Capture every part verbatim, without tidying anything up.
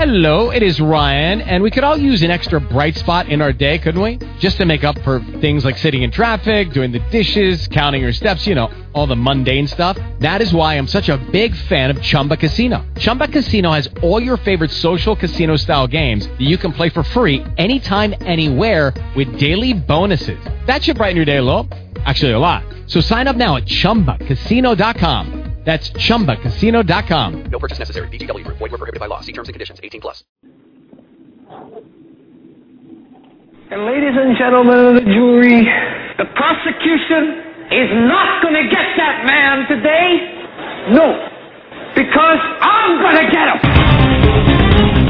Hello, it is Ryan, and we could all use an extra bright spot in our day, couldn't we? Just to make up for things like sitting in traffic, doing the dishes, counting your steps, you know, all the mundane stuff. That is why I'm such a big fan of Chumba Casino. Chumba Casino has all your favorite social casino-style games that you can play for free anytime, anywhere with daily bonuses. That should brighten your day a little. Actually, a lot. So sign up now at chumba casino dot com. That's chumba casino dot com. No purchase necessary. V G W Group. Void where prohibited by law. See terms and conditions. eighteen plus. And ladies and gentlemen of the jury, the prosecution is not going to get that man today. No. Because I'm going to get him.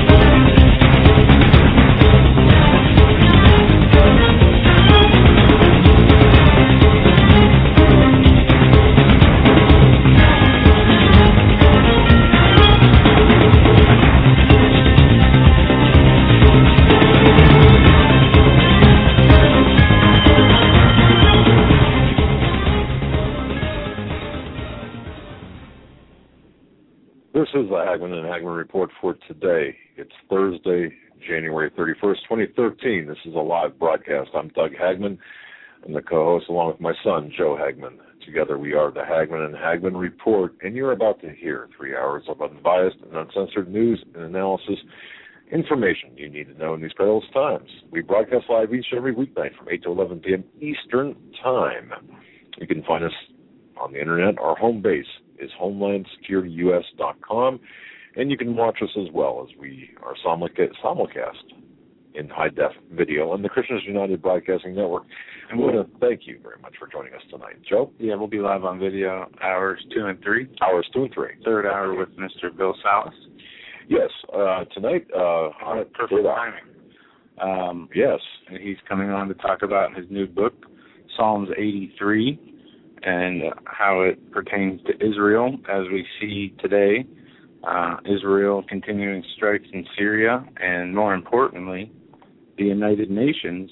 This is the Hagman and Hagman Report for today. It's Thursday, January thirty-first, twenty thirteen. This is a live broadcast. I'm Doug Hagman. I'm the co-host along with my son, Joe Hagman. Together we are the Hagman and Hagman Report, and you're about to hear three hours of unbiased and uncensored news and analysis, information you need to know in these perilous times. We broadcast live each and every weeknight from eight to eleven p.m. Eastern Time. You can find us on the internet. Our home base is homeland security U S dot com, and you can watch us as well as we are simulcast in high-def video on the Christians United Broadcasting Network. And we want to thank you very much for joining us tonight. Joe? Yeah, we'll be live on video hours two and three. Hours two and three. Third hour with Mister Bill Salas. Yes, uh, tonight. Uh, on perfect timing. Um, yes. He's coming on to talk about his new book, Psalms eighty-three, and how it pertains to Israel as we see today. Uh, Israel continuing strikes in Syria, and more importantly, the United Nations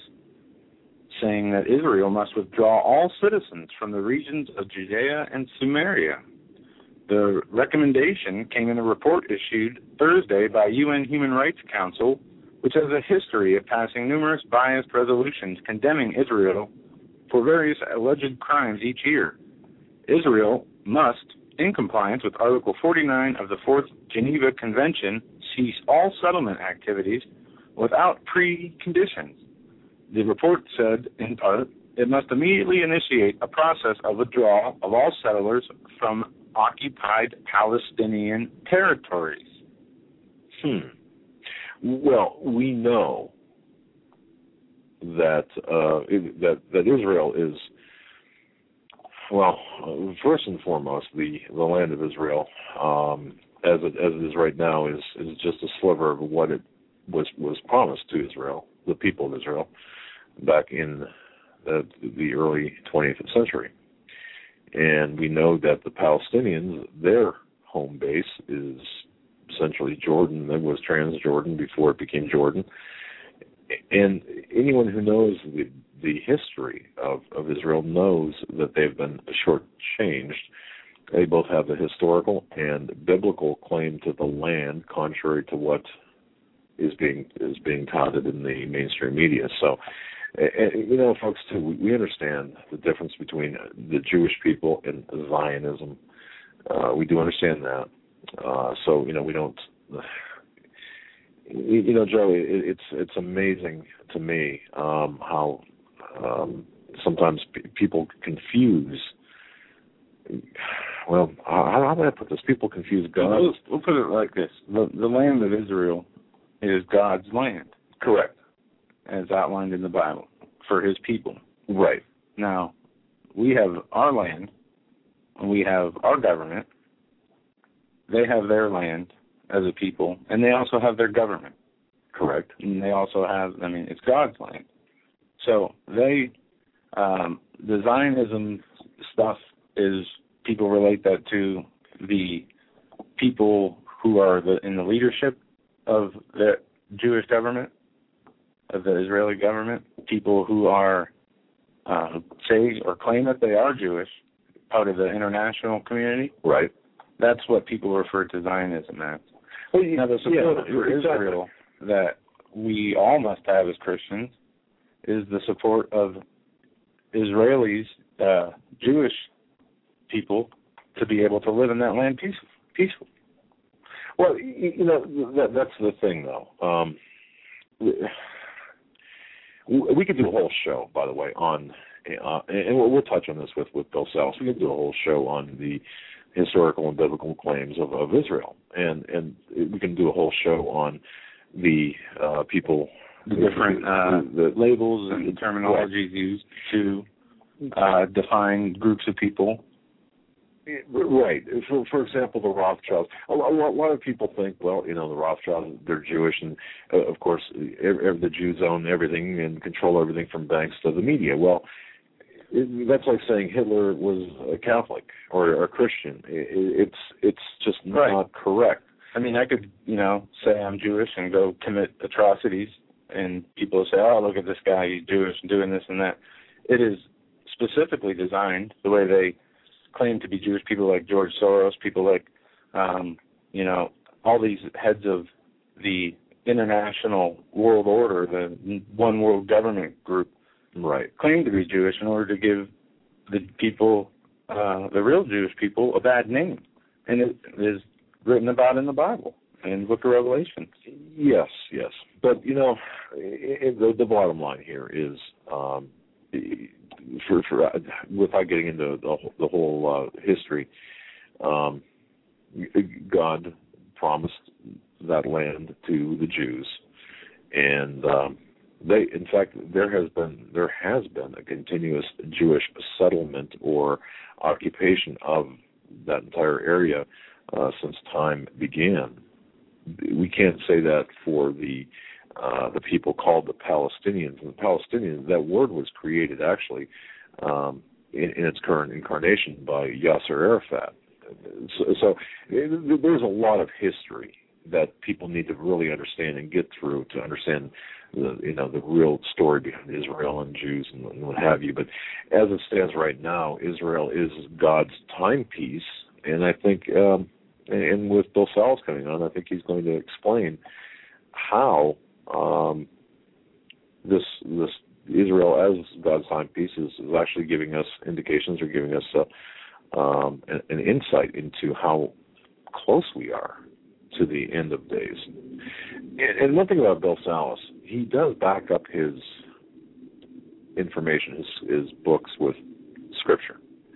saying that Israel must withdraw all citizens from the regions of Judea and Samaria. The recommendation came in a report issued Thursday by U N Human Rights Council, which has a history of passing numerous biased resolutions condemning Israel for various alleged crimes each year. Israel must, in compliance with Article forty-nine of the Fourth Geneva Convention, cease all settlement activities without preconditions. The report said, in part, it must immediately initiate a process of withdrawal of all settlers from occupied Palestinian territories. Hmm. Well, we know that uh, that that Israel is, well, first and foremost, the, the land of Israel, um, as it as it is right now, is is just a sliver of what it was was promised to Israel, the people of Israel, back in the, the early twentieth century. And we know that the Palestinians, their home base is essentially Jordan. It was Transjordan before it became Jordan. And anyone who knows the, the history of, of Israel knows that they've been shortchanged. They both have the historical and biblical claim to the land, contrary to what is being is being touted in the mainstream media. So, and, you know, folks, too, we understand the difference between the Jewish people and Zionism. Uh, we do understand that. Uh, so, you know, we don't. You know, Joe, it, it's it's amazing to me um, how um, sometimes p- people confuse. Well, how, how do I put this? People confuse God. We'll, we'll put it like this: the, the land of Israel is God's land. Correct. As outlined in the Bible, for his people. Right. Now, we have our land, and we have our government. They have their land as a people, and they also have their government. Correct. And they also have, I mean, it's God's land. So they, um, the Zionism stuff is, people relate that to the people who are the, in the leadership of the Jewish government, of the Israeli government, people who are, uh, say or claim that they are Jewish, part of the international community. Right. That's what people refer to Zionism as. Well, you know, the support yeah, for exactly. Israel that we all must have as Christians is the support of Israelis, uh, Jewish people, to be able to live in that land peaceful, peaceful. Well, you, you know, that, that's the thing, though. Um, we could do a whole show, by the way, on, uh, and we'll, we'll touch on this with, with Bill Salus. We could do a whole show on the historical and biblical claims of, of Israel, and and we can do a whole show on the uh, people, the different uh, the, the labels and the terminologies right. used to uh, define groups of people. Right. For, for example, the Rothschilds. A lot, a lot of people think, well, you know, the Rothschilds, they're Jewish, and uh, of course, every, the Jews own everything and control everything from banks to the media. Well, it, that's like saying Hitler was a Catholic or a Christian. It, it's it's just right. not correct. I mean, I could, you know, say I'm Jewish and go commit atrocities, and people say, oh, look at this guy, he's Jewish and doing this and that. It is specifically designed the way they claim to be Jewish, people like George Soros, people like, um, you know, all these heads of the international world order, the one world government group, right, claim to be Jewish in order to give the people, uh, the real Jewish people, a bad name. And it is written about in the Bible, in the book of Revelation. Yes, yes. But, you know, it, the, the bottom line here is, um, For, for uh, without getting into the, the whole uh, history, um, God promised that land to the Jews, and um, they, in fact, there has been there has been a continuous Jewish settlement or occupation of that entire area uh, since time began. We can't say that for the Uh, the people called the Palestinians. And the Palestinians, that word was created actually um, in, in its current incarnation by Yasser Arafat. So, so it, there's a lot of history that people need to really understand and get through to understand the, you know, the real story behind Israel and Jews and, and what have you. But as it stands right now, Israel is God's timepiece, and I think, um, and with Bill Salus coming on, I think he's going to explain how Um, this this Israel as God's timepiece is, is actually giving us indications or giving us a, um, an, an insight into how close we are to the end of days. And, and one thing about Bill Salus, he does back up his information, his, his books with Scripture.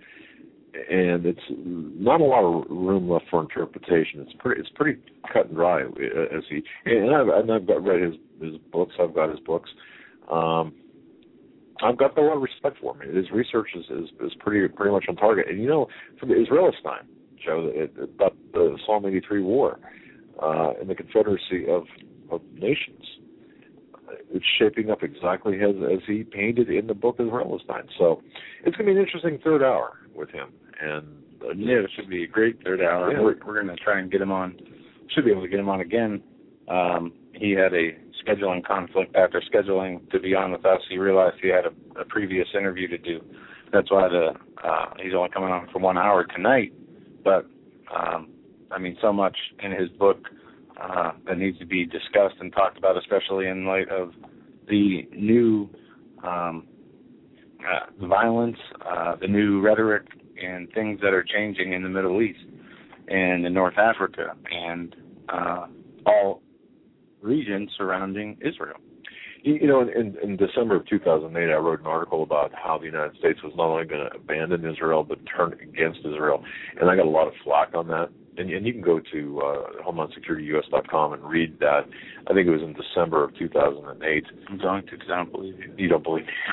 And it's not a lot of room left for interpretation. It's pretty, it's pretty cut and dry. As he and I've, and I've got read his his books. I've got his books. Um, I've got a lot of respect for him. His research is, is, is pretty pretty much on target. And you know, for the Israelistine, Joe, it, about the Psalm eighty-three war uh, and the Confederacy of, of Nations, it's shaping up exactly as as he painted in the book of Israelistine. So it's going to be an interesting third hour with him. And uh, yeah, it should be a great third hour. Yeah. We're, we're going to try and get him on. Should be able to get him on again. Um, he had a scheduling conflict. After scheduling to be on with us, he realized he had a, a previous interview to do. That's why the uh, he's only coming on for one hour tonight. But um, I mean, so much in his book uh, that needs to be discussed and talked about, especially in light of the new um, uh, violence, uh, the new rhetoric, and things that are changing in the Middle East and in North Africa and uh, all regions surrounding Israel. You know, in, in December of two thousand eight, I wrote an article about how the United States was not only going to abandon Israel, but turn against Israel. And I got a lot of flack on that. And, and you can go to uh, homeland security u s dot com and read that. I think it was in December of two thousand eight. I'm going to because I don't believe you. You don't believe me.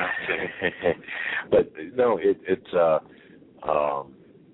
But, no, it, it's... Uh, Um,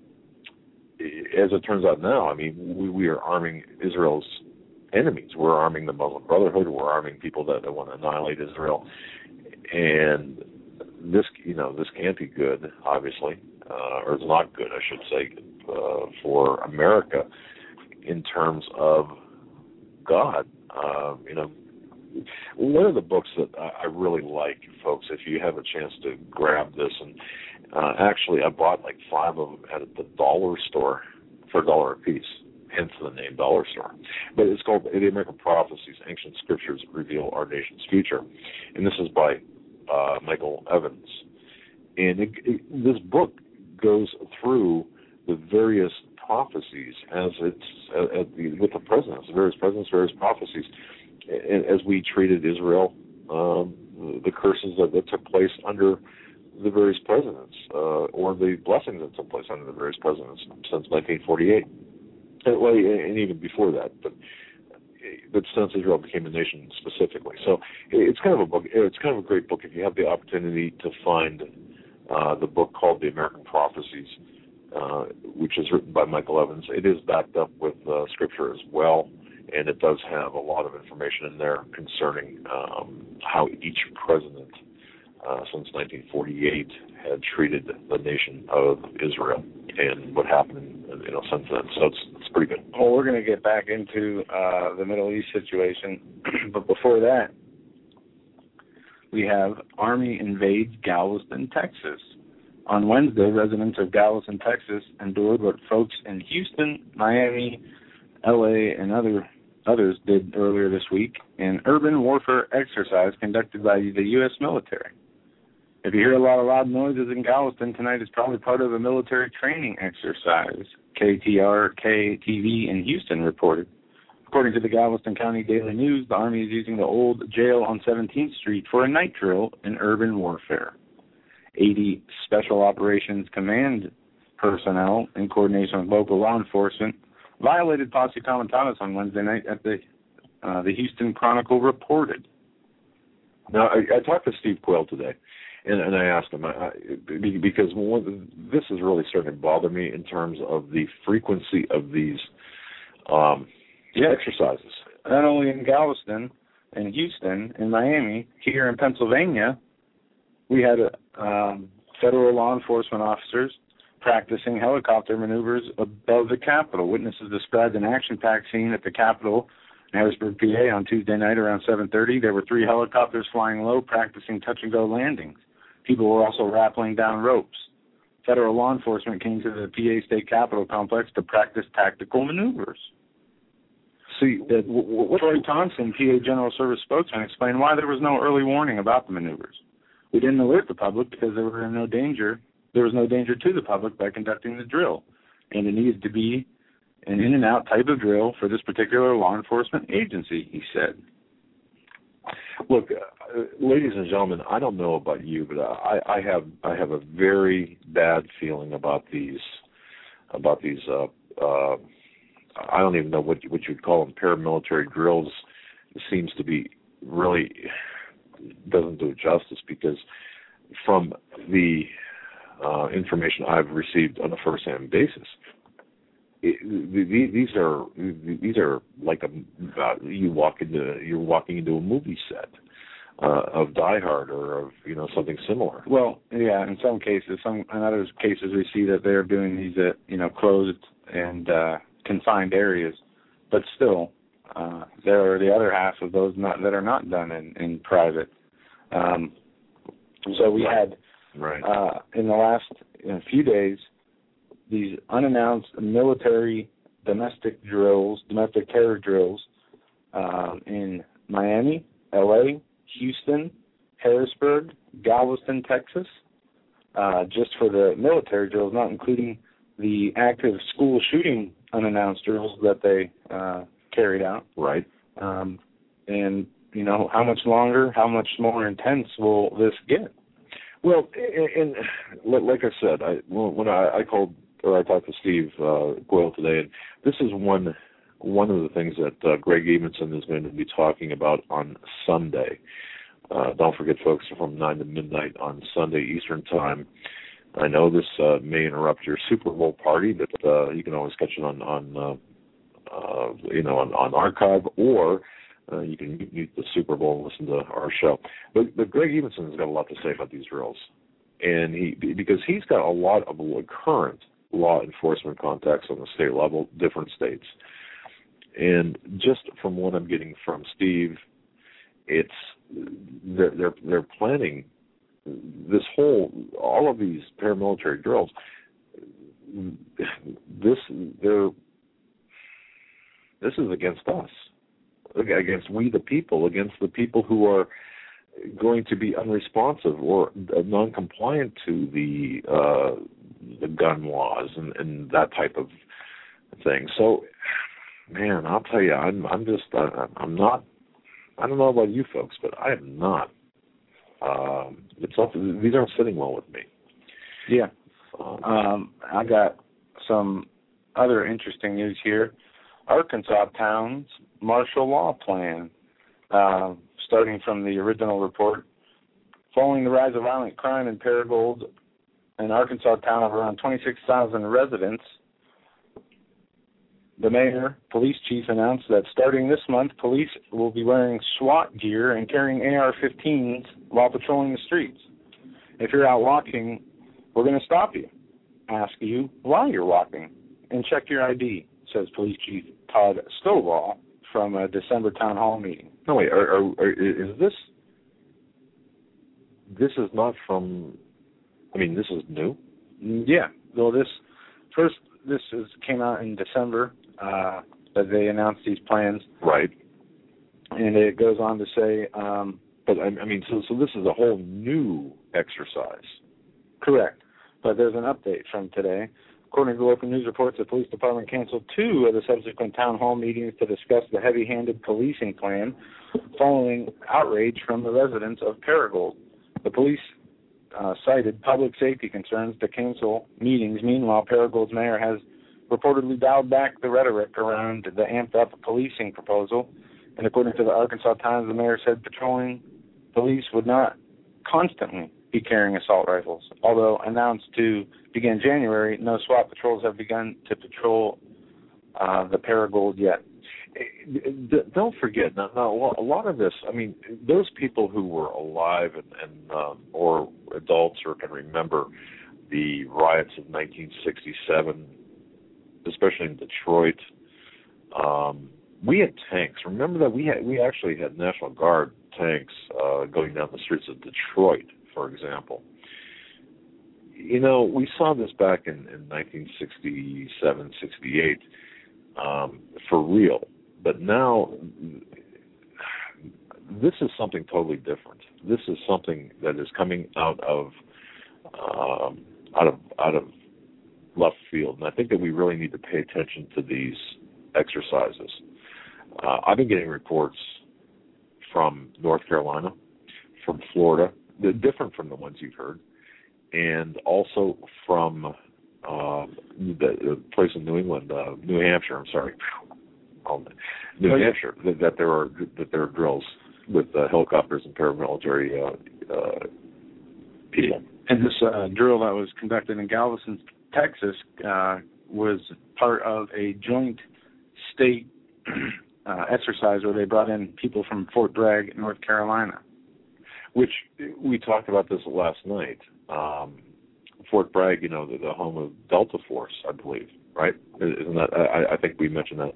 as it turns out now, I mean, we, we are arming Israel's enemies. We're arming the Muslim Brotherhood. We're arming people that, that want to annihilate Israel. And this, you know, this can't be good, obviously, uh, or it's not good, I should say, uh, for America in terms of God. Uh, you know, one of the books that I really like, folks, if you have a chance to grab this, and uh, actually I bought like five of them at the dollar store for a dollar a piece. hence the name Dollar Store. But it's called The American Prophecies, Ancient Scriptures Reveal Our Nation's Future. And this is by uh, Michael Evans. And it, it, this book goes through the various prophecies as it's uh, at the, with the presidents, various presidents, various prophecies, as we treated Israel, um, the curses that, that took place under the various presidents, uh, or the blessings that took place under the various presidents since nineteen forty-eight, and, well, and even before that, but but since Israel became a nation specifically. So it's kind of a book. It's kind of a great book if you have the opportunity to find uh, the book called The American Prophecies, uh, which is written by Michael Evans. It is backed up with uh, scripture as well, and it does have a lot of information in there concerning um, how each president uh, since nineteen forty-eight had treated the nation of Israel and what happened, you know, since then. So it's it's pretty good. Well, we're going to get back into uh, the Middle East situation, but before that, we have Army invades Galveston, Texas. On Wednesday, residents of Galveston, Texas, endured what folks in Houston, Miami, L A, and other others did earlier this week, an urban warfare exercise conducted by the U S military. If you hear a lot of loud noises in Galveston tonight, it's probably part of a military training exercise, K T R K T V in Houston reported. According to the Galveston County Daily News, the Army is using the old jail on seventeenth Street for a night drill in urban warfare. eighty Special Operations Command personnel, in coordination with local law enforcement, violated Posse Comitatus on Wednesday night, at the uh, the Houston Chronicle reported. Now, I, I talked to Steve Quayle today, and, and I asked him, I, because one, this is really starting to bother me in terms of the frequency of these um, yeah. exercises. Not only in Galveston, in Houston, in Miami, here in Pennsylvania, we had a, um, federal law enforcement officers practicing helicopter maneuvers above the Capitol. Witnesses described an action-packed scene at the Capitol in Harrisburg, P A on Tuesday night around seven thirty. There were three helicopters flying low, practicing touch-and-go landings. People were also rappelling down ropes. Federal law enforcement came to the P A State Capitol complex to practice tactical maneuvers. See, the, w- Troy Thompson, P A General Service spokesman, explained why there was no early warning about the maneuvers. We didn't alert the public because there were no danger. There was no danger to the public by conducting the drill, and it needed to be an in-and-out type of drill for this particular law enforcement agency, he said. Look, uh, ladies and gentlemen, I don't know about you, but I, I have I have a very bad feeling about these about these. Uh, uh, I don't even know what what you'd call them, paramilitary drills. It seems to be really doesn't do it justice, because from the uh, information I've received on a first-hand basis, it, these are these are like a uh, you walk into you're walking into a movie set uh, of Die Hard or of you know something similar. Well, yeah, in some cases, some in other cases we see that they're doing these at you know closed and uh, confined areas, but still. Uh, there are the other half of those not, that are not done in, in private. Um, so we had, right. uh, in the last in a few days, these unannounced military domestic drills, domestic terror drills uh, in Miami, L A, Houston, Harrisburg, Galveston, Texas, uh, just for the military drills, not including the active school shooting unannounced drills that they uh, carried out. Right. Um, and, you know, how much longer, how much more intense will this get? Well, and, and like I said, I, when I, I called or I talked to Steve uh, Quayle today, and this is one one of the things that uh, Greg Evenson is going to be talking about on Sunday. Uh, don't forget, folks, from nine to midnight on Sunday Eastern Time. I know this uh, may interrupt your Super Bowl party, but uh, you can always catch it on on uh, Uh, you know, on, on archive, or uh, you can mute the Super Bowl and listen to our show. But, but Greg Evenson has got a lot to say about these drills, and he because he's got a lot of current law enforcement contacts on the state level, different states, and just from what I'm getting from Steve, it's they're they're, they're planning this whole all of these paramilitary drills. This they're This is against us, against we the people, against the people who are going to be unresponsive or non-compliant to the uh, the gun laws and, and that type of thing. So, man, I'll tell you, I'm I'm just uh, I'm not. I don't know about you folks, but I am not. Um, it's not, these aren't sitting well with me. Yeah, um, I got some other interesting news here. Arkansas towns martial law plan, uh, starting from the original report. Following the rise of violent crime in Paragould, an Arkansas town of around twenty-six thousand residents, the mayor, police chief announced that starting this month, police will be wearing SWAT gear and carrying A R fifteens while patrolling the streets. If you're out walking, we're going to stop you, ask you why you're walking, and check your I D, says Police Chief Todd Stovall from a December town hall meeting. No, wait, are, are, are, is this, this is not from, I mean, this is new? Yeah, well, this, first, this is, came out in December, uh, that they announced these plans. Right. And it goes on to say, um, but I, I mean, so, so this is a whole new exercise. Correct. But there's an update from today. According to local news reports, the police department canceled two of the subsequent town hall meetings to discuss the heavy-handed policing plan following outrage from the residents of Paragould. The police uh, cited public safety concerns to cancel meetings. Meanwhile, Paragould's mayor has reportedly dialed back the rhetoric around the amped-up policing proposal. And according to the Arkansas Times, the mayor said patrolling police would not constantly be carrying assault rifles. Although announced to begin January, no SWAT patrols have begun to patrol uh, the Paragould yet. Don't forget, now, now, a lot of this, I mean, those people who were alive and, and um, or adults or can remember the riots of nineteen sixty-seven, especially in Detroit, um, we had tanks. Remember that we had we actually had National Guard tanks uh, going down the streets of Detroit, for example. You know, we saw this back in, in nineteen sixty-seven, sixty-eight, um, for real. But now, this is something totally different. This is something that is coming out of um, out of out of left field, and I think that we really need to pay attention to these exercises. Uh, I've been getting reports from North Carolina, from Florida, they're different from the ones you've heard, and also from uh, the, the place in New England, uh, New Hampshire. I'm sorry, oh, New Hampshire. That, that there are that there are drills with uh, helicopters and paramilitary uh, uh, people. And this uh, drill that was conducted in Galveston, Texas, uh, was part of a joint state uh, exercise where they brought in people from Fort Bragg, North Carolina. Which we talked about this last night. Um, Fort Bragg, you know, the, the home of Delta Force, I believe, right? Isn't that? I, I think we mentioned that.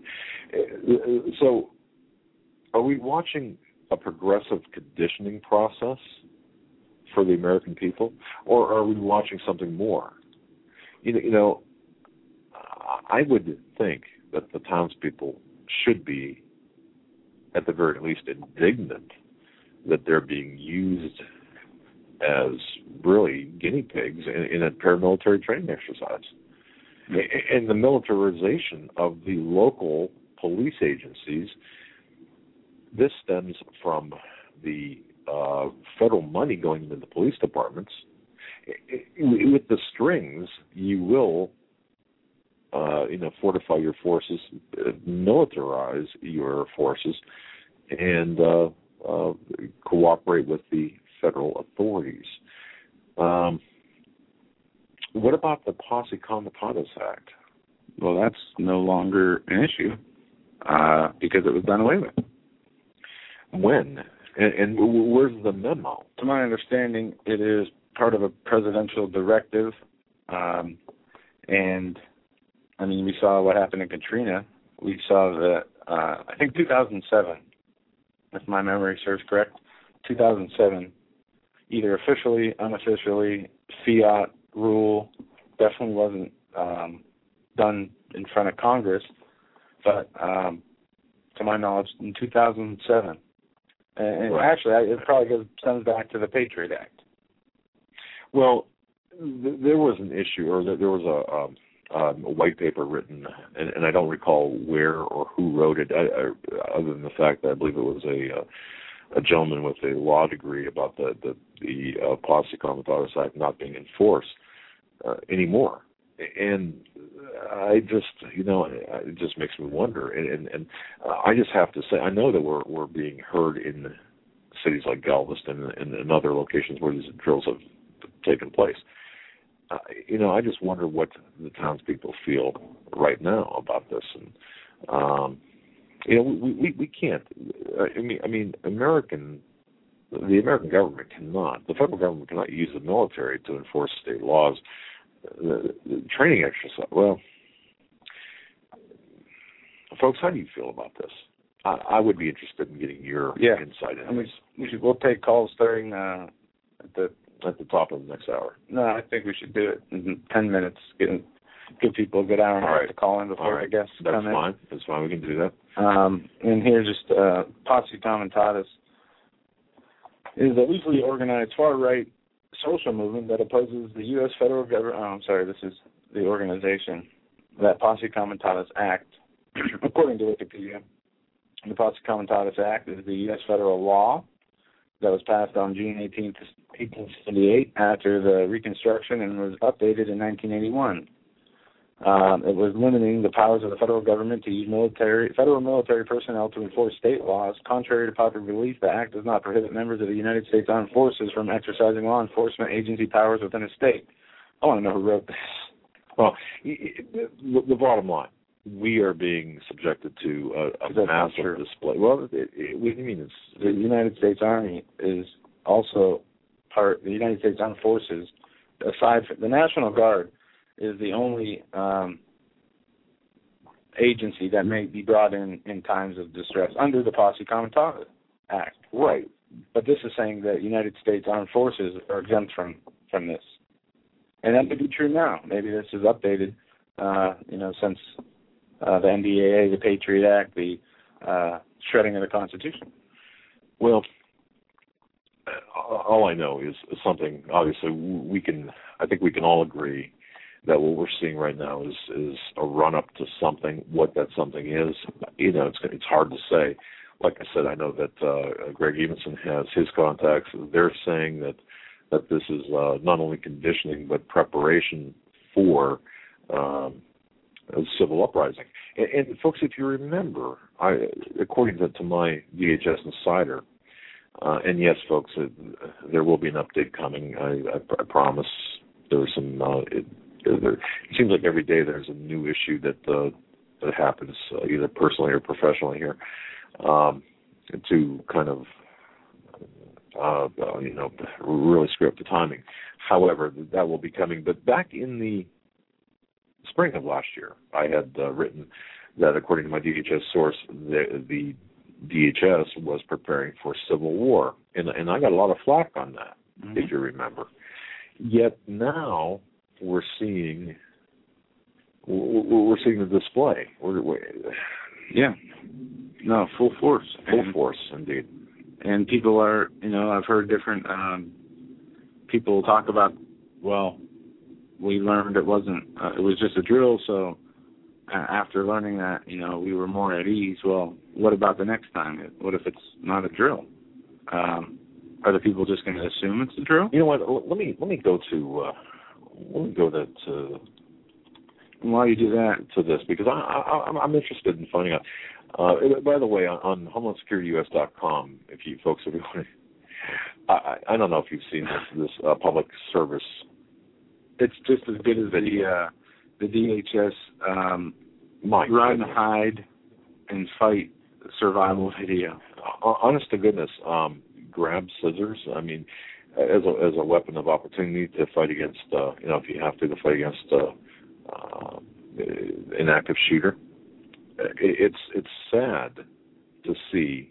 So, are we watching a progressive conditioning process for the American people, or are we watching something more? You know, you know, I would think that the townspeople should be, at the very least, indignant that they're being used as really guinea pigs in, in a paramilitary training exercise. Mm-hmm. And the militarization of the local police agencies, this stems from the uh, federal money going into the police departments. With the strings, you will, uh, you know, fortify your forces, militarize your forces, and uh, uh, cooperate with the federal authorities. Um, what about the Posse Comitatus Act? Well, that's no longer an issue uh, because it was done away with. When? And, and where's the memo? To my understanding, it is part of a presidential directive. Um, and, I mean, we saw what happened in Katrina. We saw that, uh, I think two thousand seven, if my memory serves correct, two thousand seven, either officially, unofficially, fiat rule, definitely wasn't um, done in front of Congress. But um, to my knowledge, in two thousand seven. And Right. actually, it probably goes stems back to the Patriot Act. Well, th- there was an issue, or there was a, um, um, a white paper written, and, and I don't recall where or who wrote it, I, I, other than the fact that I believe it was a uh, a gentleman with a law degree about the the, the uh, Posse Comitatus Act not being enforced uh, anymore. And I just, you know, it just makes me wonder. And, and, and I just have to say, I know that we're we're being heard in cities like Galveston and, and other locations where these drills have taken place. Uh, you know, I just wonder what the townspeople feel right now about this. And um, you know, we, we we can't. I mean, I mean, American, the American government cannot, the federal government cannot use the military to enforce state laws. The, the training exercise. Well, folks, how do you feel about this? I, I would be interested in getting your Yeah. insight I in mean, this we should, we'll take calls starting uh, at the. at the top of the next hour. No, I think we should do it in ten minutes. Get, give people a good hour and a All half right. to call in before All right. the guests That's come in. fine. That's fine. We can do that. Um, and here, just uh, Posse Comitatus is a loosely organized far-right social movement that opposes the U S federal government. Oh, I'm sorry, this is the organization. That Posse Comitatus Act, according to Wikipedia, the Posse Comitatus Act is the U S federal law that was passed on June eighteenth, eighteen seventy-eight, after the Reconstruction, and was updated in nineteen eighty-one. Um, it was limiting the powers of the federal government to use military, federal military personnel to enforce state laws. Contrary to popular belief, the Act does not prohibit members of the United States Armed Forces from exercising law enforcement agency powers within a state. I want to know who wrote this. Well, the, the bottom line, we are being subjected to a, a That's not massive true. display. Well, it, it, what do you mean? It's, The United States Army is also part, the United States Armed Forces, aside from the National Guard, is the only um, agency that may be brought in in times of distress under the Posse Comitatus Act. right. But this is saying that United States Armed Forces are exempt from, from this. And that could be true now. Maybe this is updated, uh, you know, since uh, the N D A A, the Patriot Act, the uh, shredding of the Constitution. Well, all I know is something, obviously, we can, I think we can all agree that what we're seeing right now is, is a run-up to something. What that something is, you know, it's it's hard to say. Like I said, I know that uh, Greg Evenson has his contacts. They're saying that, that this is uh, not only conditioning but preparation for um, a civil uprising. And, and, folks, if you remember, I, according to, to my D H S Insider, uh, and yes, folks, it, there will be an update coming. I, I, I promise. There's some. Uh, it, there, it seems like every day there's a new issue that uh, that happens, uh, either personally or professionally here, um, to kind of uh, uh, you know really screw up the timing. However, that will be coming. But back in the spring of last year, I had uh, written that, according to my D H S source, the, the D H S was preparing for civil war, and and I got a lot of flack on that, mm-hmm. if you remember. Yet now we're seeing we're seeing the display. We're, we're, yeah, no, full force, full and, force, indeed. And people are, you know, I've heard different um, people talk about, well, we learned it wasn't, uh, it was just a drill, so uh, after learning that, you know, we were more at ease. Well, what about the next time? What if it's not a drill? Um, are the people just going to assume it's a drill? You know what? Let me let me go to uh, let me go to, to while you do that to this, because I, I, I'm, I'm interested in finding out. Uh, by the way, on, on Homeland Security U S dot com, if you folks, if you want to, I, I don't know if you've seen this, this uh, public service. It's just as good as the uh, the D H S um, My run, goodness. hide, and fight survival video. Honest to goodness, um, grab scissors. I mean, as a as a weapon of opportunity to fight against, uh, you know, if you have to, to fight against uh, uh, an active shooter. It's it's sad to see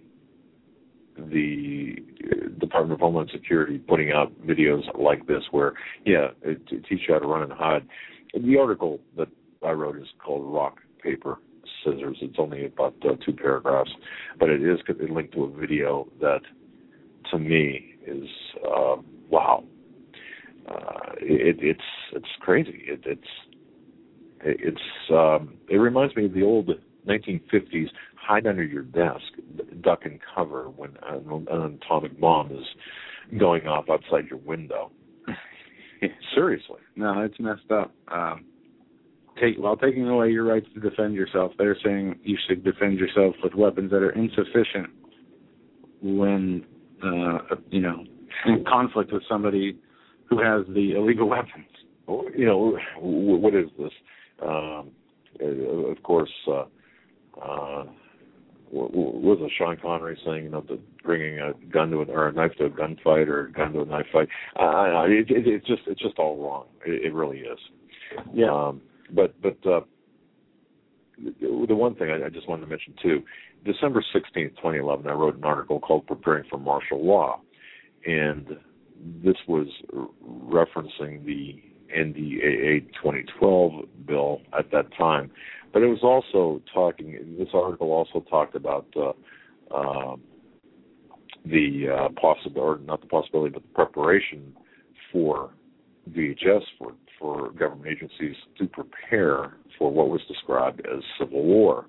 the Department of Homeland Security putting out videos like this, where yeah, it, it teach you how to run and hide. The article that I wrote is called "Rock, Paper, scissors. It's only about uh, two paragraphs, but it is linked to a video that, to me, is uh, wow. Uh, it, it's it's crazy. It, it's it's um, it reminds me of the old nineteen fifties hide under your desk, duck and cover when an, an atomic bomb is going off outside your window. Seriously. No, it's messed up. Um, take while taking away your rights to defend yourself, they're saying you should defend yourself with weapons that are insufficient when uh, you know in conflict with somebody who has the illegal weapons. You know, what is this? Um, of course, uh, uh, what was it Sean Connery saying, you know, the bringing a gun to a, or a knife to a gunfight or a gun to a knife fight? Uh, it, it, it's just it's just all wrong. It, it really is. Yeah. Um, but but uh, the one thing I, I just wanted to mention too, December sixteenth, twenty eleven, I wrote an article called "Preparing for Martial Law," and this was referencing the N D A A twenty twelve bill at that time, but it was also talking. This article also talked about uh, uh, the uh, possibility, or not the possibility, but the preparation for D H S for for government agencies to prepare for what was described as civil war.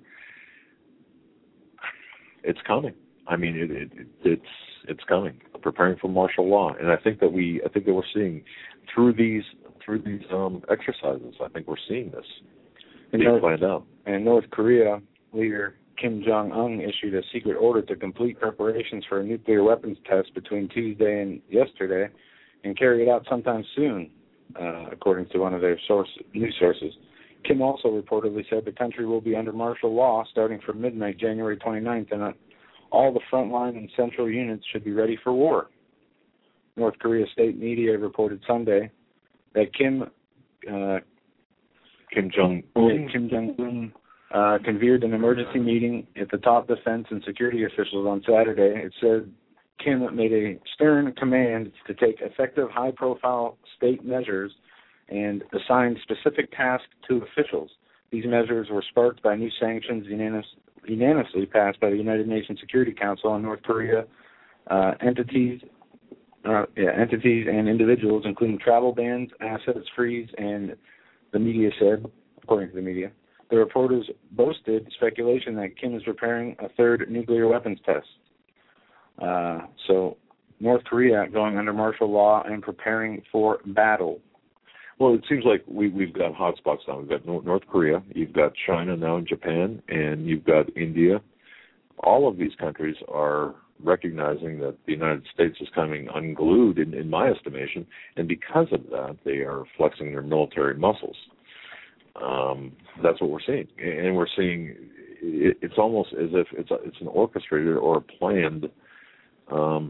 It's coming. I mean, it, it, it, it's it's coming. Preparing for martial law, and I think that we, I think that we're seeing through these through these um, exercises. I think we're seeing this being North, planned out. And North Korea leader Kim Jong-un issued a secret order to complete preparations for a nuclear weapons test between Tuesday and yesterday, and carry it out sometime soon, uh, according to one of their source, news sources. Kim also reportedly said the country will be under martial law starting from midnight, January twenty-ninth, and uh, all the frontline and central units should be ready for war. North Korea state media reported Sunday that Kim uh, Kim Jong Kim Jong-un uh, convened an emergency meeting at the top defense and security officials on Saturday. It said Kim made a stern command to take effective, high-profile state measures and assigned specific tasks to officials. These measures were sparked by new sanctions unanimous, unanimously passed by the United Nations Security Council on North Korea uh, entities, uh, yeah, entities and individuals, including travel bans, assets freeze, and the media said, according to the media, the reporters boasted speculation that Kim is preparing a third nuclear weapons test. Uh, so North Korea going under martial law and preparing for battle. Well, it seems like we, we've got hotspots now. We've got North Korea, you've got China now and Japan, and you've got India. All of these countries are recognizing that the United States is coming unglued, in, in my estimation, and because of that, they are flexing their military muscles. Um, that's what we're seeing. And we're seeing it, it's almost as if it's a, it's an orchestrated or a planned, um,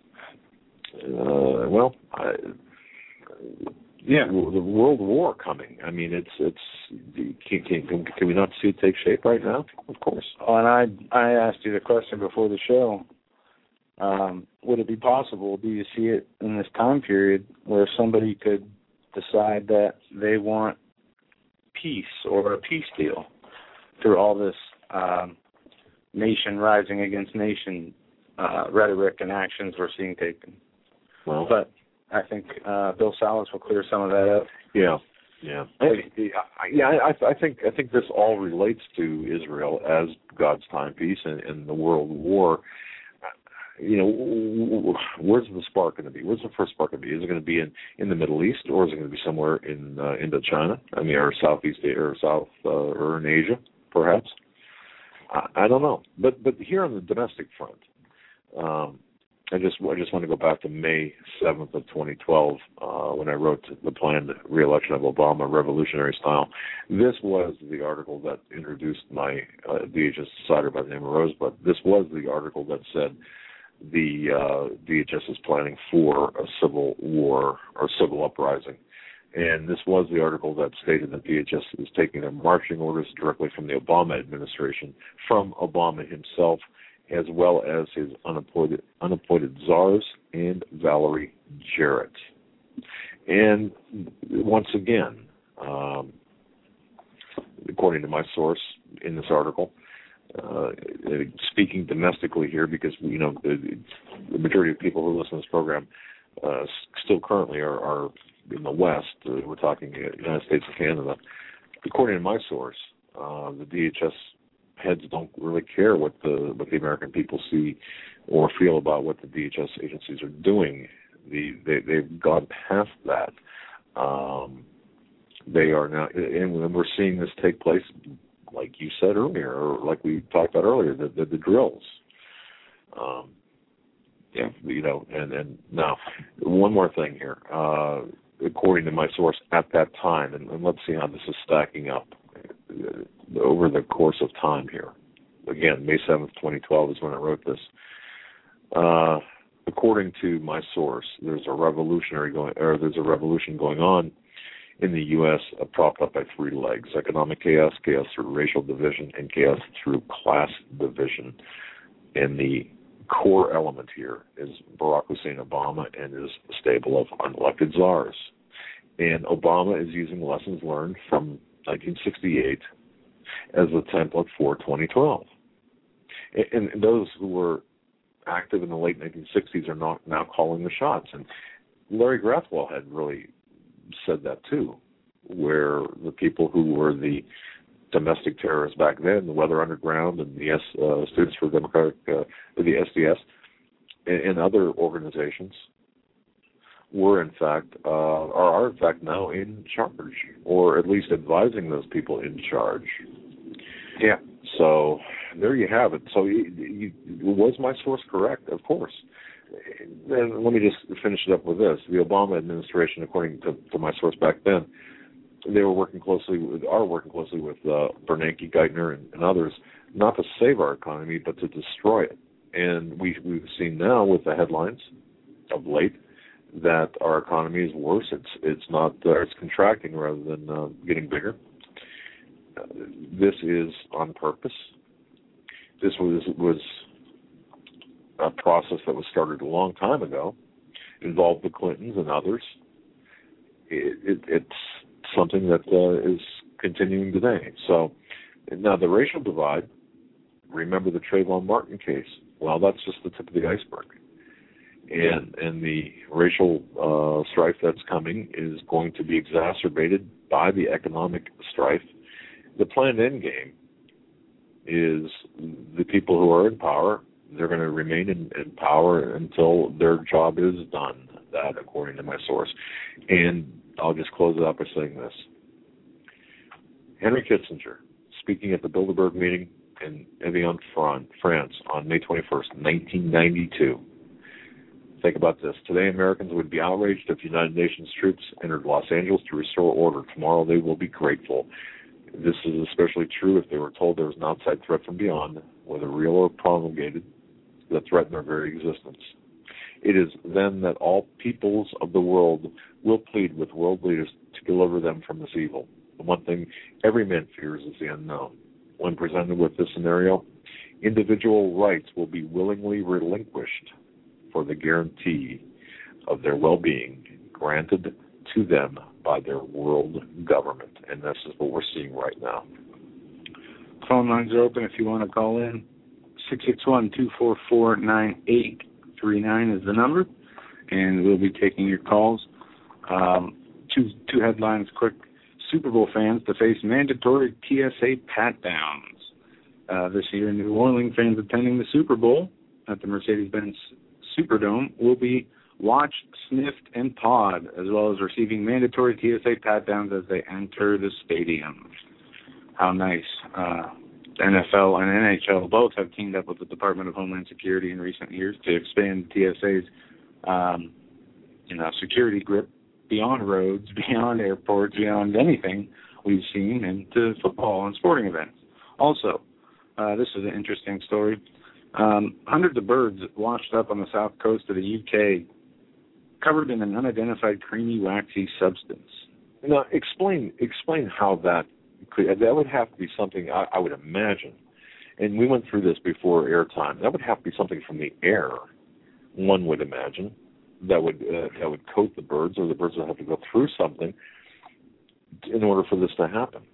uh, well, I, yeah, the world war coming. I mean, it's it's can, can, can we not see it take shape right now? Of course. Oh, and I I asked you the question before the show. Um, would it be possible? Do you see it in this time period where somebody could decide that they want peace or a peace deal through all this um, nation rising against nation uh, rhetoric and actions we're seeing taken? Well, but I think uh, Bill Salas will clear some of that up. Yeah, yeah, I, yeah. I, I think I think this all relates to Israel as God's timepiece and, and the world war. You know, where's the spark going to be? Where's the first spark going to be? Is it going to be in, in the Middle East, or is it going to be somewhere in uh, Indochina? I mean, or Southeast or South uh, or in Asia, perhaps? I, I don't know. But but here on the domestic front, um, I just I just want to go back to May seventh of twenty twelve uh, when I wrote the planned re-election of Obama, revolutionary style. This was the article that introduced my uh, D H S insider by the name of Rosebud. This was the article that said the uh, D H S is planning for a civil war or civil uprising. And this was the article that stated that D H S is taking their marching orders directly from the Obama administration, from Obama himself, as well as his unappointed, unappointed czars and Valerie Jarrett. And once again, um, according to my source in this article. Uh, speaking domestically here, because you know the, the majority of people who listen to this program uh, still currently are, are in the West. Uh, we're talking United States and Canada. According to my source, uh, the D H S heads don't really care what the what the American people see or feel about what the D H S agencies are doing. The they, they've gone past that. Um, they are now, and we're seeing this take place, like you said earlier, or like we talked about earlier, the the, the drills. Um, yeah, you know, and and now one more thing here. Uh, according to my source at that time, and, and let's see how this is stacking up uh, over the course of time here. Again, May seventh, twenty twelve is when I wrote this. Uh, according to my source, there's a revolutionary going, or there's a revolution going on in the U S uh, propped up by three legs: economic chaos, chaos through racial division, and chaos through class division. And the core element here is Barack Hussein Obama and his stable of unelected czars. And Obama is using lessons learned from nineteen sixty-eight as a template for twenty twelve. And, and those who were active in the late nineteen sixties are not now calling the shots. And Larry Grathwell had really said that too, where the people who were the domestic terrorists back then, the Weather Underground and the S, uh, Students for Democratic, uh, the S D S, and, and other organizations, were in fact, uh, are, are in fact now in charge, or at least advising those people in charge. Yeah. So there you have it. So you, you, was my source correct? Of course. And let me just finish it up with this. The Obama administration, according to, to my source back then, they were working closely with, are working closely with uh, Bernanke, Geithner, and, and others, not to save our economy, but to destroy it. And we, we've seen now with the headlines of late that our economy is worse. It's it's not uh, it's contracting rather than uh, getting bigger. Uh, this is on purpose. This was was a process that was started a long time ago, involved the Clintons and others. It, it, it's something that uh, is continuing today. So now the racial divide, remember the Trayvon Martin case. Well, that's just the tip of the iceberg. And and the racial uh, strife that's coming is going to be exacerbated by the economic strife. The planned end game is the people who are in power, they're going to remain in, in power until their job is done. That, according to my source. And I'll just close it up by saying this. Henry Kissinger, speaking at the Bilderberg meeting in Evian, France on May twenty-first, nineteen ninety-two. Think about this. Today, Americans would be outraged if United Nations troops entered Los Angeles to restore order. Tomorrow, they will be grateful. This is especially true if they were told there was an outside threat from beyond, whether real or promulgated, that threatened their very existence. It is then that all peoples of the world will plead with world leaders to deliver them from this evil. The one thing every man fears is the unknown. When presented with this scenario, individual rights will be willingly relinquished for the guarantee of their well-being granted to them by their world government. And this is what we're seeing right now. Phone lines are open if you want to call in. six six one, two four four, nine eight three nine is the number, and we'll be taking your calls. Um, two two headlines quick. Super Bowl fans to face mandatory T S A pat-downs. Uh, this year, New Orleans fans attending the Super Bowl at the Mercedes-Benz Superdome will be watched, sniffed, and pawed, as well as receiving mandatory T S A pat-downs as they enter the stadium. How nice. Uh, the N F L and N H L both have teamed up with the Department of Homeland Security in recent years to expand T S A's um, you know, security grip beyond roads, beyond airports, beyond anything we've seen, into football and sporting events. Also, uh, this is an interesting story. Um, hundreds of birds washed up on the south coast of the U K, covered in an unidentified creamy, waxy substance. Now, explain explain how that could, that would have to be something I, I would imagine, and we went through this before airtime. That would have to be something from the air, one would imagine, that would uh, that would coat the birds, or the birds would have to go through something in order for this to happen.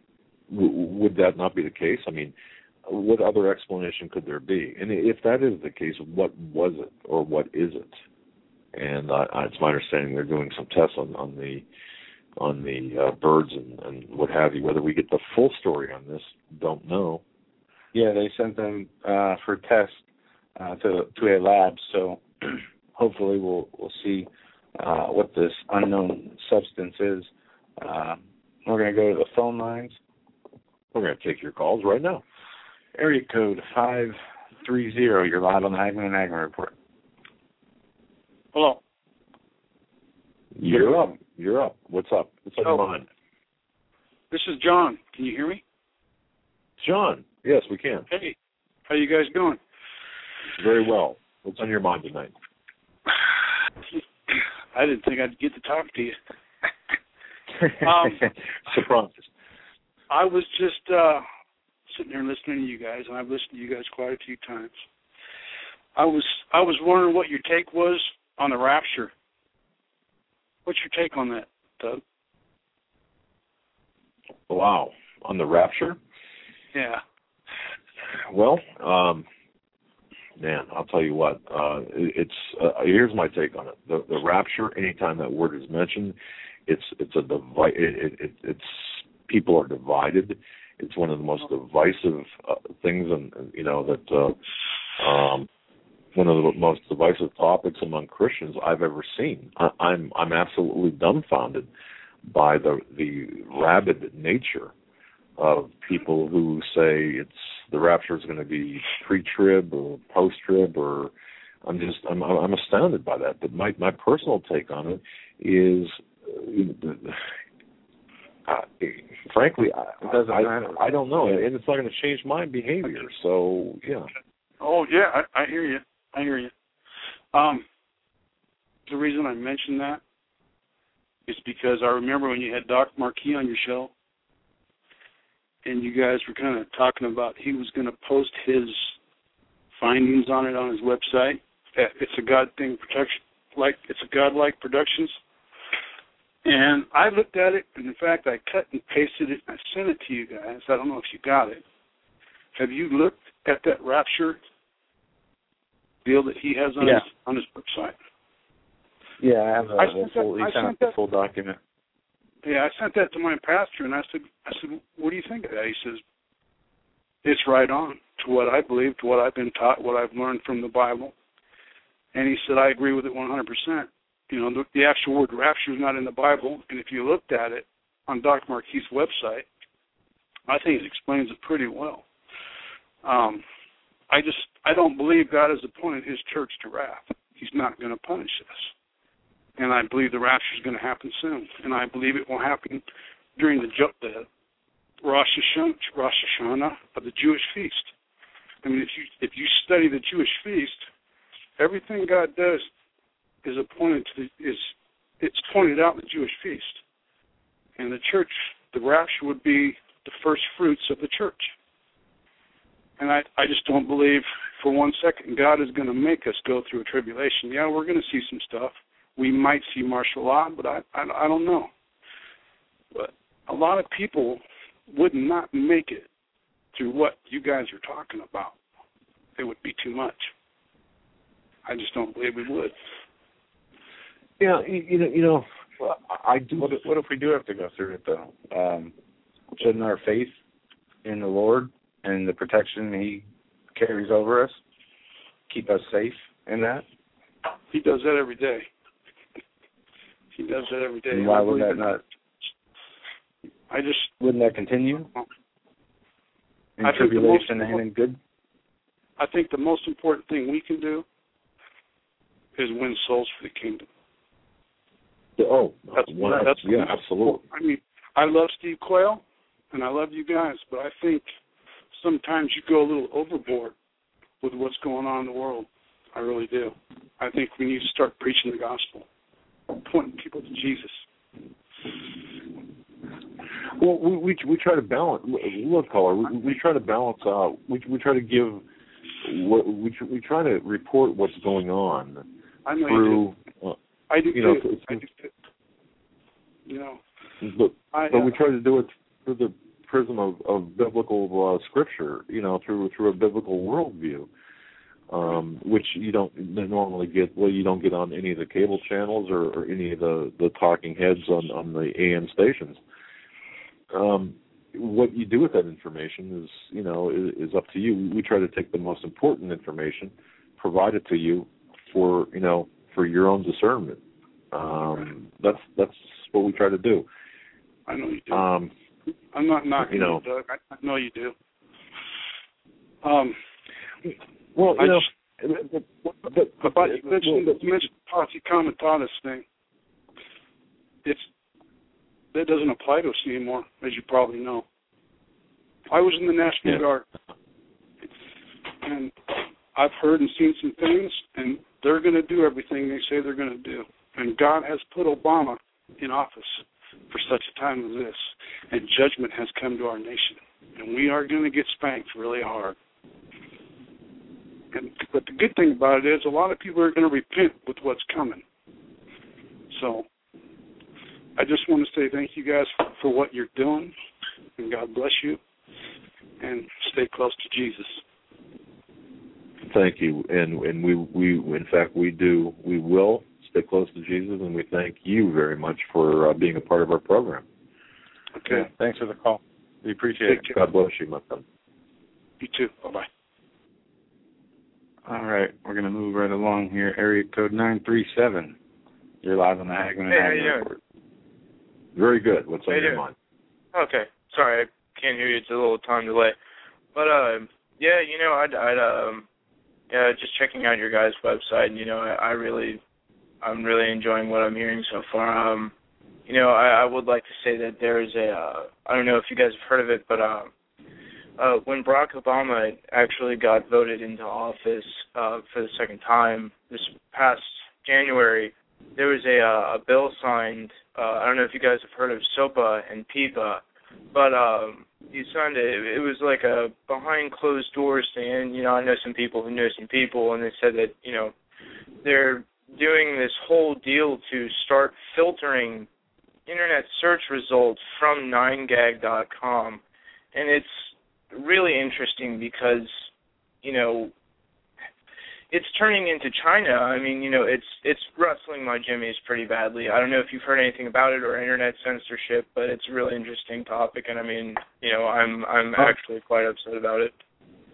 w- would that not be the case? I mean, what other explanation could there be? And if that is the case, what was it or what is it? And uh, it's my understanding they're doing some tests on, on the on the uh, birds and, and what have you. Whether we get the full story on this, don't know. Yeah, they sent them uh, for test uh, to to a lab, so hopefully we'll we'll see uh, what this unknown substance is. Uh, we're going to go to the phone lines. We're going to take your calls right now. Area code five three zero. You're live on the Hagman and Hagman Report. Hello. You're up. You're up. What's up? What's on oh, your mind? This is John. Can you hear me? John. Yes, we can. Hey, how you guys doing? Very well. What's on your mind tonight? I didn't think I'd get to talk to you. um, Surprise. I was just uh, sitting there listening to you guys, and I've listened to you guys quite a few times. I was I was wondering what your take was on the rapture. What's your take on that, Doug? Wow. On the rapture? Yeah. Well, um, man, I'll tell you what. Uh, it's uh, here's my take on it. The, the rapture. Anytime that word is mentioned, it's it's a devi- it, it, it's people are divided. It's one of the most divisive uh, things, and you know that uh, um, one of the most divisive topics among Christians I've ever seen. I, I'm I'm absolutely dumbfounded by the the rabid nature of people who say it's the rapture is going to be pre-trib or post-trib, or I'm just I'm I'm astounded by that. But my my personal take on it is, uh, frankly, I, I, I don't know, and it's not going to change my behavior. So yeah. Oh yeah, I, I hear you. I hear you. Um, the reason I mentioned that is because I remember when you had Doc Marquis on your show, and you guys were kind of talking about he was going to post his findings on it on his website. It's a God thing protection, like it's a godlike productions. And I looked at it, and in fact, I cut and pasted it. And I sent it to you guys. I don't know if you got it. Have you looked at that rapture deal that he has on yeah. his on his website? Yeah, I have a, I the sent full, that, I he sent sent the that, full document. Yeah, I sent that to my pastor, and I said, I said, what do you think of that? He says, it's right on to what I believe, to what I've been taught, what I've learned from the Bible. And he said, I agree with it one hundred percent. You know, the, the actual word rapture is not in the Bible, and if you looked at it on Doc Marquis' website, I think it explains it pretty well. Um, I just, I don't believe God has appointed his church to wrath. He's not going to punish us. And I believe the rapture is going to happen soon. And I believe it will happen during the, the Rosh Hashanah, Rosh Hashanah of the Jewish feast. I mean, if you if you study the Jewish feast, everything God does is appointed to the, is it's pointed out in the Jewish feast. And the church, the rapture would be the first fruits of the church. And I, I just don't believe for one second God is going to make us go through a tribulation. Yeah, we're going to see some stuff. We might see martial law, but I, I, I don't know. But a lot of people would not make it through what you guys are talking about. It would be too much. I just don't believe we would. Yeah, you know, you know, I do. What if, what if we do have to go through it, though? Um, shouldn't our faith in the Lord and the protection he carries over us keep us safe in that? He does that every day. He does that every day. And why would that not? I just wouldn't that continue in I tribulation and in good? I think the most important thing we can do is win souls for the kingdom. Oh, that's, one, that's yeah, absolutely. I mean, I love Steve Quayle, and I love you guys, but I think sometimes you go a little overboard with what's going on in the world. I really do. I think we need to start preaching the gospel, pointing people to Jesus. Well, we we, we try to balance. Look, caller, we, we try to balance out. We we try to give. What, we we try to report what's going on I know through. You do. Uh, I do you know, too. it's, I do too. You know, but I, but uh, we try to do it through the prism of, of biblical uh, scripture, you know, through through a biblical worldview, um, which you don't normally get. Well, you don't get on any of the cable channels or, or any of the, the talking heads on, on the A M stations. Um, what you do with that information is, you know, is, is up to you. We try to take the most important information, provide it to you for, you know, for your own discernment. Um, that's that's what we try to do. I know you do. Um, I'm not knocking you know, you, Doug. I, I know you do. Um, well, you I know, just, but, but, but, about you mentioned, but, you mentioned Posse Comitatus thing. It's that doesn't apply to us anymore, as you probably know. I was in the National yeah. Guard, and I've heard and seen some things, and they're going to do everything they say they're going to do. And God has put Obama in office for such a time as this, and judgment has come to our nation, and we are going to get spanked really hard. And, but the good thing about it is a lot of people are going to repent with what's coming. So I just want to say thank you guys for, for what you're doing, and God bless you, and stay close to Jesus. Thank you, and and we, we in fact we do we will stay close to Jesus, and we thank you very much for uh, being a part of our program. Okay. Yeah, thanks for the call. We appreciate Take it. care. God bless you, my friend. You too. Bye-bye. All right, we're going to move right along here. Area code nine three seven. You're live on the Hagman and Hey, how Hagman you doing? Report. Very good. What's on How you your doing? mind? Okay. Sorry, I can't hear you. It's a little time delay. But, uh, yeah, you know, I'd, I'd um, yeah, just checking out your guys' website, you know, I, I really, I'm really enjoying what I'm hearing so far. Um, you know, I, I would like to say that there is a, uh, I don't know if you guys have heard of it, but, um, uh, when Barack Obama actually got voted into office, uh, for the second time this past January, there was a, uh, a bill signed, uh, I don't know if you guys have heard of SOPA and PIPA, but um, you signed it. It was like a behind closed doors thing. And, you know, I know some people who know some people, and they said that, you know, they're doing this whole deal to start filtering internet search results from nine gag dot com. And it's really interesting because, you know, it's turning into China. I mean, you know, it's it's rustling my jimmies pretty badly. I don't know if you've heard anything about it or internet censorship, but it's a really interesting topic, and I mean, you know, I'm I'm actually quite upset about it.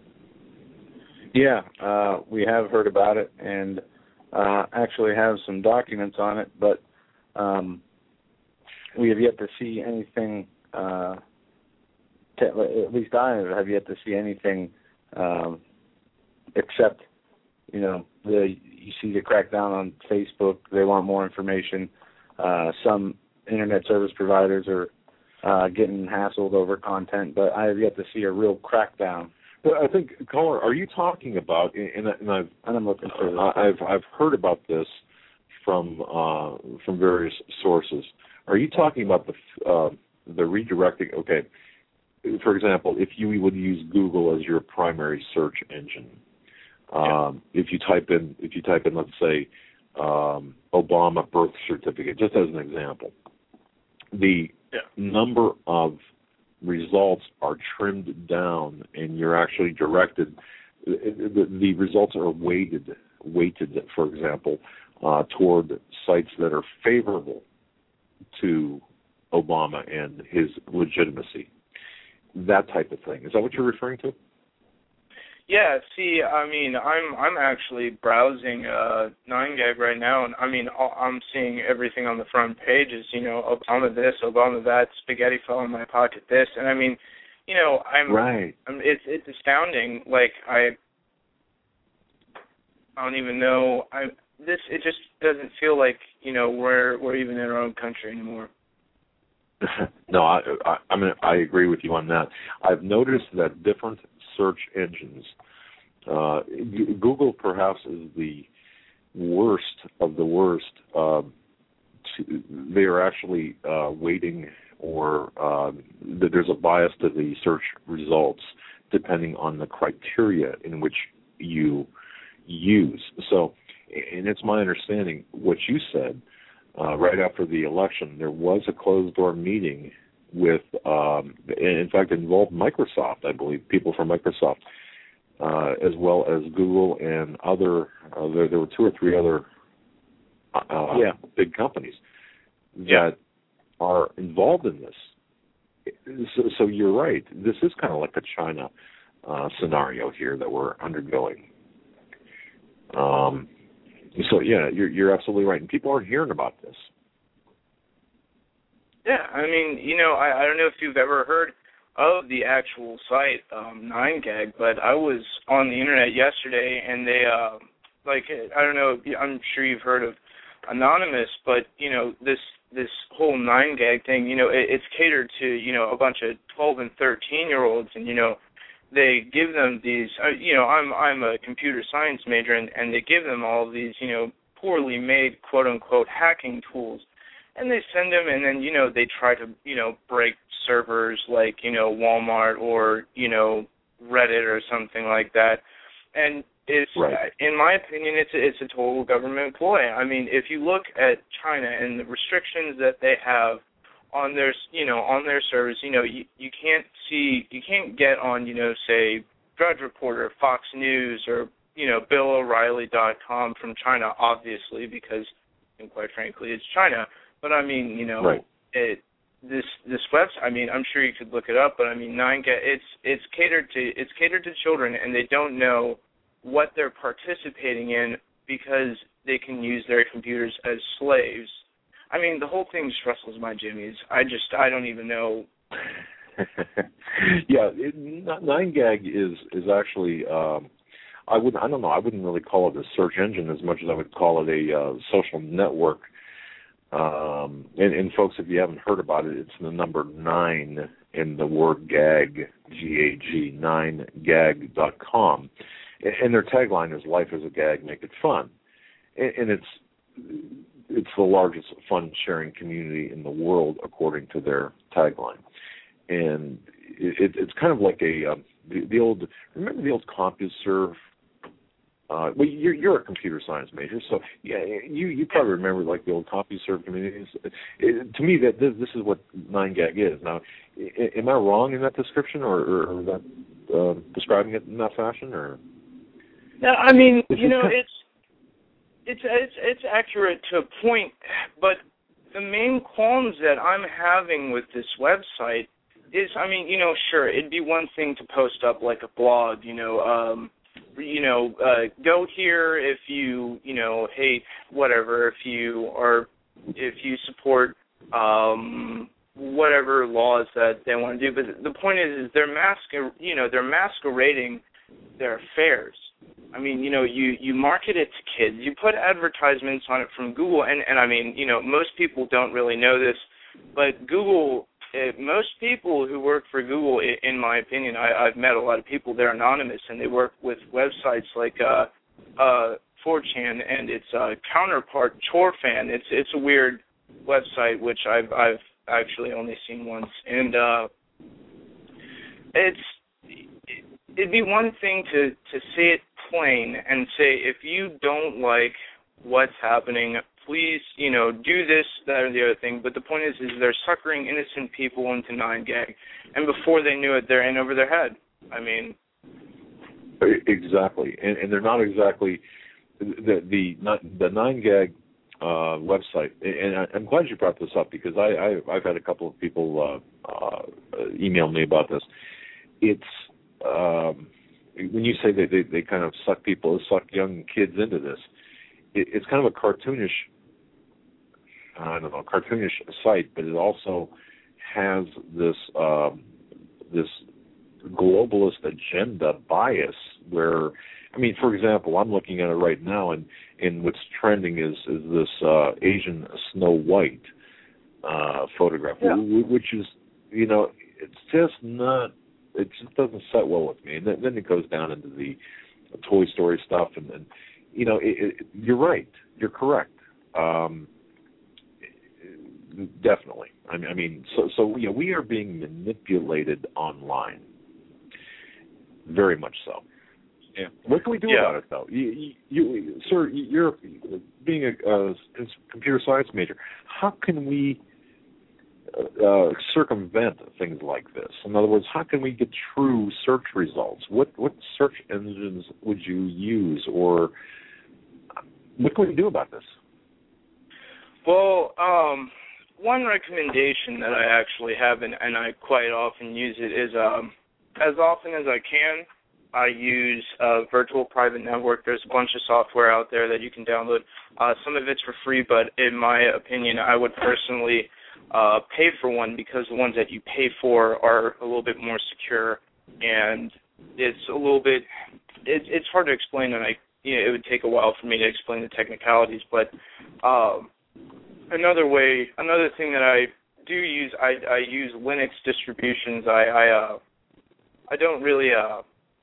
Yeah, uh, we have heard about it and uh, actually have some documents on it, but um, we have yet to see anything, uh, to, at least I have yet to see anything um, except, you know, the, you see the crackdown on Facebook. They want more information. Uh, some internet service providers are uh, getting hassled over content, but I have yet to see a real crackdown. But I think, caller, are you talking about? And, and I've And I'm looking for this. I've I've heard about this from uh, from various sources. Are you talking about the uh, the redirecting? Okay, for example, if you would use Google as your primary search engine. Um, if you type in, if you type in, let's say, um, Obama birth certificate, just as an example, the yeah. number of results are trimmed down, and you're actually directed. The, the results are weighted, weighted, for example, uh, toward sites that are favorable to Obama and his legitimacy. That type of thing. Is that what you're referring to? Yeah, see, I mean, I'm I'm actually browsing uh, nine gag right now, and I mean, I'm seeing everything on the front pages. You know, Obama this, Obama that, spaghetti fell in my pocket this, and I mean, you know, I'm right. I'm, it's it's astounding. Like I, I don't even know. I this it just doesn't feel like you know we're we're even in our own country anymore. No, I, I I mean I agree with you on that. I've noticed that different search engines, uh, Google perhaps is the worst of the worst. Uh, to, they are actually uh, weighting, or uh, there's a bias to the search results depending on the criteria in which you use. So, and it's my understanding what you said. Uh, right after the election, there was a closed-door meeting with, um, in fact, it involved Microsoft, I believe, people from Microsoft, uh, as well as Google and other, uh, there, there were two or three other uh, yeah. big companies that yeah. are involved in this. So, so you're right. This is kind of like a China uh, scenario here that we're undergoing. Um, so, yeah, you're, you're absolutely right. And people aren't hearing about this. Yeah, I mean, you know, I, I don't know if you've ever heard of the actual site, um, nine gag, but I was on the internet yesterday, and they, uh, like, I don't know, I'm sure you've heard of Anonymous, but, you know, this this whole nine gag thing, you know, it, it's catered to, you know, a bunch of twelve and thirteen-year-olds, and, you know, they give them these, uh, you know, I'm I'm a computer science major, and, and they give them all of these, you know, poorly made, quote-unquote, hacking tools. And they send them, and then, you know, they try to, you know, break servers like, you know, Walmart or, you know, Reddit or something like that. And it's, right. in my opinion, it's a, it's a total government ploy. I mean, if you look at China and the restrictions that they have on their, you know, on their servers, you know, you, you can't see, you can't get on, you know, say, Drudge Reporter, Fox News, or, you know, Bill O'Reilly dot com from China, obviously, because, and quite frankly, it's China. But I mean, you know, right. it this this website. I mean, I'm sure you could look it up, but I mean, nine gag. It's it's catered to it's catered to children, and they don't know what they're participating in because they can use their computers as slaves. I mean, the whole thing just wrestles my jimmies. I just I don't even know. yeah, it, nine gag is is actually. Um, I wouldn't. I don't know. I wouldn't really call it a search engine as much as I would call it a uh, social network. Um, and, and folks, if you haven't heard about it, it's the number nine in the word gag, G A G, nine gag dot com. And their tagline is "Life is a gag, make it fun." And, and it's it's the largest fun-sharing community in the world, according to their tagline. And it, it's kind of like a um, the, the old. Remember the old CompuServe? Uh, well, you're, you're a computer science major, so yeah, you, you probably remember like the old CompuServe communities. It, to me, that this, this is what nine gag is. Now, am I wrong in that description, or, or, or that uh, describing it in that fashion, or? No, I mean, you know, it's it's it's it's accurate to a point, but the main qualms that I'm having with this website is, I mean, you know, sure, it'd be one thing to post up like a blog, you know. Um, You know, uh, go here if you, you know, hate whatever, if you are, if you support um, whatever laws that they want to do. But the point is, is they're masquer, you know, they're masquerading their affairs. I mean, you know, you, you market it to kids. You put advertisements on it from Google, and, and I mean, you know, most people don't really know this, but Google. It, most people who work for Google, in my opinion, I, I've met a lot of people, they're anonymous, and they work with websites like uh, uh, four chan and its uh, counterpart, ChoreFan. It's it's a weird website, which I've I've actually only seen once. And uh, it's it'd be one thing to, to say it plain and say, if you don't like what's happening, please, you know, do this, that, or the other thing. But the point is, is they're suckering innocent people into nine gag, and before they knew it, they're in over their head. I mean, exactly, and, and they're not exactly the the not, the nine gag uh, website. And I, I'm glad you brought this up, because I, I I've had a couple of people uh, uh, email me about this. It's um, when you say that they, they kind of suck people, suck young kids into this. It, it's kind of a cartoonish. I don't know, cartoonish site, but it also has this um, this globalist agenda bias where, I mean, for example, I'm looking at it right now, and, and what's trending is, is this uh, Asian Snow White uh, photograph, yeah. which is, you know, it's just not, it just doesn't set well with me. And then, then it goes down into the Toy Story stuff, and, and you know, it, it, you're right, you're correct. Um, Definitely. I mean, I mean, so so yeah, we are being manipulated online. Very much so. Yeah. What can we do yeah. about it, though? You, you, you, sir, you're being a, a computer science major. How can we uh, circumvent things like this? In other words, how can we get true search results? What what search engines would you use, or what can we do about this? Well, um, one recommendation that I actually have, and, and I quite often use it, is um, as often as I can, I use a virtual private network. There's a bunch of software out there that you can download. Uh, some of it's for free, but in my opinion, I would personally uh, pay for one, because the ones that you pay for are a little bit more secure, and it's a little bit, it, it's hard to explain, and I, you know, it would take a while for me to explain the technicalities, but um, another way, another thing that I do use, I, I use Linux distributions. I I, uh, I don't really, uh,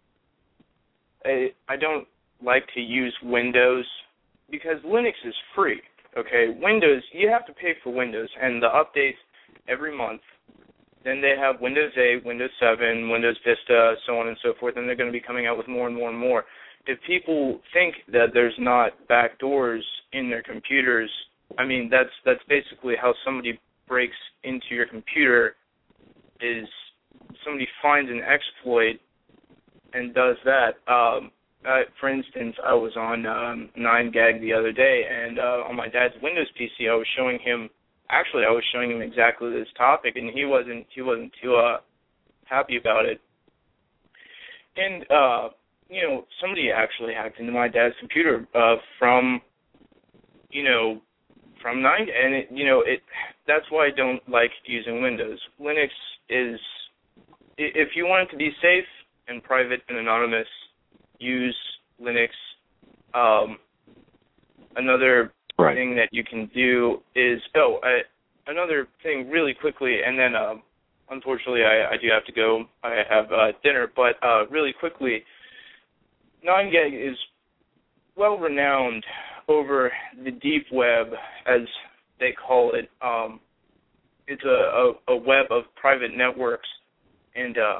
I, I don't like to use Windows, because Linux is free, okay? Windows, you have to pay for Windows, and the updates every month. Then they have Windows eight, Windows seven, Windows Vista, so on and so forth, and they're going to be coming out with more and more and more. If people think that there's not backdoors in their computers, I mean, that's that's basically how somebody breaks into your computer, is somebody finds an exploit and does that. Um, uh, for instance, I was on um, nine gag the other day, and uh, on my dad's Windows P C, I was showing him, actually I was showing him exactly this topic, and he wasn't he wasn't too uh, happy about it. And, uh, you know, somebody actually hacked into my dad's computer uh, from, you know, from nine, and it, you know, it. That's why I don't like using Windows. Linux is, if you want it to be safe and private and anonymous, use Linux. Um, another right. thing that you can do is, oh, I, another thing really quickly, and then um, unfortunately I, I do have to go. I have uh, dinner, but uh, really quickly, nine gag is well renowned over the deep web, as they call it. Um, it's a, a, a web of private networks, and uh,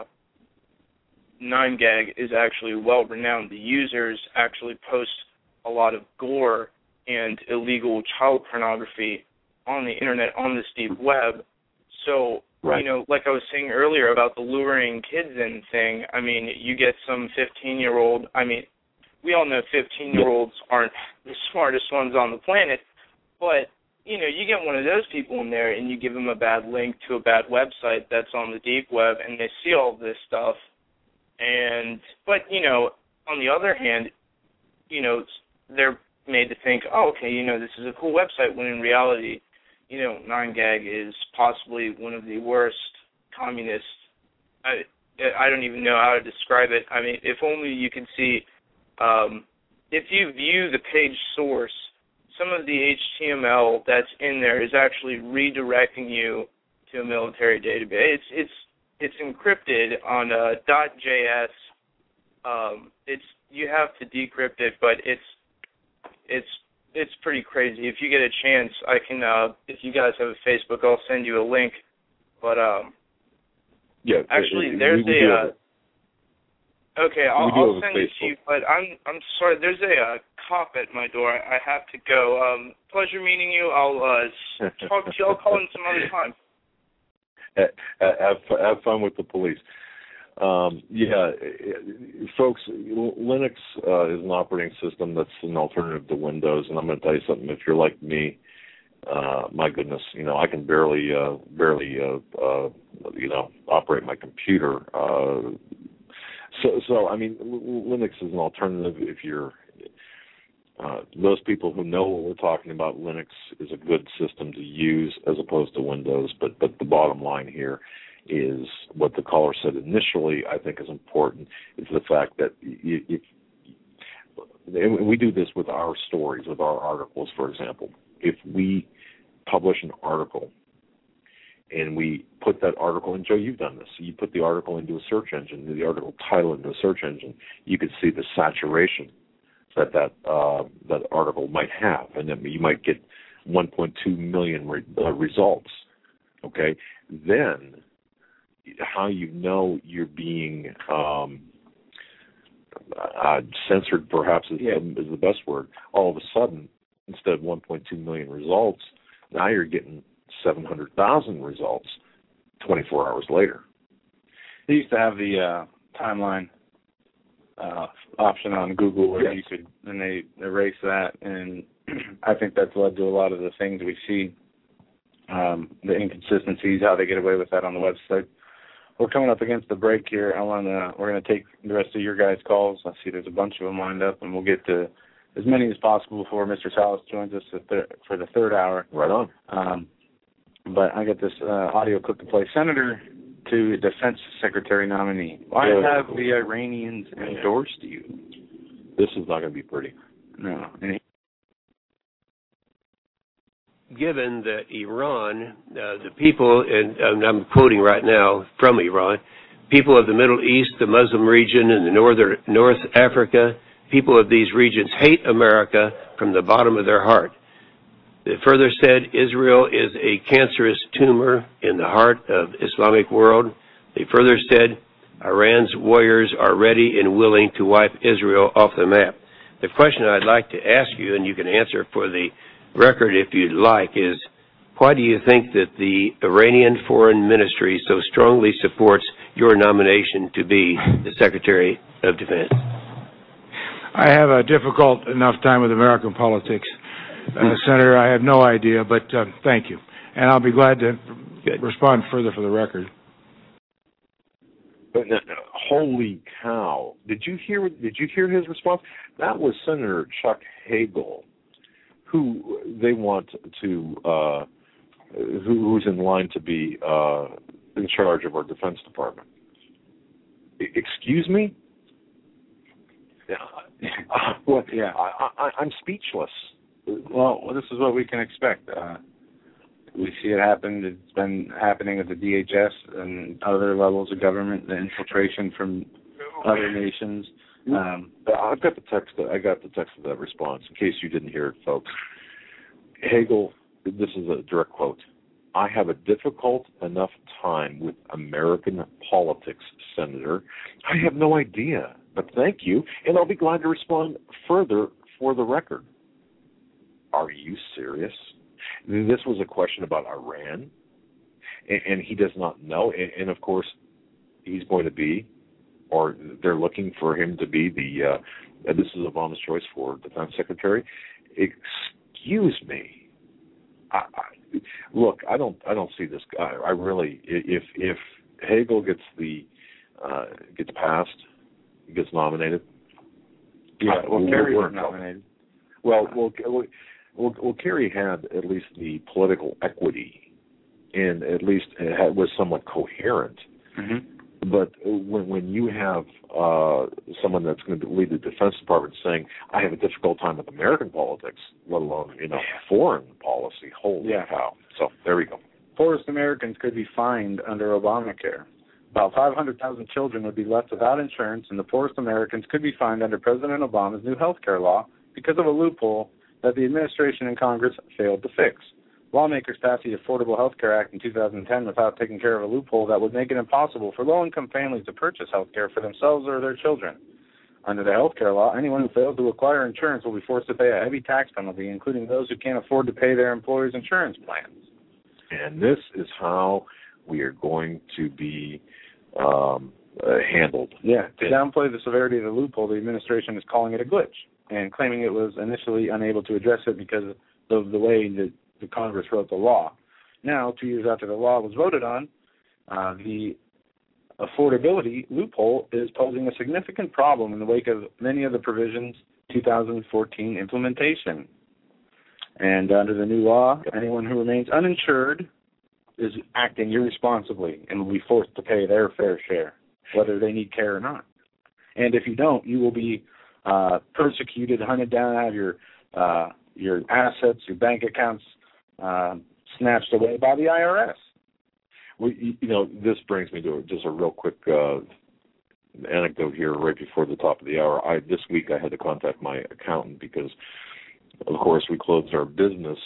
nine gag is actually well renowned. The users actually post a lot of gore and illegal child pornography on the internet, on this deep web. So, right. you know, like I was saying earlier about the luring kids in thing, I mean, you get some fifteen-year-old, I mean, we all know fifteen-year-olds aren't the smartest ones on the planet, but, you know, you get one of those people in there and you give them a bad link to a bad website that's on the deep web, and they see all this stuff. And, but, you know, on the other hand, you know, they're made to think, oh, okay, you know, this is a cool website, when in reality, you know, nine gag is possibly one of the worst communist, I, I don't even know how to describe it. I mean, if only you could see, um, if you view the page source, some of the H T M L that's in there is actually redirecting you to a military database. It's it's it's encrypted on uh, .js. Um, it's you have to decrypt it, but it's it's it's pretty crazy. If you get a chance, I can. Uh, if you guys have a Facebook, I'll send you a link. But um, yeah, actually, it, it, there's we, a. Uh, Okay, I'll, I'll send it Facebook. to you, but I'm I'm sorry. There's a uh, cop at my door. I have to go. Um, pleasure meeting you. I'll uh, talk to you. I'll call in some other time. Have, have fun with the police. Um, yeah, folks, Linux uh, is an operating system that's an alternative to Windows, and I'm going to tell you something. If you're like me, uh, my goodness, you know, I can barely, uh, barely, uh, uh, you know, operate my computer. Uh, So, so I mean, Linux is an alternative if you're uh, those people who know what we're talking about. Linux is a good system to use as opposed to Windows. But, but the bottom line here is what the caller said initially. I think is important is the fact that you, you, and we do this with our stories, with our articles, for example. If we publish an article, and we put that article, and Joe, you've done this. You put the article into a search engine, the article title into a search engine. You could see the saturation that that uh, that article might have, and then you might get one point two million re- uh, results. Okay, then how you know you're being um, uh, censored, perhaps is, yeah. is the best word. All of a sudden, instead of one point two million results, now you're getting seven hundred thousand results twenty-four hours later. They used to have the uh, timeline uh, option on Google where yes. you could, and they erase that, and I think that's led to a lot of the things we see, um, the inconsistencies, how they get away with that on the website. We're coming up against the break here. I want to. We're going to take the rest of your guys' calls. I see there's a bunch of them lined up, and we'll get to as many as possible before Mister Salas joins us for the third hour. Right on. Um, but I got this uh, audio clip to play. Senator to Defense Secretary nominee. Why yeah. have the Iranians endorsed you? This is not going to be pretty. No. And given that Iran, uh, the people, and, and I'm quoting right now from Iran, people of the Middle East, the Muslim region, and the northern North Africa, people of these regions hate America from the bottom of their heart. It further said Israel is a cancerous tumor in the heart of Islamic world. They further said Iran's warriors are ready and willing to wipe Israel off the map. The question I'd like to ask you, and you can answer for the record if you'd like, is why do you think that the Iranian Foreign Ministry so strongly supports your nomination to be the Secretary of Defense? I have a difficult enough time with American politics, uh, Senator. I have no idea, but uh, thank you. And I'll be glad to Good. respond further for the record. But no, no, holy cow! Did you hear? Did you hear his response? That was Senator Chuck Hagel, who they want to, uh, who, who's in line to be uh, in charge of our Defense Department. I, excuse me? Yeah. Uh, well, yeah. I, I, I'm speechless. Well, this is what we can expect. Uh, we see it happen. It's been happening at the D H S and other levels of government, the infiltration from other nations. Um, I've got the text. I got the text of that response. In case you didn't hear it, folks. Hagel, this is a direct quote. I have a difficult enough time with American politics, Senator. I have no idea, but thank you, and I'll be glad to respond further for the record. Are you serious? This was a question about Iran, and, and he does not know, and, and of course, he's going to be, or they're looking for him to be the, uh, this is Obama's choice for Defense Secretary. Excuse me. I, I, look, I don't, I don't see this guy. I really, if if Hagel gets the, uh, gets passed, gets nominated. Yeah, I, well, we'll, Kerry was nominated. Well, well, well, well, Kerry had at least the political equity, and at least it had, was somewhat coherent. Mm-hmm. But when when you have uh, someone that's going to lead the Defense Department saying, "I have a difficult time with American politics, let alone you know foreign policy," holy yeah. cow! So there we go. Poorest Americans could be fined under Obamacare. About five hundred thousand children would be left without insurance, and the poorest Americans could be fined under President Obama's new health care law because of a loophole that the administration and Congress failed to fix. Lawmakers passed the Affordable Health Care Act in two thousand ten without taking care of a loophole that would make it impossible for low-income families to purchase health care for themselves or their children. Under the health care law, anyone who fails to acquire insurance will be forced to pay a heavy tax penalty, including those who can't afford to pay their employers' insurance plans. And this is how we are going to be um, uh, handled. Yeah, to downplay the severity of the loophole, the administration is calling it a glitch and claiming it was initially unable to address it because of the way that the Congress wrote the law. Now, two years after the law was voted on, uh, the affordability loophole is posing a significant problem in the wake of many of the provisions' two thousand fourteen implementation. And under the new law, anyone who remains uninsured is acting irresponsibly and will be forced to pay their fair share, whether they need care or not. And if you don't, you will be uh, persecuted, hunted down, have your uh, your assets, your bank accounts uh, snatched away by the I R S. Well, you, you know, this brings me to just a real quick uh, anecdote here right before the top of the hour. I, this week I had to contact my accountant because, of course, we closed our business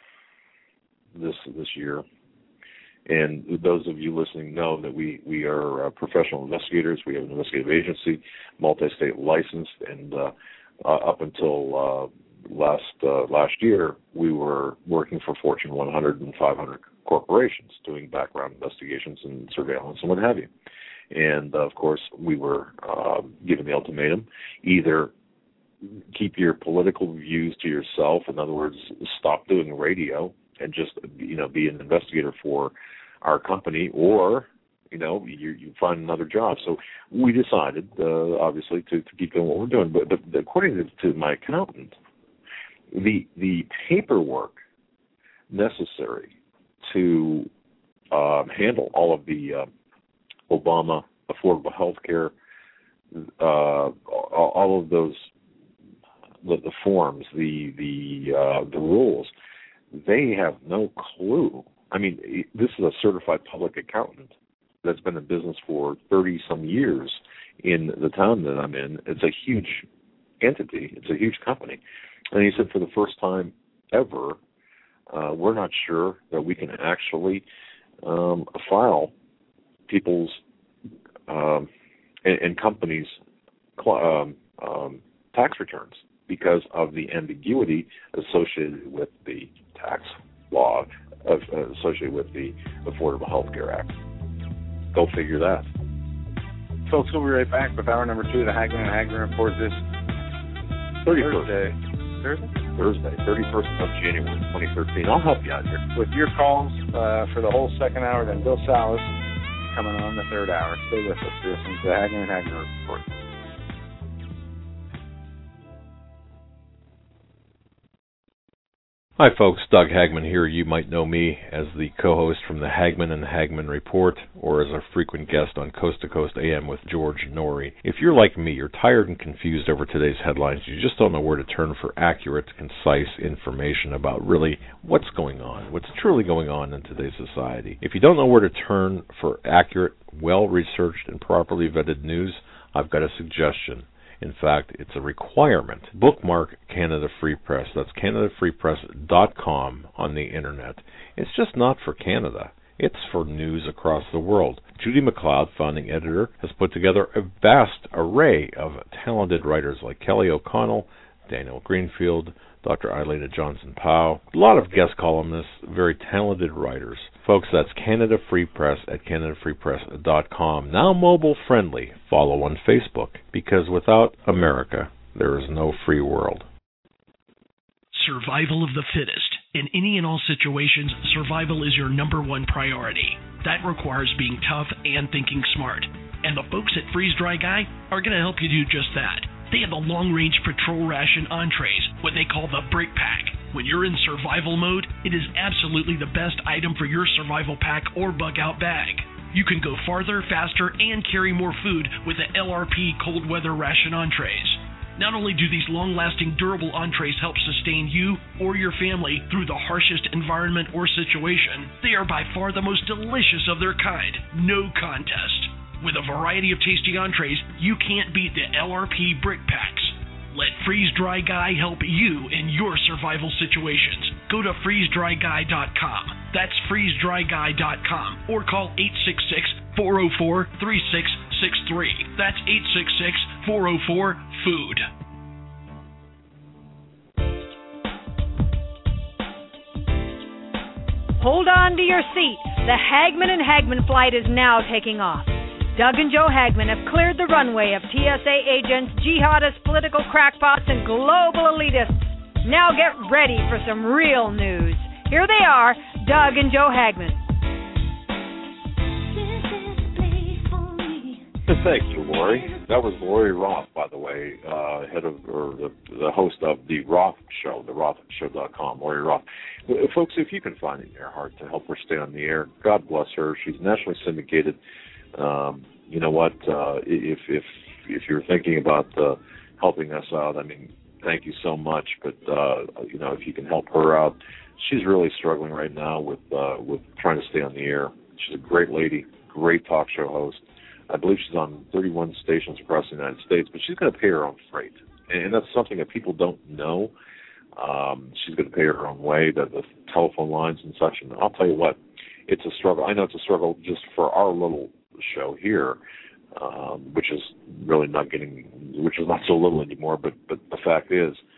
this this year. And those of you listening know that we, we are uh, professional investigators. We have an investigative agency, multi-state licensed, and uh, uh, up until uh, last uh, last year, we were working for Fortune one hundred and five hundred corporations, doing background investigations and surveillance and what have you. And, uh, of course, we were uh, given the ultimatum, either keep your political views to yourself, in other words, stop doing radio and just, you know, be an investigator for our company, or, you know, you, you find another job. So we decided, uh, obviously, to, to keep doing what we're doing. But, but according to, to my accountant, the the paperwork necessary to uh, handle all of the uh, Obama affordable health care, uh, all of those, the, the forms, the the uh, the rules, they have no clue. I mean, this is a certified public accountant that's been in business for thirty some years in the town that I'm in. It's a huge entity. It's a huge company. And he said, for the first time ever, uh, we're not sure that we can actually um, file people's um, and, and companies' um, um, tax returns because of the ambiguity associated with the tax law of, uh, associated with the Affordable Health Care Act. Go figure that. Folks, we'll be right back with hour number two of the Hagmann and Hagmann Report this Thursday. Thursday? Thursday, thirty-first of January, twenty thirteen. I'll help you out here. With your calls uh, for the whole second hour, then Bill Salas coming on the third hour. Stay with us. This is the Hagmann and Hagmann Report. Hi folks, Doug Hagmann here. You might know me as the co-host from the Hagmann and Hagmann Report, or as a frequent guest on Coast to Coast A M with George Norrie. If you're like me, you're tired and confused over today's headlines. You just don't know where to turn for accurate, concise information about really what's going on, what's truly going on in today's society. If you don't know where to turn for accurate, well-researched, and properly vetted news, I've got a suggestion. In fact, it's a requirement. Bookmark Canada Free Press. That's canada free press dot com on the internet. It's just not for Canada. It's for news across the world. Judy McLeod, founding editor, has put together a vast array of talented writers like Kelly O'Connell, Daniel Greenfield, Doctor Aileta Johnson-Powell, a lot of guest columnists, very talented writers. Folks, that's Canada Free Press at canada free press dot com. Now mobile friendly. Follow on Facebook, because without America, there is no free world. Survival of the fittest. In any and all situations, survival is your number one priority. That requires being tough and thinking smart. And the folks at Freeze Dry Guy are going to help you do just that. They have the long-range patrol ration entrees, what they call the Brick Pack. When you're in survival mode, it is absolutely the best item for your survival pack or bug-out bag. You can go farther, faster, and carry more food with the L R P cold weather ration entrees. Not only do these long-lasting, durable entrees help sustain you or your family through the harshest environment or situation, they are by far the most delicious of their kind. No contest. With a variety of tasty entrees, you can't beat the L R P Brick Packs. Let Freeze Dry Guy help you in your survival situations. Go to freeze dry guy dot com. That's freeze dry guy dot com. Or call eight six six, four zero four, three six six three. That's eight six six, four zero four, food. Hold on to your seat. The Hagmann and Hagmann flight is now taking off. Doug and Joe Hagmann have cleared the runway of T S A agents, jihadists, political crackpots, and global elitists. Now get ready for some real news. Here they are, Doug and Joe Hagmann. Thank you, Lori. That was Lori Roth, by the way, uh, head of or the, the host of the Roth Show, the roth show dot com. Lori Roth, folks, if you can find it in your heart to help her stay on the air, God bless her. She's nationally syndicated. Um, you know what? Uh, if if if you're thinking about uh, helping us out, I mean, thank you so much. But uh, you know, if you can help her out, she's really struggling right now with uh, with trying to stay on the air. She's a great lady, great talk show host. I believe she's on thirty-one stations across the United States, but she's going to pay her own freight, and that's something that people don't know. Um, she's going to pay her own way, the, the telephone lines and such. And I'll tell you what, it's a struggle. I know it's a struggle just for our little show here, um, which is really not getting, which is not so little anymore. But but the fact is,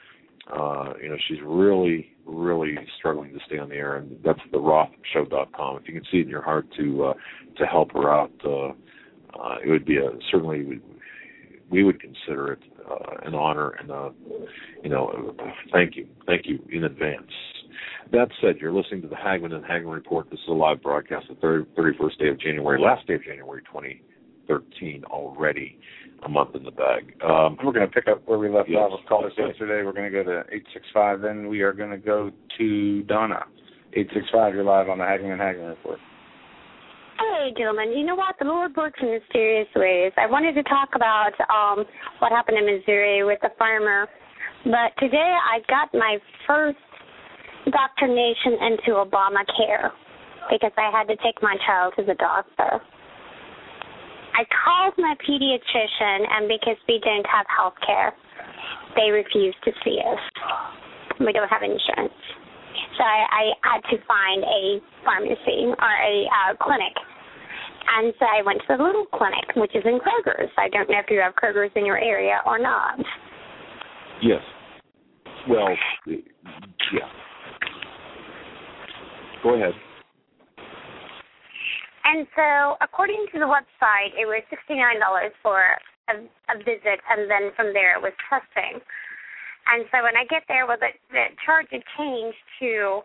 Uh, you know, she's really, really struggling to stay on the air, and that's the roth show dot com. If you can see it in your heart to uh, to help her out, uh, uh, it would be a certainly we would consider it uh, an honor and a, you know, thank you, thank you in advance. That said, you're listening to the Hagman and Hagman Report. This is a live broadcast, the thirty-first day of January, last day of January twenty thirteen already. A month in the bag. Um, We're going to pick up where we left yes. off with callers yesterday. We're going to go to eight six five. Then we are going to go to Donna. eight six five, you're live on the Hagman and Hagman Report. Hey, gentlemen. You know what? The Lord works in mysterious ways. I wanted to talk about um, what happened in Missouri with the farmer. But today I got my first indoctrination into Obamacare because I had to take my child to the doctor. I called my pediatrician, and because we don't have health care, they refused to see us. We don't have insurance. So I, I had to find a pharmacy or a uh, clinic. And so I went to the little clinic, which is in Kroger's. I don't know if you have Kroger's in your area or not. Yes. Well, yeah. Go ahead. And so, according to the website, it was sixty-nine dollars for a, a visit, and then from there it was testing. And so when I get there, well, the, the charge had changed to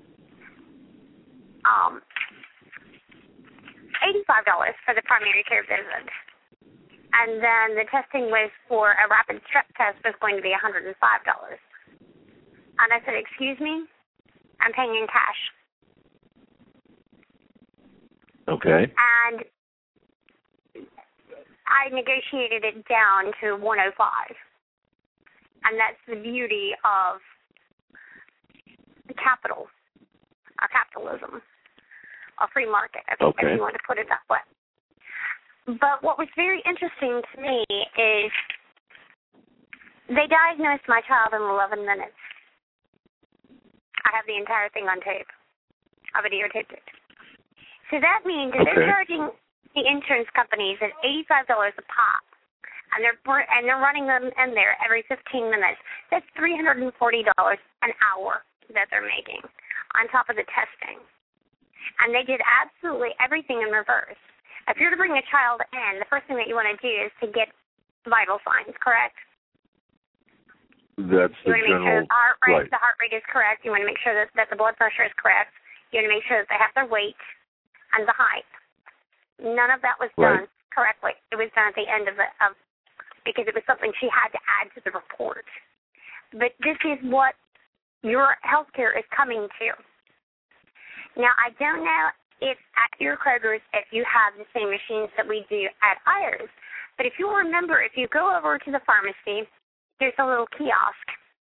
um, eighty-five dollars for the primary care visit. And then the testing was for a rapid strep test was going to be one hundred five dollars. And I said, excuse me, I'm paying in cash. Okay. And I negotiated it down to one oh five. And that's the beauty of capital, or capitalism, or free market, if, okay. if you want to put it that way. But what was very interesting to me is they diagnosed my child in eleven minutes. I have the entire thing on tape. I videotaped it. So that means that okay. they're charging the insurance companies at eighty-five dollars a pop, and they're and they're running them in there every fifteen minutes. That's three hundred forty dollars an hour that they're making on top of the testing. And they did absolutely everything in reverse. If you're to bring a child in, the first thing that you want to do is to get vital signs, correct? That's you the want to make general, sure that the heart rate, right. the heart rate is correct. You want to make sure that, that the blood pressure is correct. You want to make sure that they have their weight and the height. None of that was done right. correctly. It was done at the end of it, of, because it was something she had to add to the report. But this is what your health care is coming to. Now, I don't know if at your Kroger's, if you have the same machines that we do at ours, but if you remember, if you go over to the pharmacy, there's a little kiosk,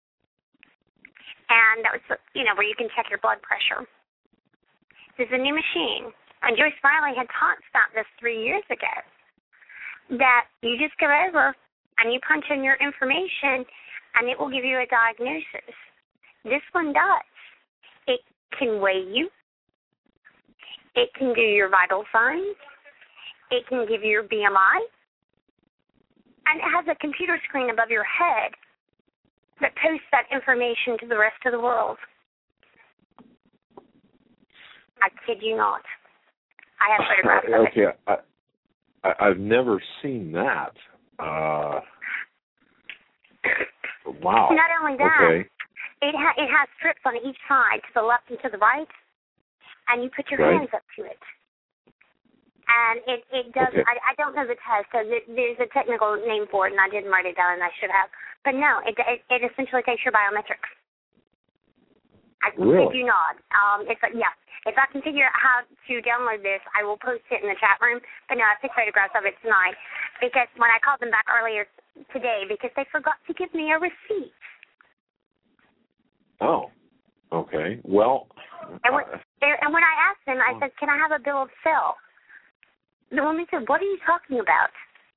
and that was, you know, where you can check your blood pressure. There's a new machine. And Joyce Smiley had taught about this three years ago, that you just go over and you punch in your information, and it will give you a diagnosis. This one does. It can weigh you. It can do your vital signs. It can give you your B M I. And it has a computer screen above your head that posts that information to the rest of the world. I kid you not. I have photographs of okay, it. I, I, I've never seen that. Uh, wow. Not only that, okay. it, ha- it has strips on each side, to the left and to the right, and you put your right. hands up to it. And it, it does, okay. I, I don't know the test, so there's a technical name for it, and I didn't write it down, and I should have. But no, it, it, it essentially takes your biometrics. I really? kid you not. Um, it's like, yeah. If I can figure out how to download this, I will post it in the chat room. But no, I took photographs of it tonight because when I called them back earlier today, because they forgot to give me a receipt. Oh, okay. Well. And when, and when I asked them, I said, "Can I have a bill of sale?" The woman said, "What are you talking about?"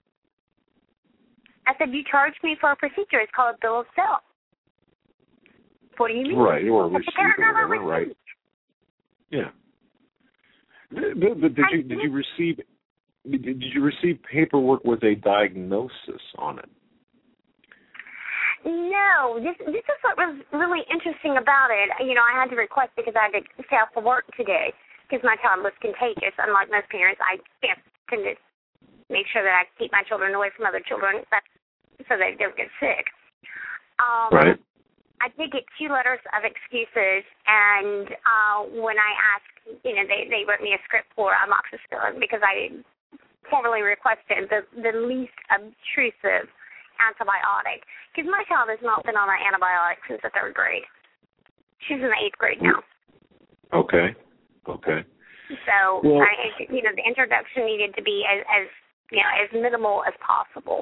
I said, "You charged me for a procedure. It's called a bill of sale." What do you mean? Right, or a receipt or whatever, receipt. right. Yeah. But, but did you did you receive did you receive paperwork with a diagnosis on it? no, this this is what was really interesting about it. You know, I had to request because I had to stay off for work today because my child was contagious. Unlike most parents, I can't tend to make sure that I keep my children away from other children that's, so they don't get sick. Um, right. I did get two letters of excuses, and uh, when I asked, you know, they, they wrote me a script for amoxicillin because I formally requested the, the least obtrusive antibiotic. Because my child has not been on an antibiotic since the third grade. She's in the eighth grade now. Okay. Okay. So, well, I, you know, the introduction needed to be as, as, you know, as minimal as possible.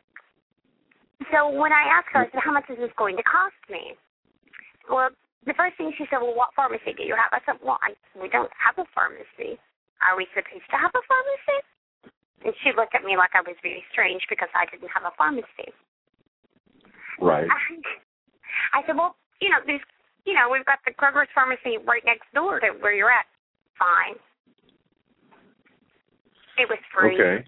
So when I asked her, I said, how much is this going to cost me? Well, the first thing she said, well, what pharmacy do you have? I said, well, I, we don't have a pharmacy. Are we supposed to have a pharmacy? And she looked at me like I was very strange because I didn't have a pharmacy. Right. I, I said, well, you know, there's, you know, we've got the Kroger's pharmacy right next door to where you're at. Fine. It was free. Okay.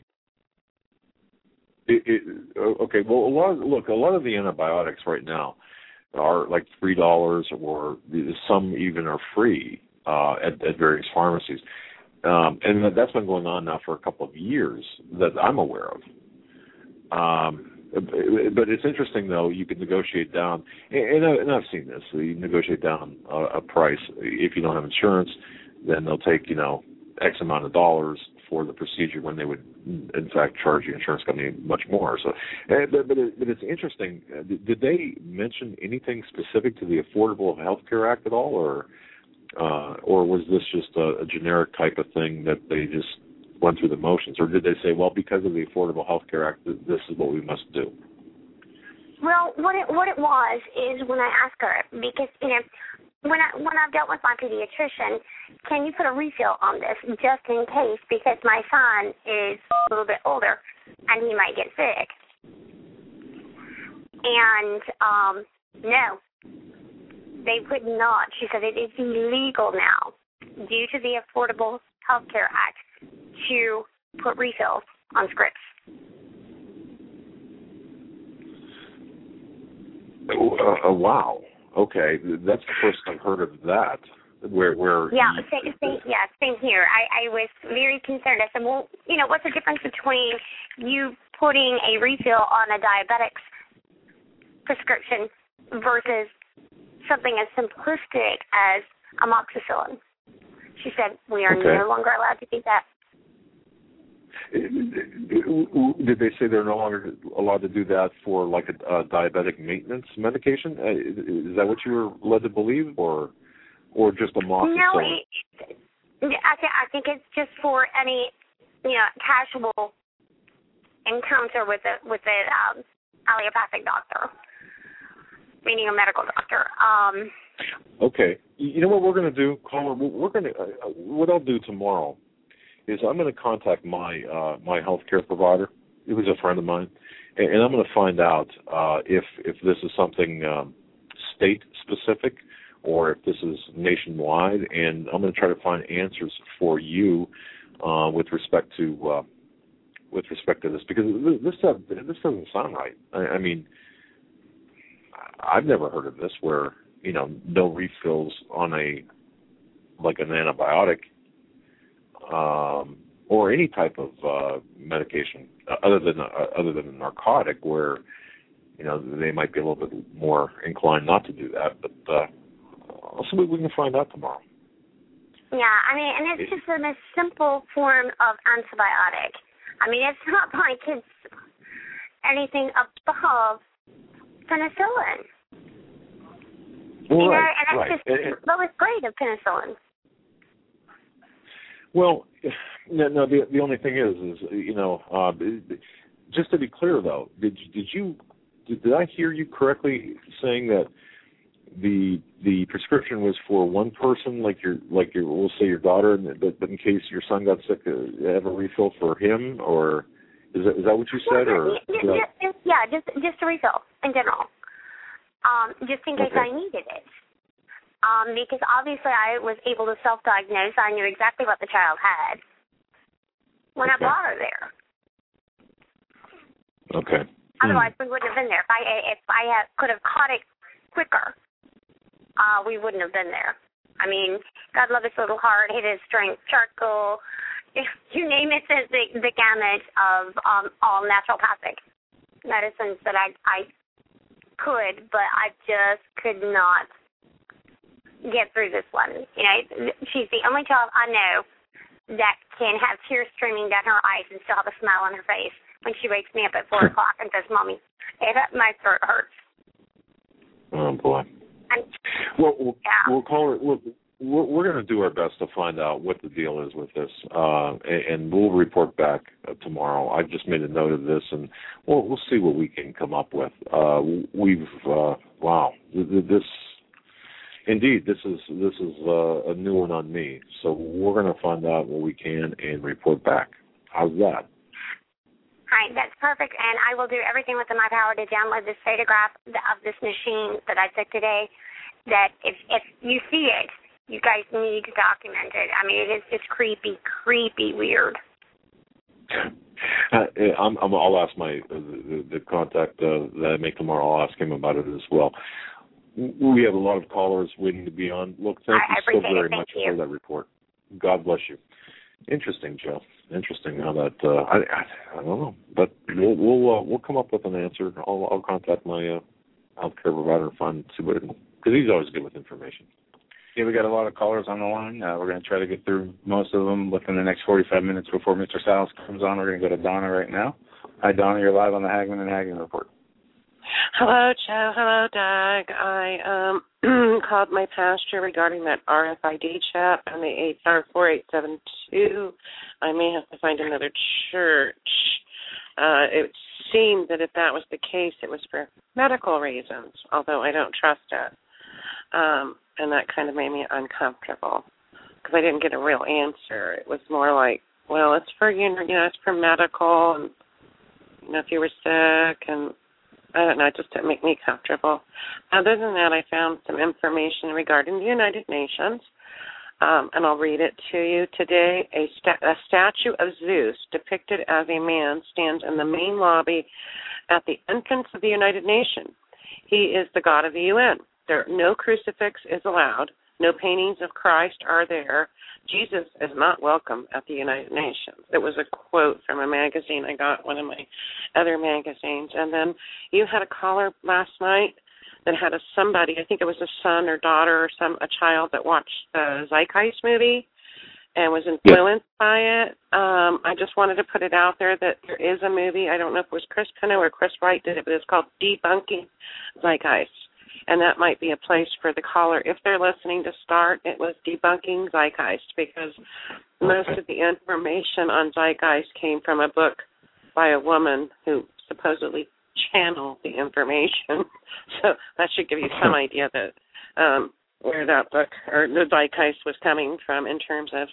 It, it, okay. Well, a lot of, look, a lot of the antibiotics right now are like three dollars, or some even are free uh, at, at various pharmacies, um, and that's been going on now for a couple of years that I'm aware of. Um, but it's interesting, though. You can negotiate down, and, I, and I've seen this. So you negotiate down a, a price if you don't have insurance. Then they'll take, you know, X amount of dollars for the procedure when they would, in fact, charge the insurance company much more. So, but but, it, but it's interesting. Did they mention anything specific to the Affordable Health Care Act at all, or uh, or was this just a, a generic type of thing that they just went through the motions, or did they say, well, because of the Affordable Health Care Act, this is what we must do? Well, what it what it was is when I asked her, because you know. When I when I've dealt with my pediatrician, can you put a refill on this just in case, because my son is a little bit older and he might get sick. And um, no, they would not. She said it is illegal now, due to the Affordable Health Care Act, to put refills on scripts. Uh, uh, wow. Okay, that's the first I've heard of that. Where, where? Yeah, you, same, same, yeah, same here. I, I was very concerned. I said, well, you know, what's the difference between you putting a refill on a diabetic's prescription versus something as simplistic as amoxicillin? She said, we are okay. no longer allowed to do that. Did they say they're no longer allowed to do that for like a, a diabetic maintenance medication? Is that what you were led to believe, or or just amoxicillin? No, it, I, th- I think it's just for any, you know, casual encounter with a with a um, allopathic doctor, meaning a medical doctor. Um, okay, you know what we're going to do, caller? We're going to uh, what I'll do tomorrow is I'm going to contact my uh, my healthcare provider, who's a friend of mine, and, and I'm going to find out uh, if if this is something um, state specific or if this is nationwide, and I'm going to try to find answers for you uh, with respect to uh, with respect to this, because this this doesn't sound right. I, I mean, I've never heard of this where, you know, no refills on a like an antibiotic. Um, or any type of uh, medication uh, other than uh, other than a narcotic, where, you know, they might be a little bit more inclined not to do that. But uh, I'll see what we can find out tomorrow. Yeah, I mean, and it's just the most simple form of antibiotic. I mean, it's not like it's anything above penicillin. Well, you know, right, and that's right. just And, the lowest grade of penicillin. Well, no, no. The the only thing is, is you know, uh, just to be clear though, did did you did, did I hear you correctly saying that the the prescription was for one person, like your like your we'll say your daughter, but, but in case your son got sick, uh, have a refill for him, or is that is that what you said, or yeah, just, just, yeah, just just a refill in general, um, just in case okay. I needed it. Um, because obviously I was able to self-diagnose. I knew exactly what the child had when okay. I brought her there. Okay. Otherwise, we wouldn't have been there. If I if I had, could have caught it quicker, uh, we wouldn't have been there. I mean, God love his little heart, hit his strength, charcoal, you name it, says the, the gamut of um, all naturopathic medicines that I, I could, but I just could not get through this one. You know, she's the only child I know that can have tears streaming down her eyes and still have a smile on her face when she wakes me up at four o'clock and says, "Mommy, it, my throat hurts." Oh boy. And, well, we'll, yeah. we'll call it. We'll, we're we're going to do our best to find out what the deal is with this, uh, and, and we'll report back uh, tomorrow. I've just made a note of this, and we'll we'll see what we can come up with. Uh, we've uh, wow, this. Indeed, this is this is uh, a new one on me. So we're going to find out what we can and report back. How's that? All right, that's perfect, and I will do everything within my power to download this photograph of this machine that I took today, that if if you see it, you guys need to document it. I mean, it is just creepy, creepy weird. Uh, I'm, I'm, I'll ask my the, the contact uh, that I make tomorrow, I'll ask him about it as well. We have a lot of callers waiting to be on. Look, thank I, you I so very it. Thank much you. for that report. God bless you. Interesting, Joe. Interesting how that. Uh, I, I I don't know, but we'll we'll uh, we'll come up with an answer. I'll I'll contact my uh, healthcare provider and find see what because he's always good with information. Yeah, we got a lot of callers on the line. Uh, we're going to try to get through most of them within the next forty-five minutes before Mister Salas comes on. We're going to go to Donna right now. Hi, Donna. You're live on the Hagman and Hagman Report. Hello, Joe. Hello, Doug. I um, called my pastor regarding that R F I D chip and the eight R four eight seven two. I may have to find another church. Uh, it seemed that if that was the case, it was for medical reasons, although I don't trust it. Um, and that kind of made me uncomfortable because I didn't get a real answer. It was more like, well, it's for, you know, you know, it's for medical, and, you know, if you were sick, and I don't know, it just didn't make me comfortable. Other than that, I found some information regarding the United Nations, um, and I'll read it to you. Today, a, sta- a statue of Zeus depicted as a man stands in the main lobby at the entrance of the United Nations. He is the god of the U N. There, no crucifix is allowed. No paintings of Christ are there. Jesus is not welcome at the United Nations. It was a quote from a magazine I got, one of my other magazines. And then you had a caller last night that had a somebody, I think it was a son or daughter or some a child that watched the Zeitgeist movie and was influenced yeah. by it. Um, I just wanted to put it out there that there is a movie. I don't know if it was Chris Pino or Chris Wright did it, but it's called Debunking Zeitgeist. And that might be a place for the caller, if they're listening, to start. It was Debunking Zeitgeist, because most of the information on Zeitgeist came from a book by a woman who supposedly channeled the information. So that should give you some idea that um, where that book or the Zeitgeist was coming from in terms of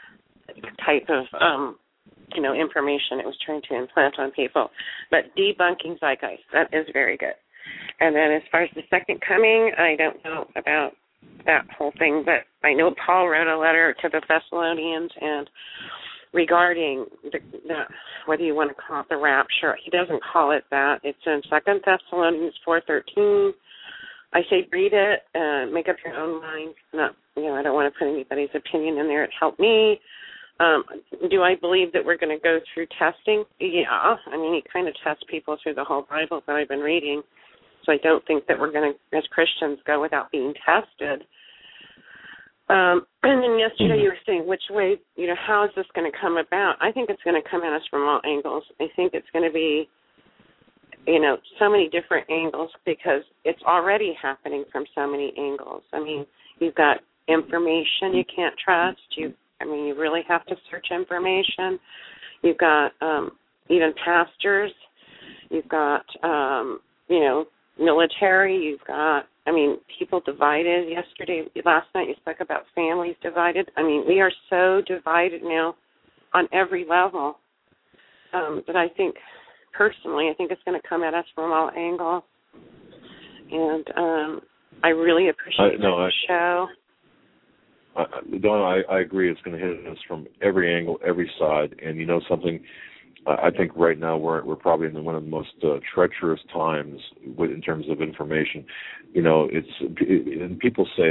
type of um, you know information it was trying to implant on people. But Debunking Zeitgeist, that is very good. And then as far as the second coming, I don't know about that whole thing, but I know Paul wrote a letter to the Thessalonians and regarding the, the, whether you want to call it the rapture. He doesn't call it that. It's in Second Thessalonians four thirteen. I say read it, uh, make up your own mind. Not, you know, I don't want to put anybody's opinion in there. It helped me. Um, do I believe that we're going to go through testing? Yeah. I mean, he kind of tests people through the whole Bible that I've been reading. So I don't think that we're going to, as Christians, go without being tested. Um, and then yesterday you were saying which way, you know, how is this going to come about? I think it's going to come at us from all angles. I think it's going to be, you know, so many different angles because it's already happening from so many angles. I mean, you've got information you can't trust. You, I mean, you really have to search information. You've got um, even pastors. You've got, um, you know, military, you've got, I mean, people divided. Yesterday, last night, you spoke about families divided. I mean, we are so divided now on every level um, that I think, personally, I think it's going to come at us from all angles. And um, I really appreciate I, no, the I, show. I, Donna, I, I agree. It's going to hit us from every angle, every side. And you know something? I think right now we're we're probably in one of the most uh, treacherous times with, in terms of information. You know, it's it, and people say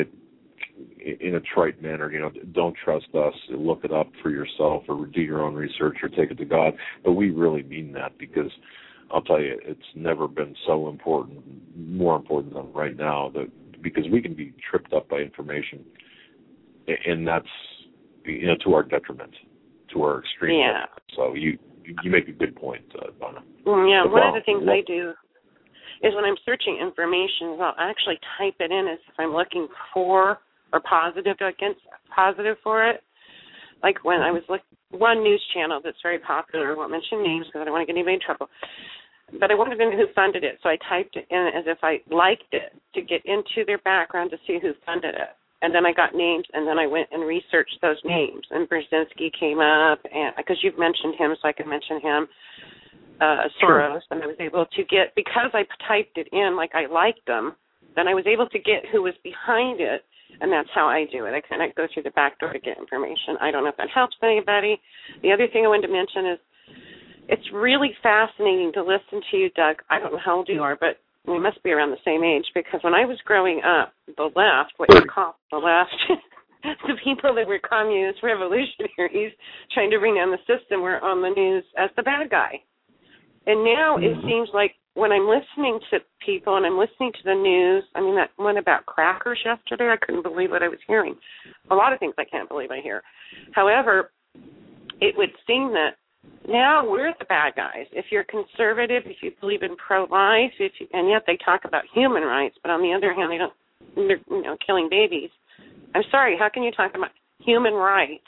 it in a trite manner. You know, don't trust us. Look it up for yourself, or do your own research, or take it to God. But we really mean that, because I'll tell you, it's never been so important, more important than right now. That because we can be tripped up by information, and that's, you know, to our detriment, to our extreme. Yeah. Detriment. So you. You make a good point, uh, Donna. Mm, yeah, but one wow, of the things what? I do is when I'm searching information, I'll actually type it in as if I'm looking for or positive against positive for it. Like when I was looking, one news channel that's very popular, I won't mention names because I don't want to get anybody in trouble, but I wanted to know who funded it, so I typed it in as if I liked it to get into their background to see who funded it. And then I got names, and then I went and researched those names. And Brzezinski came up, and because you've mentioned him, so I can mention him, uh, Soros. Sure. And I was able to get, because I typed it in like I liked them, then I was able to get who was behind it, and that's how I do it. I kind of go through the back door to get information. I don't know if that helps anybody. The other thing I wanted to mention is it's really fascinating to listen to you, Doug. I don't know how old you are, but we must be around the same age, because when I was growing up, the left, what you call the left, the people that were communist revolutionaries trying to bring down the system were on the news as the bad guy. And now it seems like when I'm listening to people and I'm listening to the news, I mean, that one about crackers yesterday, I couldn't believe what I was hearing. A lot of things I can't believe I hear. However, it would seem that now we're the bad guys. If you're conservative, if you believe in pro-life, if you, and yet they talk about human rights, but on the other hand, they don't, they're, you know, killing babies. I'm sorry, how can you talk about human rights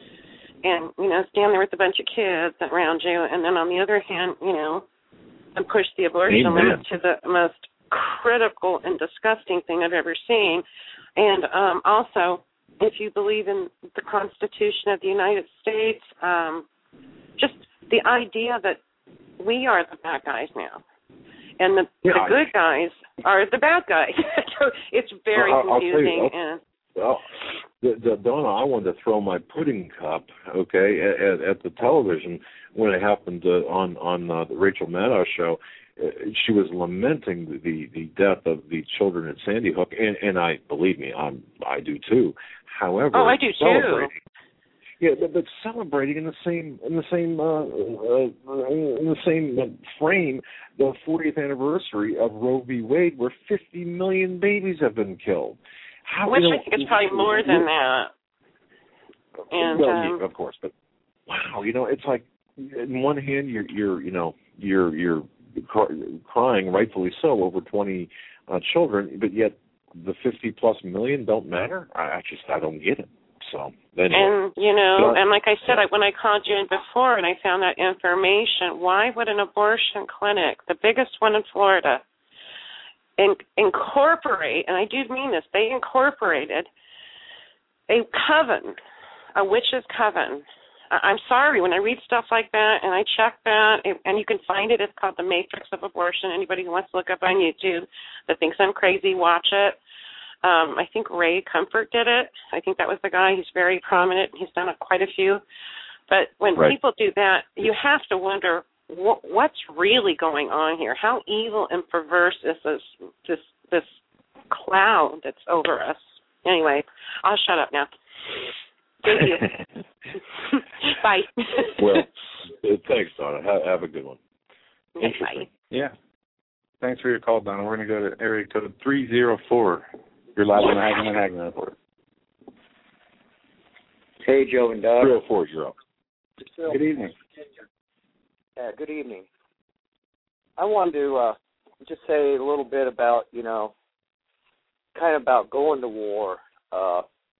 and, you know, stand there with a bunch of kids around you, and then on the other hand, you know, and push the abortion limit to the most critical and disgusting thing I've ever seen. And um, also, if you believe in the Constitution of the United States, um, just the idea that we are the bad guys now, and the, yeah, the good guys are the bad guys. So it's very I'll, confusing. I'll you, and well, the, the, Donna, I wanted to throw my pudding cup, okay, at, at the television when it happened uh, on on uh, the Rachel Maddow show. Uh, she was lamenting the, the death of the children at Sandy Hook, and, and I believe me, I'm I do too. However, oh, I do too. Yeah, but, but celebrating in the same in the same uh, uh, in the same frame the fortieth anniversary of Roe v. Wade, where fifty million babies have been killed. How, Which you know, I think is probably more than that. And, well, um, yeah, of course, but wow, you know, it's like in one hand you're you're you know you're you're crying, rightfully so, over twenty uh, children, but yet the fifty plus million don't matter. I, I just I don't get it. So anyway. And, you know, yeah. and like I said, I, when I called you in before and I found that information, why would an abortion clinic, the biggest one in Florida, in, incorporate, and I do mean this, they incorporated a coven, a witch's coven. I, I'm sorry, when I read stuff like that and I check that, it, and you can find it, it's called The Matrix of Abortion. Anybody who wants to look up on YouTube that thinks I'm crazy, watch it. Um, I think Ray Comfort did it. I think that was the guy. He's very prominent. He's done quite a few. But when right. people do that, you have to wonder wh- what's really going on here. How evil and perverse is this this this cloud that's over us? Anyway, I'll shut up now. Thank you. Bye. Well, thanks, Donna. Have, have a good one. Interesting. Bye. Yeah. Thanks for your call, Donna. We're going to go to area code three zero four. You're live on the Hagman and Hagman Report. Hey, Joe and Doug. three oh four, you're up. Good evening. Yeah, good evening. I wanted to uh, just say a little bit about, you know, kind of about going to war. Uh,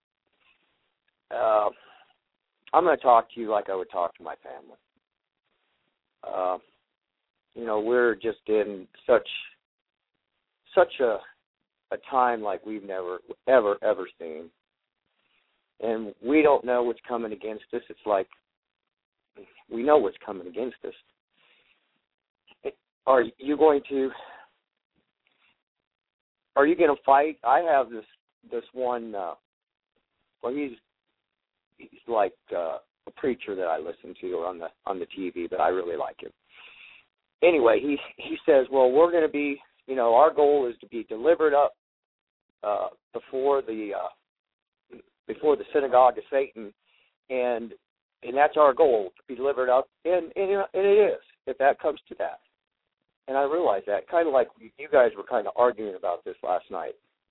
uh, I'm going to talk to you like I would talk to my family. Uh, you know, we're just in such such a a time like we've never, ever, ever seen. And we don't know what's coming against us. It's like we know what's coming against us. Are you going to, are you going to fight? I have this, this one, uh, well, he's, he's like uh, a preacher that I listen to on the on the T V, but I really like him. Anyway, he he says, well, we're going to be, you know, our goal is to be delivered up uh, before the uh, before the synagogue of Satan, and and that's our goal, to be delivered up, and and, and it is, if that comes to that. And I realize that, kind of like you guys were kind of arguing about this last night.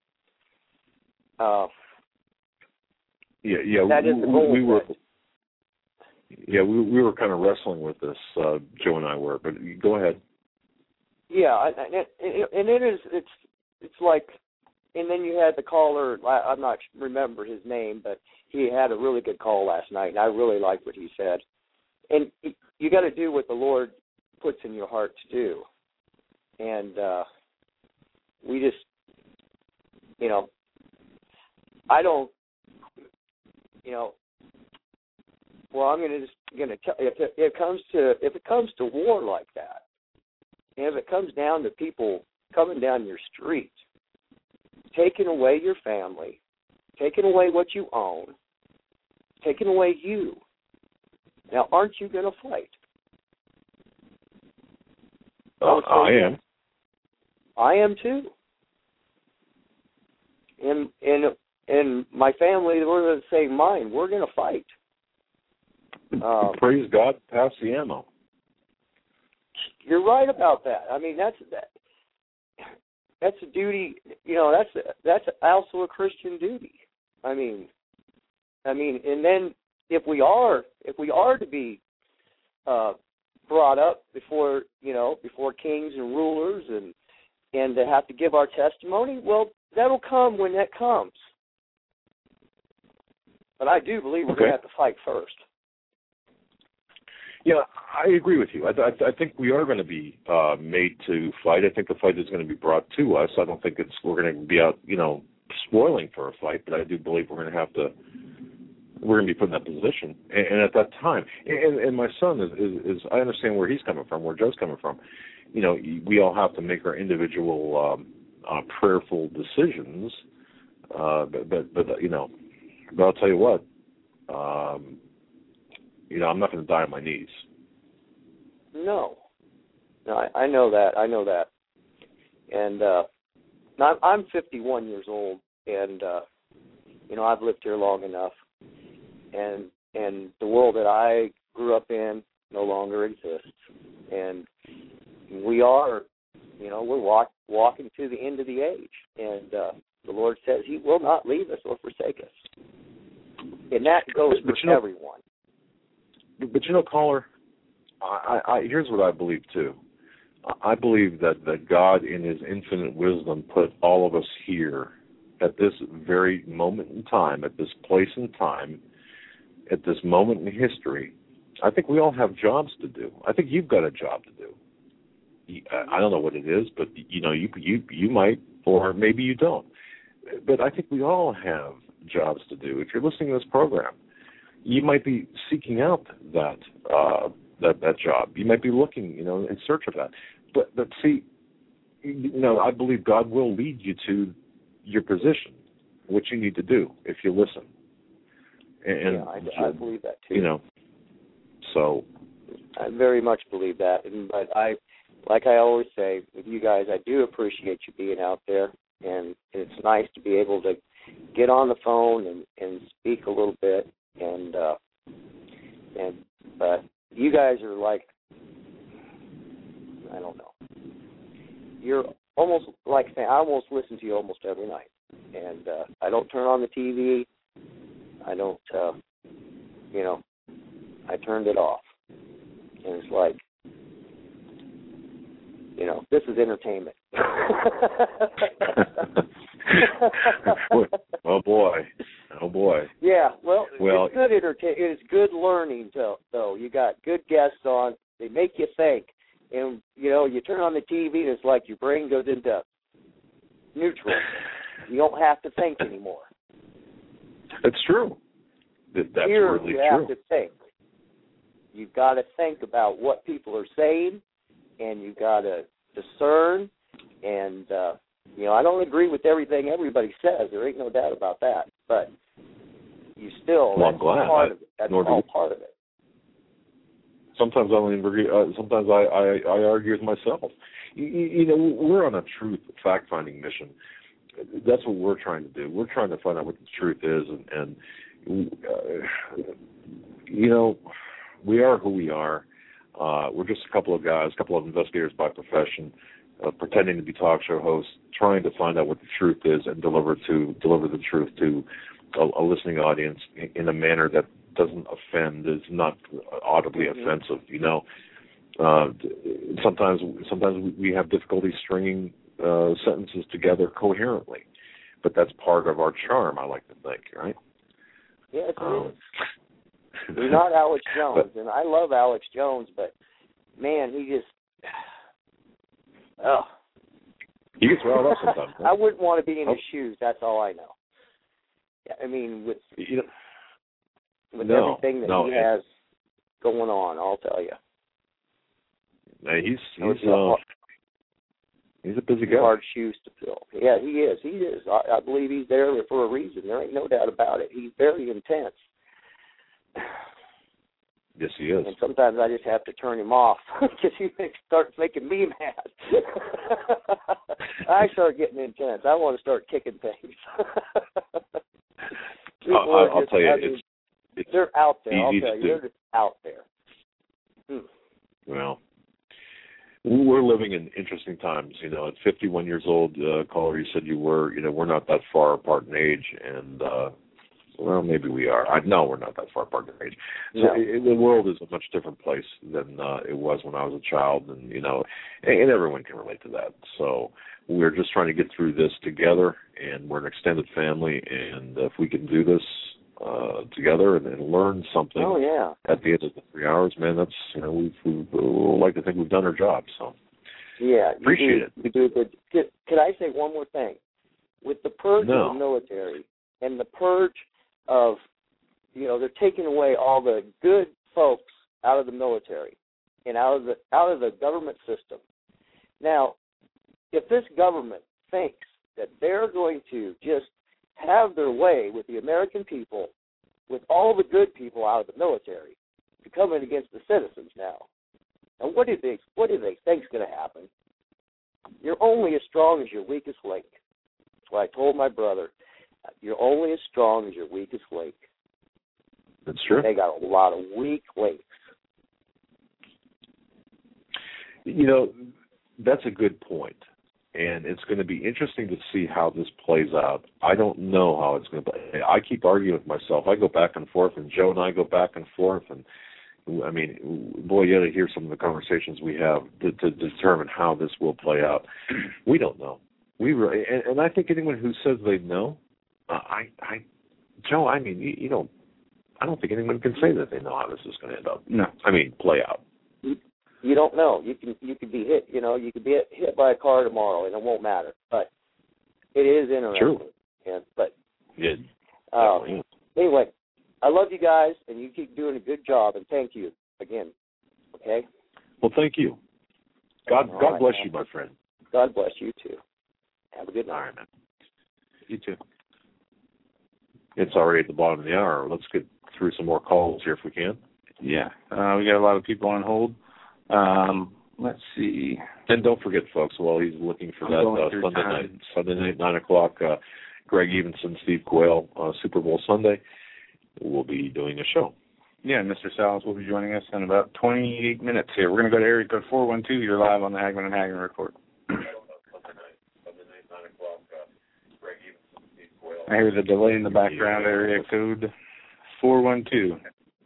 Uh, yeah, yeah, that we, is the goal. We were, yeah, we we were kind of wrestling with this. Uh, Joe and I were, but go ahead. Yeah, and it, and it is. It's it's like, and then you had the caller. I'm not remember his name, but he had a really good call last night, and I really liked what he said. And you got to do what the Lord puts in your heart to do. And uh, we just, you know, I don't, you know, well, I'm gonna just gonna tell if it, it comes to if it comes to war like that, and if it comes down to people coming down your street, taking away your family, taking away what you own, taking away you. Now, aren't you going to fight? Uh, I am. I am too. And and and my family, we're the same mind. We're going to fight. Um, Praise God, pass the ammo. You're right about that. I mean, that's that. That's a duty. You know, that's that's also a Christian duty. I mean, I mean, and then if we are if we are to be uh, brought up before you know before kings and rulers and and to have to give our testimony, well, that'll come when that comes. But I do believe we're okay. going to have to fight first. Yeah, I agree with you. I, I, I think we are going to be uh, made to fight. I think the fight is going to be brought to us. I don't think it's we're going to be out, you know, spoiling for a fight. But I do believe we're going to have to. We're going to be put in that position, and, and at that time, and, and my son is, is, is. I understand where he's coming from, where Joe's coming from. You know, we all have to make our individual um, uh, prayerful decisions. Uh, but, but, but you know, but I'll tell you what. Um, You know, I'm not going to die on my knees. No, no, I, I know that. I know that. And uh, I'm, I'm fifty-one years old, and uh, you know, I've lived here long enough, and and the world that I grew up in no longer exists, and we are, you know, we're walk, walking to the end of the age, and uh, the Lord says He will not leave us or forsake us, and that goes but, but for you know, everyone. But you know, caller, I, I, here's what I believe too. I believe that, that God, in His infinite wisdom, put all of us here at this very moment in time, at this place in time, at this moment in history. I think we all have jobs to do. I think you've got a job to do. I don't know what it is, but you know, you you you might, or maybe you don't. But I think we all have jobs to do. If you're listening to this program, you might be seeking out that uh, that that job. You might be looking, you know, in search of that. But but see, you know, I believe God will lead you to your position, what you need to do if you listen. And yeah, I, I believe that too. You know, so I very much believe that. And but I, like I always say with you guys, I do appreciate you being out there, and it's nice to be able to get on the phone and, and speak a little bit. And uh, and but you guys are like, I don't know. You're almost like saying I almost listen to you almost every night, and uh, I don't turn on the T V. I don't, uh, you know, I turned it off, and it's like, you know, this is entertainment. Oh boy, oh boy. Yeah, well, well it's good entertain. It's good learning, though. Though you got good guests on, they make you think, and you know, you turn on the T V, and it's like your brain goes into neutral. You don't have to think anymore. That's true. That's Here really you true. have to think. You've got to think about what people are saying, and you've got to discern. And uh, you know, I don't agree with everything everybody says. There ain't no doubt about that. But you still, Well, I'm that's glad. part I, of it. That's nor do all you. part of it. Sometimes I don't even agree. Uh, sometimes I, I, I argue with myself. You, you know, we're on a truth fact-finding mission. That's what we're trying to do. We're trying to find out what the truth is, and, and uh, you know, we are who we are. Uh, we're just a couple of guys, a couple of investigators by profession, uh, pretending to be talk show hosts, trying to find out what the truth is and deliver to deliver the truth to a, a listening audience in a manner that doesn't offend, is not audibly mm-hmm. offensive. You know, uh, sometimes sometimes we have difficulty stringing uh, sentences together coherently, but that's part of our charm, I like to think, right? Yes, it um, is. We're not Alex Jones, but, and I love Alex Jones, but man, he just oh, he gets riled up sometimes. Huh? I wouldn't want to be in oh. his shoes. That's all I know. I mean, with you know, with no, everything that no, he has going on, I'll tell you. He's he's a, uh, he's a busy guy. Hard shoes to fill. Yeah, he is. He is. I, I believe he's there for a reason. There ain't no doubt about it. He's very intense. Yes, he is. And sometimes I just have to turn him off because he starts making me mad. I start getting intense. I want to start kicking things. uh, I'll, I'll just, tell you, I mean, it's, it's they're out there. I'll easy tell to you, do. they're just out there. Hmm. Well, we're living in interesting times. You know, at fifty-one years old, uh, caller, you said you were. You know, we're not that far apart in age, and uh, well, maybe we are. I know we're not that far apart in age. So No. it, the world is a much different place than uh, it was when I was a child, and you know, and, and everyone can relate to that. So we're just trying to get through this together, and we're an extended family, and if we can do this uh, together and, and learn something Oh, yeah. at the end of the three hours, man, that's, you know, we've, we've, we'll like to think we've done our job. So Yeah, appreciate you do, it. You do a good. Could, could I say one more thing? With the purge No. of the military and the purge of, you know, they're taking away all the good folks out of the military and out of the out of the government system. Now, if this government thinks that they're going to just have their way with the American people, with all the good people out of the military, coming against the citizens now, and what do they what do they think's going to happen? You're only as strong as your weakest link. That's what I told my brother. You're only as strong as your weakest link. That's true. They got a lot of weak links. You know, that's a good point. And it's going to be interesting to see how this plays out. I don't know how it's going to play. I keep arguing with myself. I go back and forth, and Joe and I go back and forth. And, I mean, boy, you got to hear some of the conversations we have to, to determine how this will play out. We don't know. We really, and, and I think anyone who says they know, uh, I, I, Joe, I mean, you, you don't, I don't think anyone can say that they know how this is going to end up. No. I mean, play out. You don't know. You can you could be hit. You know, you could be hit, hit by a car tomorrow, and it won't matter. But it is interesting. True. Yeah. But Yeah. uh, anyway, I love you guys, and you keep doing a good job. And thank you again. Okay. Well, thank you. God, All God right, bless man. you, my friend. God bless you too. Have a good night. All right, man. You too. It's already at the bottom of the hour. Let's get through some more calls here if we can. Yeah. Uh, we got a lot of people on hold. Um, let's see. And don't forget, folks, while he's looking for I'm that going uh, through Sunday time. night, Sunday night, nine o'clock, uh, Greg Evenson, Steve Quayle, uh, Super Bowl Sunday, we'll be doing a show. Yeah, Mister Salas will be joining us in about twenty-eight minutes here. We're going to go to area code four one two. You're live on the Hagman and Hagman Report. I hear the delay in the background, area code four one two.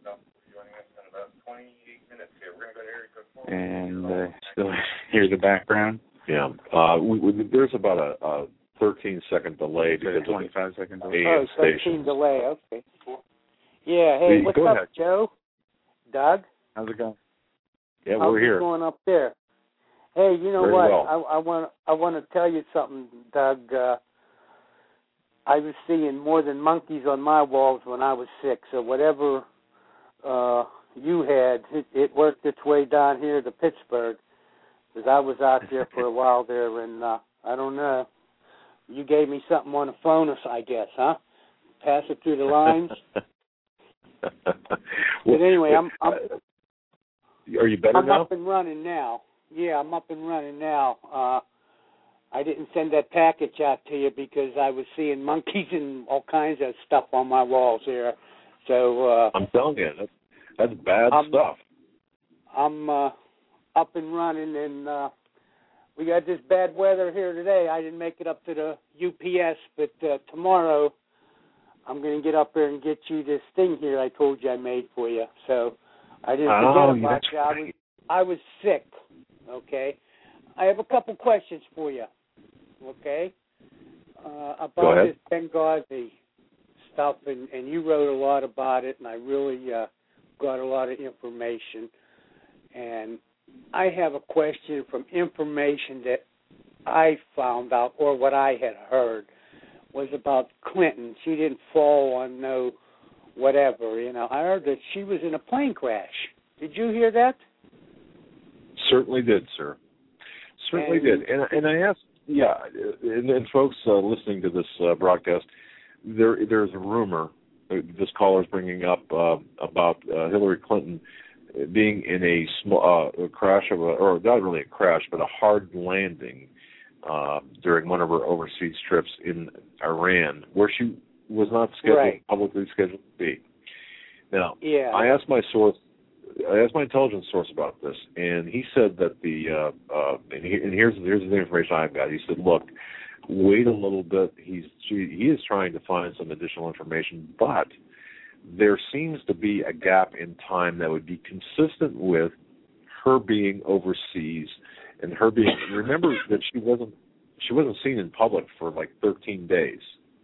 And uh, still hear the background. Yeah. Uh, we, we, there's about a, a thirteen second delay because twenty-five second delay. A M Oh, thirteen station. delay. Okay. Yeah. Hey, Hey, what's go up, ahead. Joe? Doug? How's it going? Yeah, How's we're it here. going up there? Hey, you know Very what? well. I, I want I want to tell you something, Doug. Uh, I was seeing more than monkeys on my walls when I was sick. So whatever uh, you had, it, it worked its way down here to Pittsburgh. Because I was out there for a while there, and uh, I don't know. You gave me something on the phone, I guess, huh? pass it through the lines. well, but anyway, I'm, I'm are you better I'm now? up and running now. Yeah, I'm up and running now. Uh, I didn't send that package out to you because I was seeing monkeys and all kinds of stuff on my walls here. So uh, I'm telling you, that's, that's bad I'm, stuff. I'm uh, up and running, and uh, we got this bad weather here today. I didn't make it up to the U P S, but uh, tomorrow I'm going to get up there and get you this thing here I told you I made for you. So I didn't forget oh, about you. I was, I was sick, okay? I have a couple questions for you, okay, uh, about this Benghazi stuff, and, and you wrote a lot about it, and I really uh, got a lot of information. And I have a question from information that I found out, or what I had heard, was about Clinton. She didn't fall on no whatever, you know. I heard that she was in a plane crash. Did you hear that? Certainly did, sir. Certainly and, did. And, and I asked, yeah, and, and folks uh, listening to this uh, broadcast, there there's a rumor, uh, this caller's bringing up uh, about uh, Hillary Clinton being in a small uh, a crash of a, or not really a crash, but a hard landing uh, during one of her overseas trips in Iran, where she was not scheduled, right. publicly scheduled to be. Now, yeah. I asked my source, I asked my intelligence source about this, and he said that the, uh, uh, and, he, and here's here's the information I've got. He said, look, wait a little bit. He's he is trying to find some additional information, but there seems to be a gap in time that would be consistent with her being overseas and her being. Remember that she wasn't she wasn't seen in public for like thirteen days,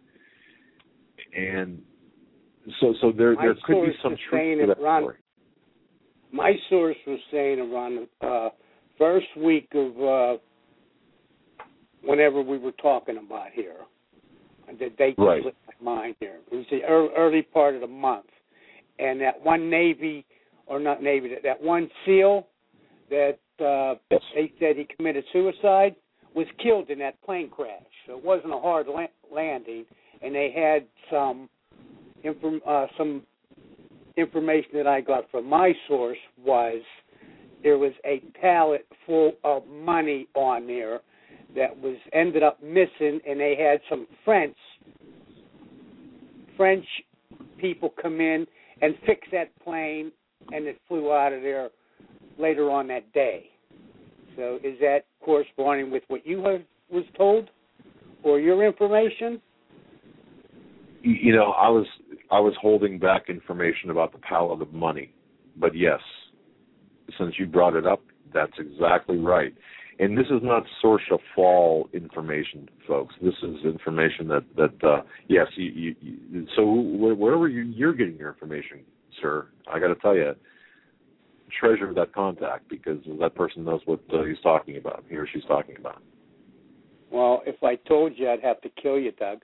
and so so there My there could be source some is truth saying to that around, story. My source was saying around the uh, first week of uh, whenever we were talking about here. The date right. slipped my mind here. It was the early part of the month. And that one Navy, or not Navy, that, that one SEAL that uh, yes. they said he committed suicide was killed in that plane crash. So it wasn't a hard la- landing. And they had some inform- uh, some information that I got from my source was there was a pallet full of money on there that was ended up missing, and they had some French French people come in and fix that plane, and it flew out of there later on that day. So is that corresponding with what you have, was told, or your information? You know, I was I was holding back information about the pallet of money, but yes, since you brought it up, that's exactly right. And this is not source of fall information, folks. This is information that, that uh, yes, you, you, you, so wherever you, you're getting your information, sir, I got to tell you, treasure that contact because that person knows what uh, he's talking about, he or she's talking about. Well, if I told you, I'd have to kill you, Doug.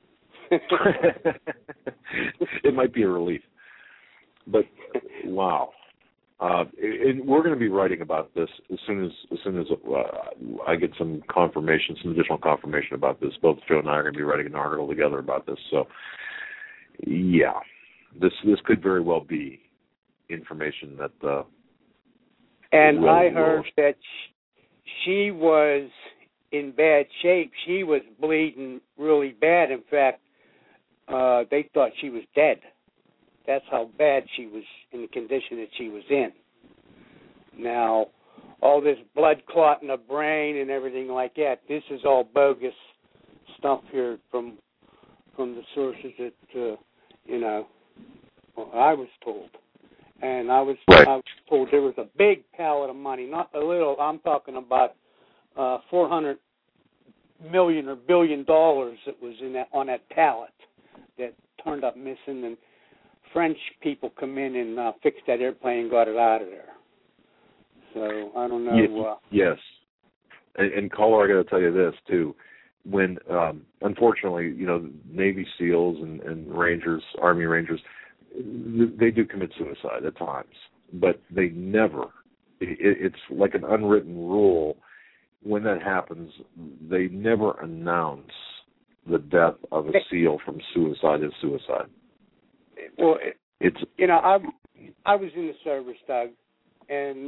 It might be a relief. But, wow. Uh, and we're going to be writing about this as soon as as soon as uh, I get some confirmation, some additional confirmation about this. Both Joe and I are going to be writing an article together about this. So, yeah, this this could very well be information that. Uh, and will, I heard will... that she was in bad shape. She was bleeding really bad. In fact, uh, they thought she was dead. That's how bad she was in the condition that she was in. Now, all this blood clot in the brain and everything like that, this is all bogus stuff here from from the sources that, uh, you know, well, I was told. And I was, right. I was told there was a big pallet of money, not a little. I'm talking about uh, four hundred million or billion dollars that was in that on that pallet that turned up missing, and French people come in and uh, fixed that airplane and got it out of there. So I don't know. Yes, uh, yes. And, and caller, I got to tell you this too. When um, unfortunately, you know, Navy SEALs and, and Rangers, Army Rangers, they do commit suicide at times, but they never. It, it's like an unwritten rule. When that happens, they never announce the death of a SEAL from suicide is suicide. Well, it, it's you know, I I was in the service, Doug, and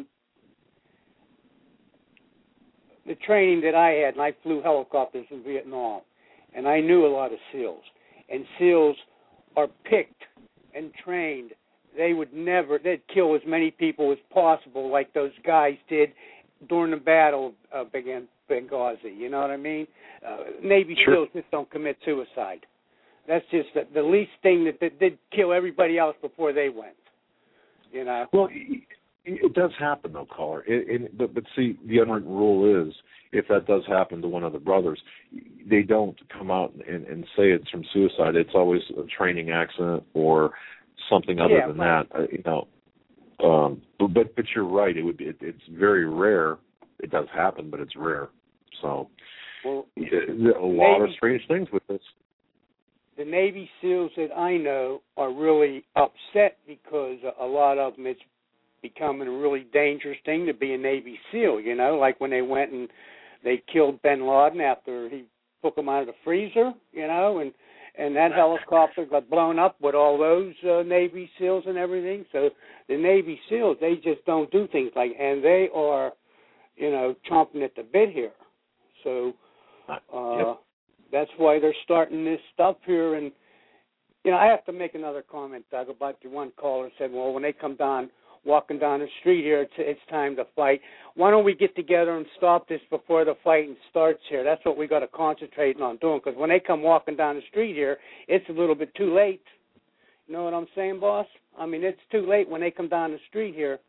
the training that I had, and I flew helicopters in Vietnam, and I knew a lot of SEALs. And SEALs are picked and trained. They would never, they'd kill as many people as possible like those guys did during the battle of Benghazi. You know what I mean? Uh, Navy sure. SEALs just don't commit suicide. That's just the, the least thing that, that did kill everybody else before they went. You know? Well, it does happen, though, caller. It, it, but, but see, the unwritten rule is, if that does happen to one of the brothers, they don't come out and, and say it's from suicide. It's always a training accident or something other yeah, than right. that. Uh, you know, um, but, but but you're right. It would be. It, it's very rare. It does happen, but it's rare. So, well, it, a lot Navy, of strange things with this. The Navy SEALs that I know are really upset because a lot of them it's becoming a really dangerous thing to be a Navy SEAL, you know, like when they went and they killed bin Laden after he took him out of the freezer, you know, and, and that helicopter got blown up with all those uh, Navy SEALs and everything. So the Navy SEALs, they just don't do things like, and they are, you know, chomping at the bit here. So uh, yep. That's why they're starting this stuff here. And, you know, I have to make another comment, Doug, about the one caller said, well, when they come down, walking down the street here, it's, it's time to fight. Why don't we get together and stop this before the fighting starts here? That's what we got to concentrate on doing, because when they come walking down the street here, it's a little bit too late. You know what I'm saying, boss? I mean, it's too late when they come down the street here.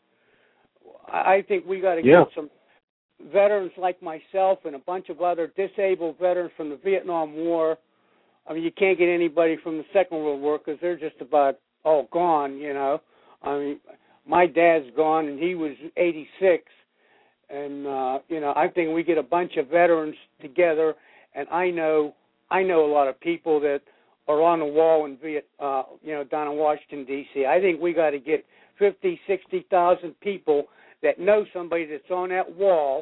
I, I think we got to yeah. get some veterans like myself and a bunch of other disabled veterans from the Vietnam War. I mean, you can't get anybody from the Second World War because they're just about all gone, you know. I mean, my dad's gone, and he was eighty-six. And, uh, you know, I think we get a bunch of veterans together, and I know I know a lot of people that are on the wall in Viet, uh, you know, down in Washington, D C I think we got to get fifty, sixty thousand people that know somebody that's on that wall,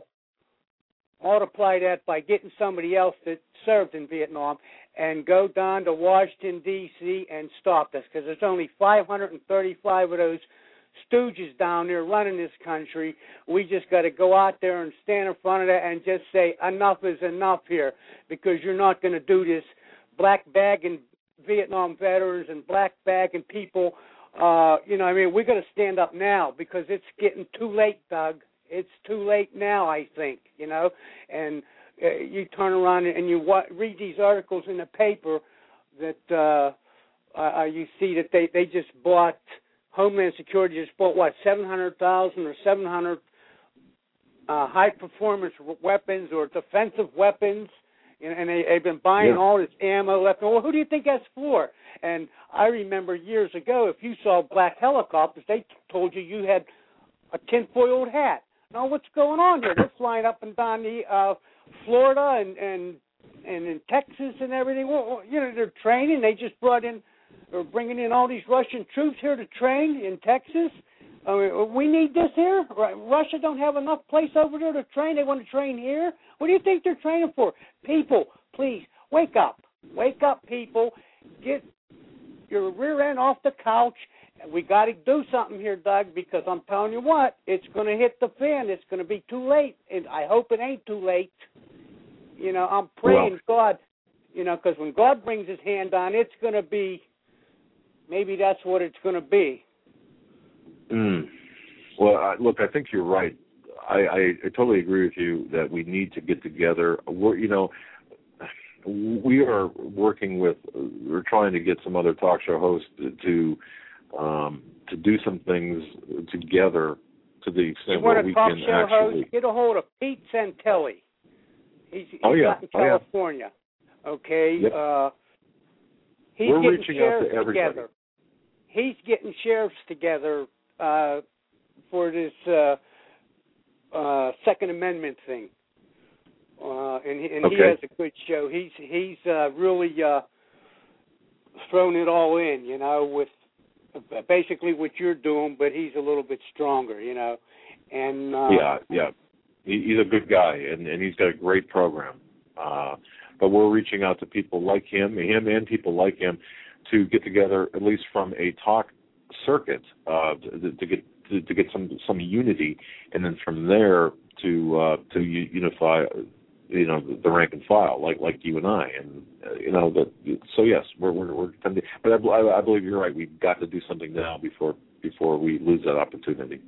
multiply that by getting somebody else that served in Vietnam, and go down to Washington, D C and stop this, because there's only five hundred thirty-five of those stooges down there running this country. We just got to go out there and stand in front of that and just say enough is enough here, because you're not going to do this black bagging Vietnam veterans and black bagging people. Uh, you know, I mean, we got to stand up now, because it's getting too late, Doug. It's too late now, I think, you know. And uh, you turn around and you wa- read these articles in the paper that uh, uh, you see that they, they just bought, Homeland Security just bought, what, seven hundred thousand or seven hundred uh, high-performance weapons or defensive weapons, and they, they've been buying yeah. all this ammo left. Well, who do you think that's for? And I remember years ago, if you saw black helicopters, they told you you had a tinfoiled hat. Now, what's going on here? They're flying up and down the uh, Florida and, and and in Texas and everything. Well, you know, they're training. They just brought in, or bringing in all these Russian troops here to train in Texas. I mean, we need this here. Russia don't have enough place over there to train. They want to train here. What do you think they're training for? People, please, wake up. Wake up, people. Get your rear end off the couch. We got to do something here, Doug, because I'm telling you what, it's going to hit the fan. It's going to be too late, and I hope it ain't too late. You know, I'm praying well, God, you know, because when God brings his hand on, it's going to be, maybe that's what it's going to be. Mm. Well, I, look, I think you're right. I, I, I totally agree with you that we need to get together. We're, you know, we are working with, we're trying to get some other talk show hosts to um, to do some things together to the extent where we can show actually. Host, get a hold of Pete Santelli. He's, he's oh, yeah. out in California. Oh, yeah. Okay. Yep. Uh, he's we're getting reaching sheriffs out to everybody. Together. He's getting sheriffs together uh, for this uh, uh, Second Amendment thing. Uh, and he, and okay. he has a good show. He's he's uh, really uh, thrown it all in, you know, with basically what you're doing, but he's a little bit stronger, you know. And uh, yeah, yeah, he, he's a good guy, and, and he's got a great program. Uh, but we're reaching out to people like him, him and people like him, to get together at least from a talk circuit uh, to, to get to, to get some some unity, and then from there to uh, to unify, you know, the, the rank and file, like like you and I, and uh, you know that. So yes, we're we're, we're but I, I believe you're right. We've got to do something now before before we lose that opportunity.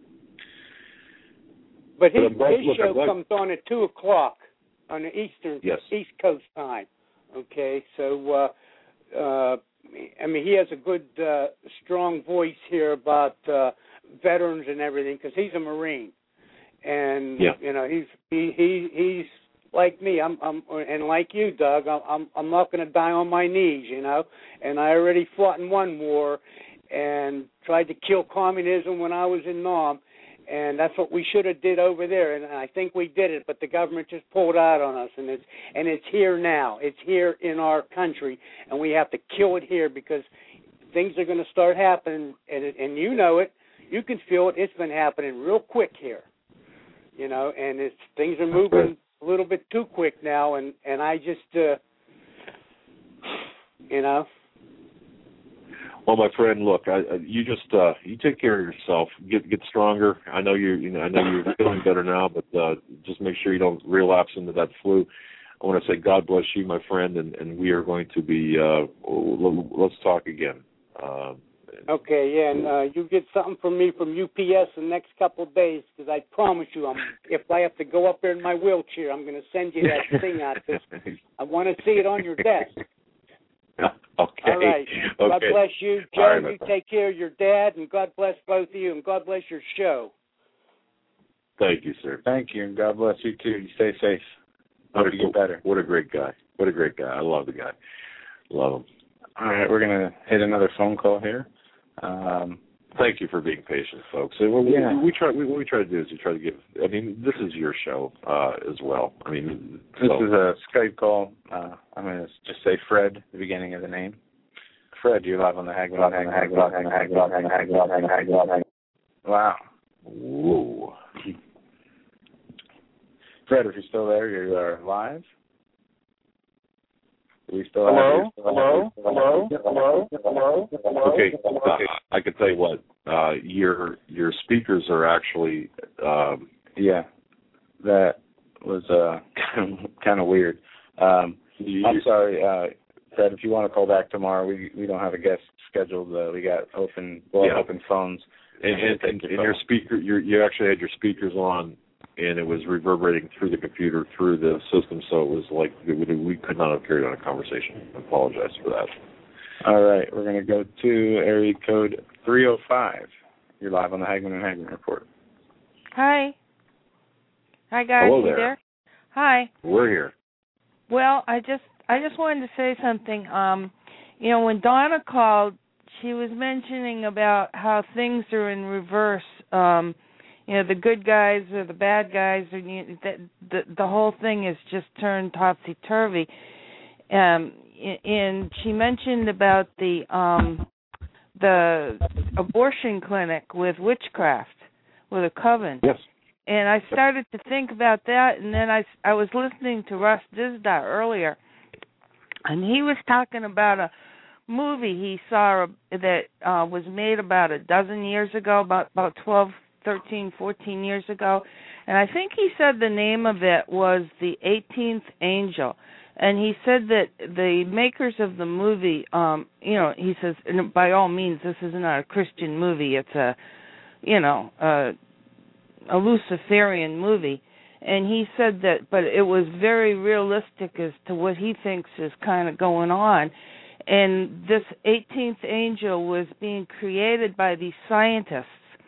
But his, but his look, show like, comes on at two o'clock on the Eastern yes. East Coast time. Okay, so uh, uh, I mean he has a good, uh, strong voice here about uh, veterans and everything because he's a Marine, and yeah. you know he's he, he he's like me. I'm I'm and like you, Doug. I'm I'm, I'm not going to die on my knees, you know. And I already fought in one war and tried to kill communism when I was in Nam. And that's what we should have did over there, and I think we did it. But the government just pulled out on us, and it's and it's here now. It's here in our country, and we have to kill it here because things are going to start happening, and it, and you know it. You can feel it. It's been happening real quick here, you know. And it's things are moving a little bit too quick now, and and I just, uh, you know. Well, my friend, look, I, you just uh, you take care of yourself. Get get stronger. I know you. You know, I know you're feeling better now, but uh, just make sure you don't relapse into that flu. I want to say God bless you, my friend, and, and we are going to be. Uh, let's talk again. Uh, okay, yeah, and uh, you get something from me from U P S the next couple of days because I promise you, I'm, if I have to go up there in my wheelchair, I'm going to send you that thing out. Cause I want to see it on your desk. Okay. All right. God okay. bless you, Joe. Right, you take care of your dad, and God bless both of you, and God bless your show. Thank you, sir. Thank you, and God bless you too. You stay safe. Hope you get better. What a great guy. What a great guy. I love the guy. Love him. All right, we're gonna hit another phone call here. Um, Thank you for being patient, folks. And we, yeah. we, we try. We, what we try to do is we try to give. I mean, this is your show uh, as well. I mean, this so. is a Skype call. Uh, I'm gonna just say Fred at the beginning of the name. Fred, you're live on the Hagman. Wow. Whoa. Fred, if you're still there, you are live. Are we still Hello? Hello? Hello? Hello? Hello? Hello? Okay, uh, I can tell you what. Uh, your your speakers are actually. Um, yeah, that was uh, kind of weird. Um, I'm sorry, uh, Fred. If you want to call back tomorrow, we we don't have a guest scheduled. Uh, we got open well yeah. open phones. And, and, and, and your speaker, your, you actually had your speakers on, and it was reverberating through the computer, through the system, so it was like we could not have carried on a conversation. I apologize for that. All right, we're going to go to area code three oh five. You're live on the Hagman and Hagman Report. Hi. Hi, guys. Hello you there. there? Hi. We're here. Well, I just I just wanted to say something. Um, you know, when Donna called, she was mentioning about how things are in reverse. Um, you know, the good guys or the bad guys, or you, the, the the whole thing is just turned topsy turvy. Um, and she mentioned about the um, the abortion clinic with witchcraft, with a coven. Yes. And I started to think about that, and then I, I was listening to Russ Disda earlier, and he was talking about a movie he saw that uh, was made about a dozen years ago, about, about twelve, thirteen, fourteen years ago. And I think he said the name of it was The eighteenth Angel. And he said that the makers of the movie, um, you know, he says, and by all means, this is not a Christian movie. It's a, you know, a, a Luciferian movie. And he said that, but it was very realistic as to what he thinks is kind of going on. And this eighteenth angel was being created by these scientists.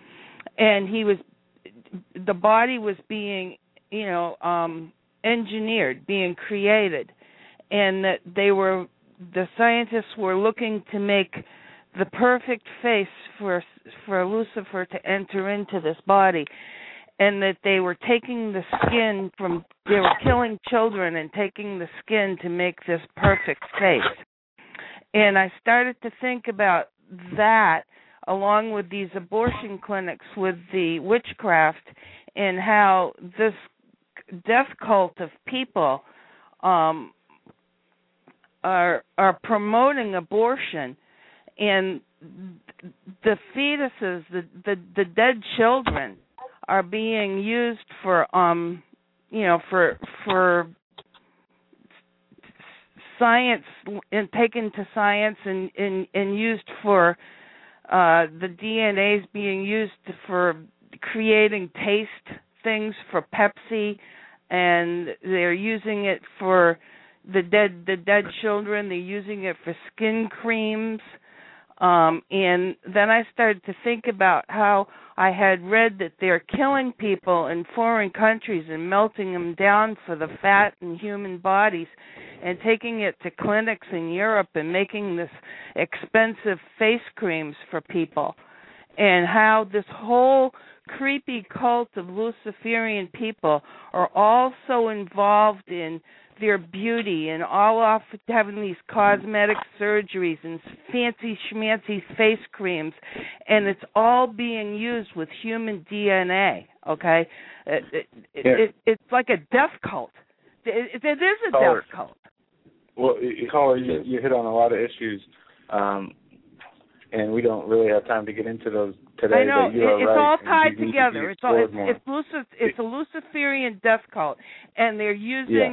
And he was, the body was being, you know, um, engineered, being created. And that they were, the scientists were looking to make the perfect face for for Lucifer to enter into this body. And that they were taking the skin from, they were killing children and taking the skin to make this perfect face. And I started to think about that along with these abortion clinics with the witchcraft and how this death cult of people um, are are promoting abortion, and the fetuses, the the, the dead children, are being used for um you know for for science and taken to science and and, and used for uh, the D N A is being used for creating taste things for Pepsi, and they're using it for the dead the dead children. They're using it for skin creams. Um, and then I started to think about how I had read that they're killing people in foreign countries and melting them down for the fat in human bodies and taking it to clinics in Europe and making this expensive face creams for people. And how this whole creepy cult of Luciferian people are also involved in their beauty and all off having these cosmetic surgeries and fancy schmancy face creams, and it's all being used with human D N A. Okay, it, it, Yeah. it, it's like a death cult. It, it is a Caller. death cult. Well, caller, you, you hit on a lot of issues, um, and we don't really have time to get into those today. I know but you are it's right, all and tied these need to together. be It's all it's explored more. it's, Lucif- it's a Luciferian death cult, and they're using. Yeah.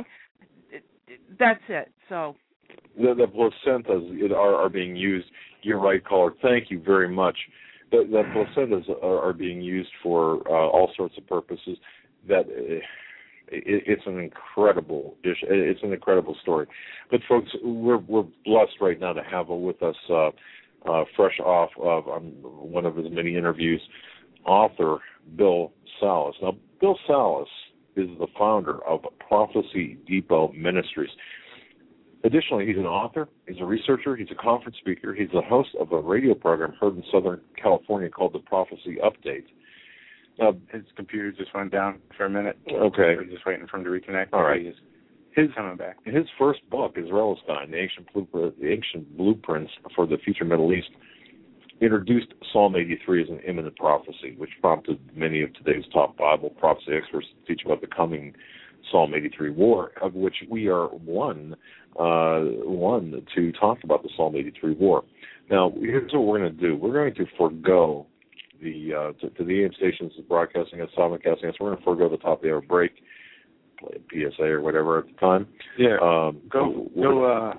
That's it. So. The, the placentas are, are being used. You're right, caller. Thank you very much. The, the placentas are, are being used for uh, all sorts of purposes. That uh, it, it's an incredible dish. It's an incredible story. But folks, we're we're blessed right now to have with us, uh, uh, fresh off of um, one of his many interviews, author Bill Salus. Now, Bill Salus is the founder of Prophecy Depot Ministries. Additionally, he's an author, he's a researcher, he's a conference speaker, he's the host of a radio program heard in Southern California called the Prophecy Update. Now, his computer just went down for a minute. Okay. We're just waiting for him to reconnect. All right. He's His coming back. His first book, Israelstein, the ancient, blueprint, the ancient blueprints for the future Middle East, introduced Psalm eighty-three as an imminent prophecy, which prompted many of today's top Bible prophecy experts to teach about the coming Psalm eighty-three war, of which we are one, uh, one to talk about the Psalm eighty-three war. Now, here's what we're going to do. We're going to forego the, uh, to, to the A M stations broadcasting us, simulcasting us, we're going to forego the top of the hour break, play a P S A or whatever at the time. Yeah. Um, go, go, uh,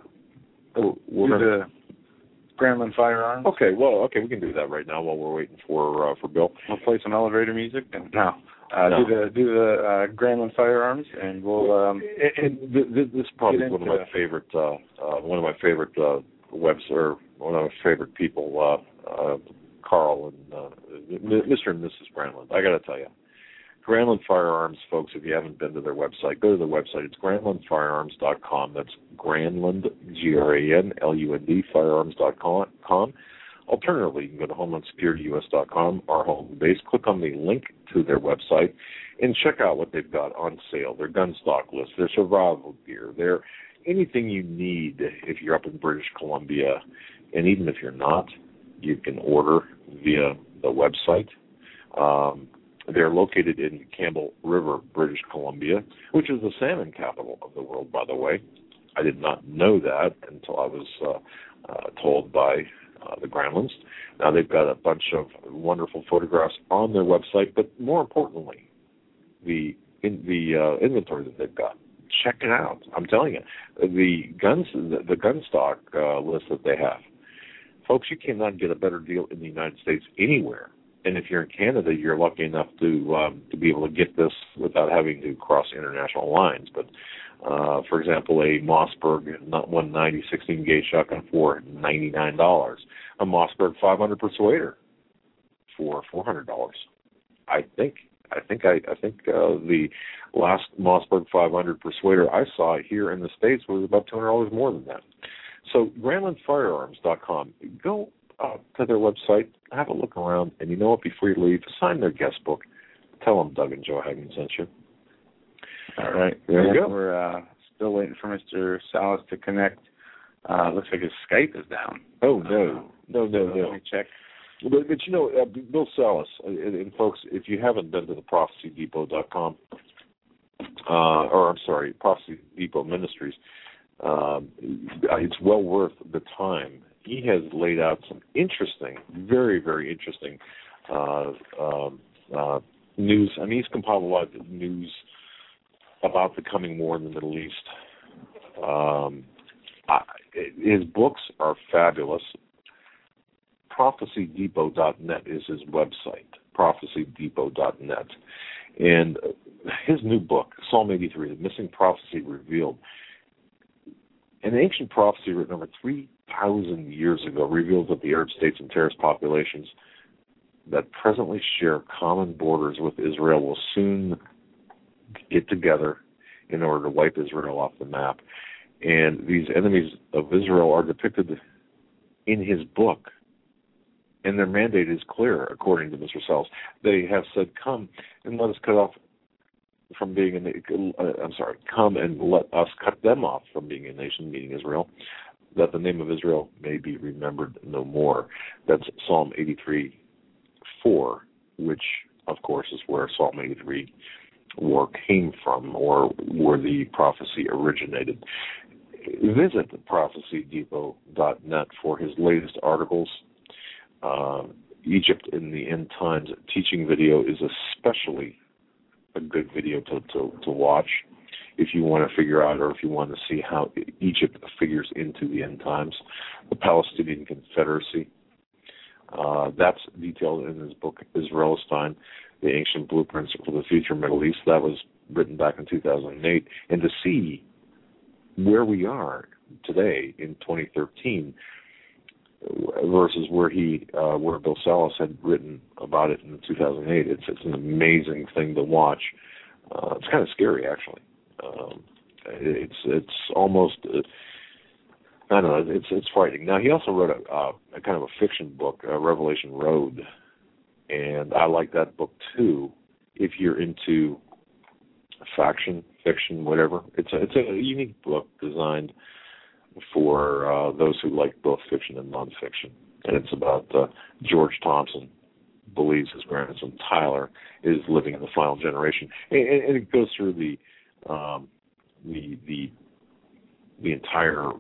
oh, do gonna, the Gremlin Firearms. Okay, well, okay, we can do that right now while we're waiting for uh, for Bill. We'll play some elevator music. And, no. Uh, No. Do the do the uh, Gremlin Firearms, and we'll. Um, and, and th- th- this is probably get one of into my favorite, uh, uh, one of my favorite uh, webs or one of my favorite people, uh, uh, Carl and uh, Mister and Missus Granlund. I got to tell you, Granlund Firearms, folks. If you haven't been to their website, go to their website. It's granlund firearms dot com. That's Granlund, G R A N L U N D, firearms dot com. Alternatively, you can go to homeland security U S dot com, our home base. Click on the link to their website and check out what they've got on sale. Their gun stock list, their survival gear, their anything you need if you're up in British Columbia. And even if you're not, you can order via the website. Um, they're located in Campbell River, British Columbia, which is the salmon capital of the world, by the way. I did not know that until I was uh, uh, told by uh, the Granlunds. Now they've got a bunch of wonderful photographs on their website, but more importantly, the in the uh, inventory that they've got. Check it out. I'm telling you, the guns, the, the gun stock uh, list that they have, folks, you cannot get a better deal in the United States anywhere. And if you're in Canada, you're lucky enough to um, to be able to get this without having to cross international lines. But uh, for example, a Mossberg one ninety sixteen gauge shotgun for ninety-nine dollars, a Mossberg five hundred Persuader for four hundred dollars. I think I think I, I think uh, the last Mossberg five hundred Persuader I saw here in the States was about two hundred dollars more than that. So granlund firearms dot com. Go uh, to their website, have a look around, and you know what? Before you leave, sign their guest book. Tell them Doug and Joe Hagman sent you. All right. There you yeah, go. We're uh, still waiting for Mister Salas to connect. Uh, looks like his Skype is down. Oh, no. No, no, no. Let me check. But, but you know, uh, Bill Salus, uh, and, and folks, if you haven't been to the prophecy depot dot com, uh, or I'm sorry, Prophecy Depot Ministries, Um, it's well worth the time. He has laid out some interesting, very, very interesting uh, um, uh, news. I mean, he's compiled a lot of news about the coming war in the Middle East. Um, I, his books are fabulous. prophecy depot dot net is his website, prophecy depot dot net. And his new book, Psalm eighty-three, The Missing Prophecy Revealed, an ancient prophecy written over three thousand years ago, reveals that the Arab states and terrorist populations that presently share common borders with Israel will soon get together in order to wipe Israel off the map. And these enemies of Israel are depicted in his book. And their mandate is clear, according to Mister Sells. They have said, come and let us cut off from being a nation. Uh, I'm sorry, come and let us cut them off from being a nation, meaning Israel, that the name of Israel may be remembered no more. That's Psalm eighty-three four, which, of course, is where Psalm eighty-three war came from, or where the prophecy originated. Visit prophecy depot dot net for his latest articles. Uh, Egypt in the End Times teaching video is especially a good video to, to, to watch if you want to figure out, or if you want to see how Egypt figures into the end times. The Palestinian Confederacy, uh, that's detailed in his book, Israelistine, The Ancient Blueprints for the Future Middle East. That was written back in two thousand eight. And to see where we are today in twenty thirteen versus where he, uh, where Bill Salus had written about it in two thousand eight, it's it's an amazing thing to watch. Uh, it's kind of scary, actually. Um, it's it's almost uh, I don't know. It's it's frightening. Now he also wrote a, uh, a kind of a fiction book, uh, Revelation Road, and I like that book too. If you're into faction, fiction, whatever, it's a, it's a unique book designed for uh, those who like both fiction and nonfiction. And it's about uh, George Thompson believes his grandson Tyler is living in the final generation, and, and it goes through the um, the the the entire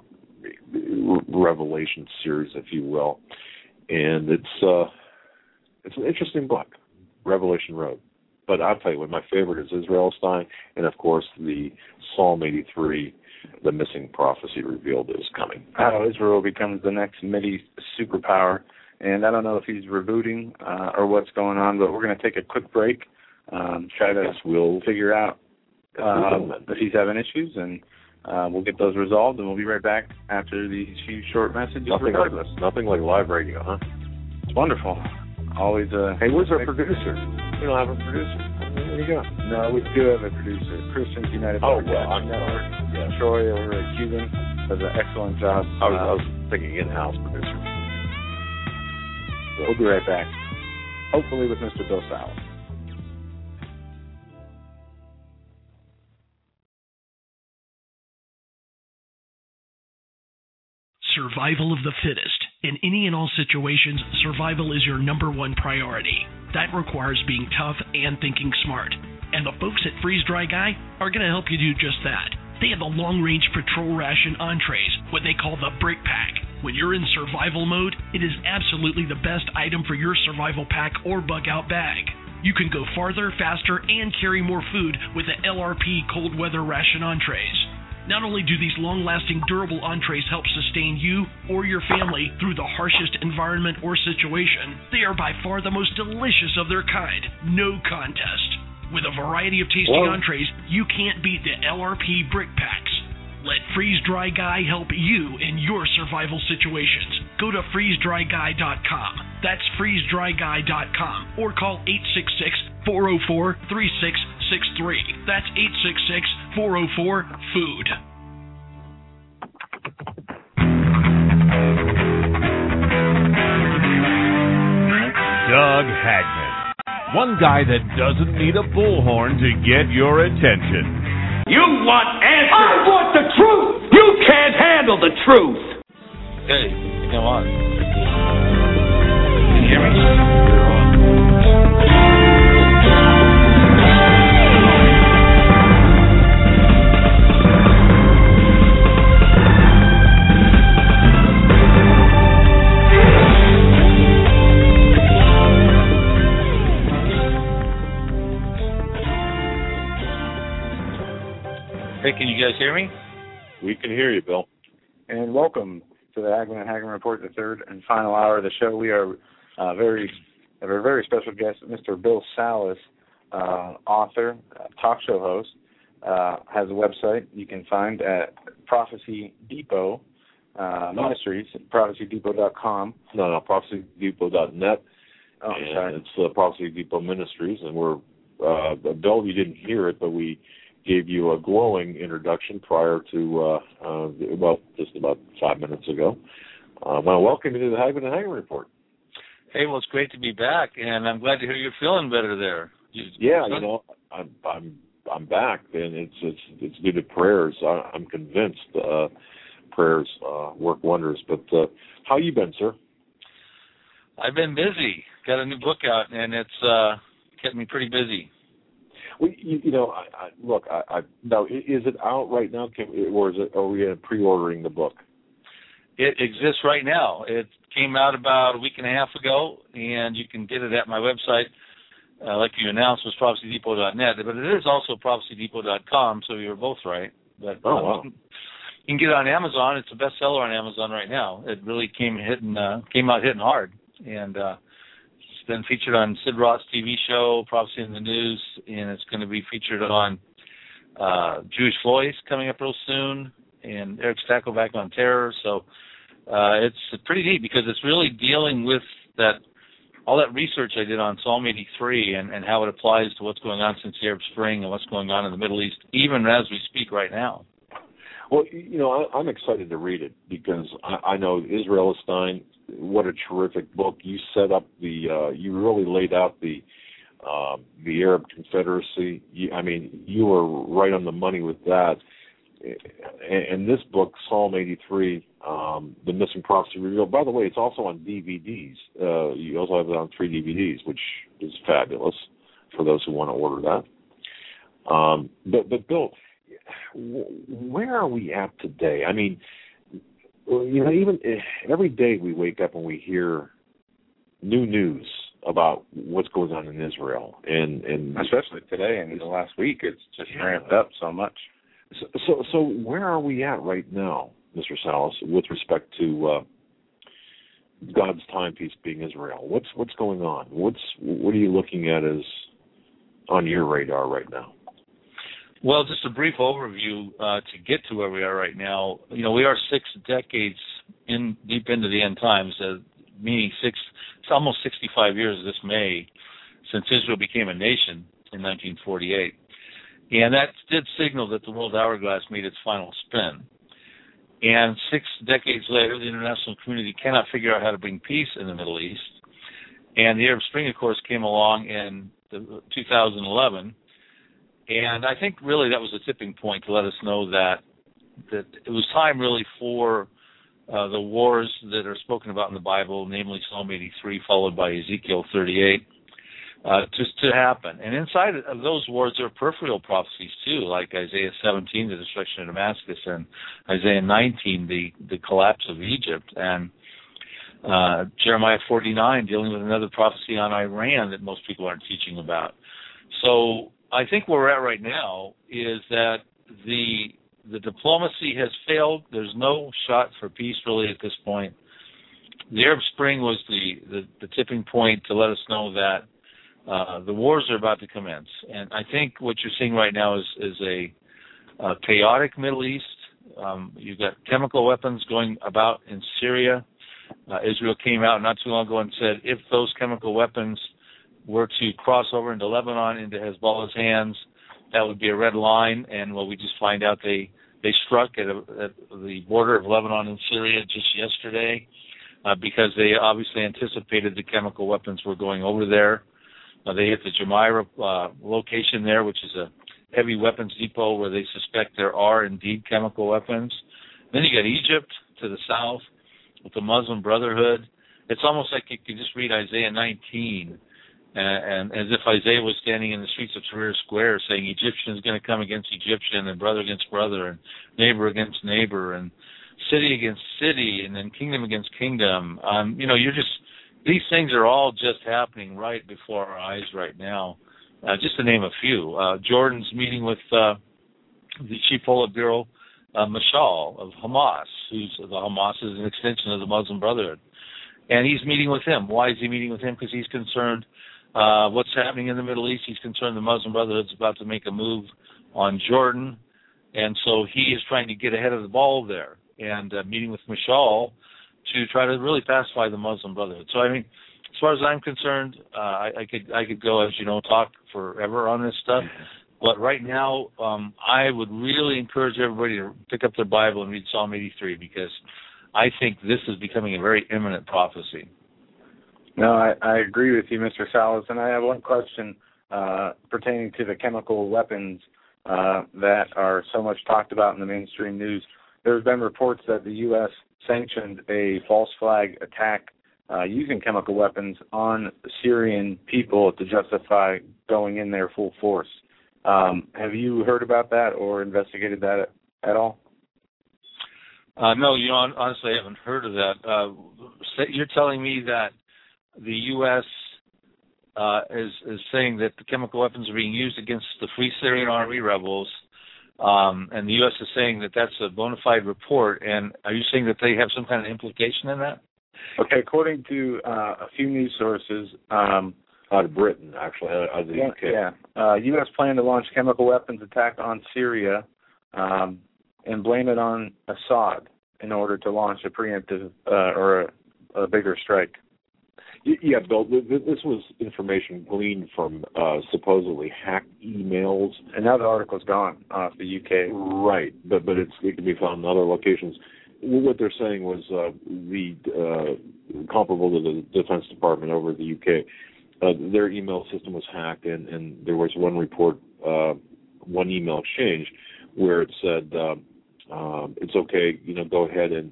Revelation series, if you will. And it's uh, it's an interesting book, Revelation Road. But I'll tell you what, my favorite is Israelistine, and of course the Psalm eighty-three, The Missing Prophecy Revealed, is coming. How Israel becomes the next Mideast superpower. And I don't know if he's rebooting uh, or what's going on, but we're going to take a quick break, um, try to yes, we'll figure out um, if he's having issues, and uh, we'll get those resolved, and we'll be right back after these few short messages. Nothing regardless. like, nothing like live radio, huh? It's wonderful. Always. Uh, hey, where's our producer? We don't have a producer. There you go. No, we do have a producer. Christians United. Oh, well, I'm Network. Yeah, Troy over at Cuban does an excellent job. I was, uh, I was thinking in-house producer. So we'll be right back. Hopefully with Mister Bill Salus. Survival of the fittest. In any and all situations, survival is your number one priority. That requires being tough and thinking smart. And the folks at Freeze Dry Guy are going to help you do just that. They have the long-range patrol ration entrees, what they call the Brick Pack. When you're in survival mode, it is absolutely the best item for your survival pack or bug-out bag. You can go farther, faster, and carry more food with the L R P cold weather ration entrees. Not only do these long-lasting, durable entrees help sustain you or your family through the harshest environment or situation, they are by far the most delicious of their kind. No contest. With a variety of tasty Whoa. entrees, you can't beat the L R P Brick Packs. Let Freeze Dry Guy help you in your survival situations. Go to freeze dry guy dot com. That's freeze dry guy dot com. Or call eight six six, four oh four, three six six three. That's eight six six, four oh four, food. Doug Hagman. One guy that doesn't need a bullhorn to get your attention. You want answers! I want the truth! You can't handle the truth! Hey, come on. Can you hear me? can you guys hear me? We can hear you, Bill. And welcome to the Hagman and Hagman Report, the third and final hour of the show. We are uh, very have a very special guest, Mister Bill Salus, uh, author, uh, talk show host, uh, has a website you can find at Prophecy Depot uh, no. Ministries, prophecy depot dot com. No, no, prophecy depot dot net. Oh, and sorry. it's uh, Prophecy Depot Ministries, and we're uh, Bill. You didn't hear it, but we gave you a glowing introduction prior to uh, uh, well, just about five minutes ago. I uh, want to welcome you to the Hagman and Hagman Report. Hey, well, it's great to be back, and I'm glad to hear you're feeling better there. You, yeah, you know, I'm I'm I'm back, and it's it's it's due to prayers. I, I'm convinced uh, prayers uh, work wonders. But uh, how you been, sir? I've been busy. Got a new book out, and it's uh, kept me pretty busy. Well, you, you know, I, I, look, I, I now is it out right now, Can, or is it? Are we pre-ordering the book? It exists right now. It came out about a week and a half ago, and you can get it at my website. Uh, like you announced, was prophecy depot dot net, but it is also prophecy depot dot com, so you were both right. But oh, um, wow. you can get it on Amazon. It's a bestseller on Amazon right now. It really came hitting, uh, came out hitting hard, and uh, it's been featured on Sid Roth's T V show, Prophecy in the News, and it's going to be featured on uh, Jewish Voice coming up real soon, and Eric Stakelback on Terror. So uh, it's pretty neat because it's really dealing with that. All that research I did on Psalm eighty-three and, and how it applies to what's going on since the Arab Spring and what's going on in the Middle East, even as we speak right now. Well, you know, I, I'm excited to read it because I, I know Israel Stein, what a terrific book. You set up the, uh, you really laid out the uh, the Arab Confederacy. You, I mean, you were right on the money with that. And, and this book, Psalm eighty-three, um, The Missing Prophecy Revealed, by the way, it's also on D V Ds. Uh, you also have it on three D V Ds, which is fabulous for those who want to order that. Um, but, but Bill, where are we at today? I mean, you know, even every day we wake up and we hear new news about what's going on in Israel, and, and especially today and the last week, it's just yeah. ramped up so much. So, so, so where are we at right now, Mister Salus, with respect to uh, God's timepiece being Israel? What's what's going on? What's what are you looking at as on your radar right now? Well, just a brief overview uh, to get to where we are right now. You know, we are six decades in deep into the end times, uh, meaning six. It's almost sixty-five years this May since Israel became a nation in nineteen forty-eight. And that did signal that the world hourglass made its final spin. And six decades later, the international community cannot figure out how to bring peace in the Middle East. And the Arab Spring, of course, came along in the, two thousand eleven. And I think really that was a tipping point to let us know that that it was time really for uh, the wars that are spoken about in the Bible, namely Psalm eighty-three, followed by Ezekiel thirty-eight, Uh, just to happen. And inside of those wars there are peripheral prophecies too, like Isaiah seventeen, the destruction of Damascus, and Isaiah nineteen, the, the collapse of Egypt, and uh, Jeremiah forty-nine, dealing with another prophecy on Iran that most people aren't teaching about. So I think where we're at right now is that the the diplomacy has failed. There's no shot for peace really at this point. The Arab Spring was the, the, the tipping point to let us know that Uh, the wars are about to commence, and I think what you're seeing right now is, is a, a chaotic Middle East. Um, you've got chemical weapons going about in Syria. Uh, Israel came out not too long ago and said if those chemical weapons were to cross over into Lebanon, into Hezbollah's hands, that would be a red line. And well, we just find out they they struck at, a, at the border of Lebanon and Syria just yesterday uh, because they obviously anticipated the chemical weapons were going over there. Uh, they hit the Jumeirah uh, location there, which is a heavy weapons depot where they suspect there are indeed chemical weapons. Then you got Egypt to the south with the Muslim Brotherhood. It's almost like you could just read Isaiah nineteen, and, and as if Isaiah was standing in the streets of Tahrir Square saying Egyptian is going to come against Egyptian, and brother against brother, and neighbor against neighbor, and city against city, and then kingdom against kingdom. Um, you know, you're just... These things are all just happening right before our eyes right now, uh, just to name a few. Uh, Jordan's meeting with uh, the Chief Politburo, uh, Mashal of Hamas, who's the Hamas is an extension of the Muslim Brotherhood. And he's meeting with him. Why is he meeting with him? Because he's concerned uh, what's happening in the Middle East. He's concerned the Muslim Brotherhood's about to make a move on Jordan. And so he is trying to get ahead of the ball there and uh, meeting with Mashal to try to really pacify the Muslim Brotherhood. So, I mean, as far as I'm concerned, uh, I, I could I could go, as you know, talk forever on this stuff. But right now, um, I would really encourage everybody to pick up their Bible and read Psalm eighty-three, because I think this is becoming a very imminent prophecy. No, I, I agree with you, Mister Salas, and I have one question uh, pertaining to the chemical weapons uh, that are so much talked about in the mainstream news. There's been reports that the U S sanctioned a false flag attack uh, using chemical weapons on Syrian people to justify going in there full force. Um, have you heard about that or investigated that at, at all? Uh, no, you know, honestly, I haven't heard of that. Uh, you're telling me that the U S uh, is is saying that the chemical weapons are being used against the Free Syrian Army rebels, um, and the U S is saying that that's a bona fide report. And are you saying that they have some kind of implication in that? Okay, according to uh, a few news sources, um, out of Britain, actually, out of the yeah, U K. Yeah, uh, U S plan to launch chemical weapons attack on Syria. Um, and blame it on Assad in order to launch a preemptive uh, or a, a bigger strike. Yeah, Bill, this was information gleaned from uh, supposedly hacked emails. And now the article's gone off the U K. Right, but but it's, it can be found in other locations. What they're saying was uh, the uh, comparable to the Defense Department over the U K. Uh, their email system was hacked, and, and there was one report, uh, one email exchange, where it said, uh, um, it's okay, you know, go ahead and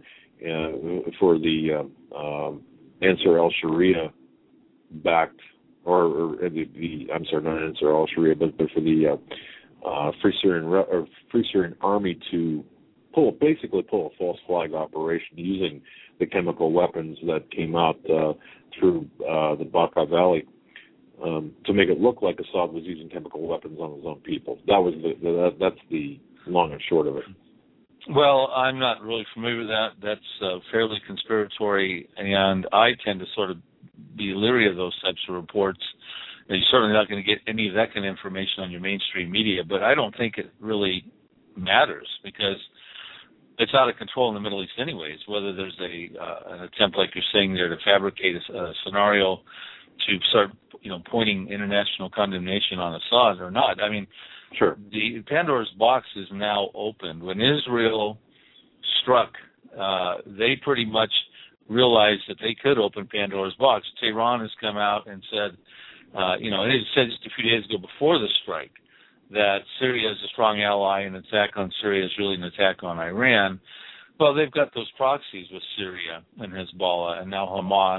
uh, for the uh, uh, Ansar al-Sharia backed, or, or the, the, I'm sorry, not Ansar al-Sharia, but, but for the uh, uh, Free Syrian or Free Syrian Army to pull, basically pull a false flag operation using the chemical weapons that came out uh, through uh, the Bekaa Valley. Um, to make it look like Assad was using chemical weapons on his own people. That was the, the that, that's the long and short of it. Well, I'm not really familiar with that. That's uh, fairly conspiratory, and I tend to sort of be leery of those types of reports. And you're certainly not going to get any of that kind of information on your mainstream media, but I don't think it really matters, because it's out of control in the Middle East anyways, whether there's a uh, an attempt, like you're saying there, to fabricate a, a scenario to start, you know, pointing international condemnation on Assad or not. I mean, sure. The Pandora's box is now opened. When Israel struck, uh, they pretty much realized that they could open Pandora's box. Tehran has come out and said, uh, you know, it said just a few days ago before the strike that Syria is a strong ally, and an attack on Syria is really an attack on Iran. Well, they've got those proxies with Syria and Hezbollah and now Hamas,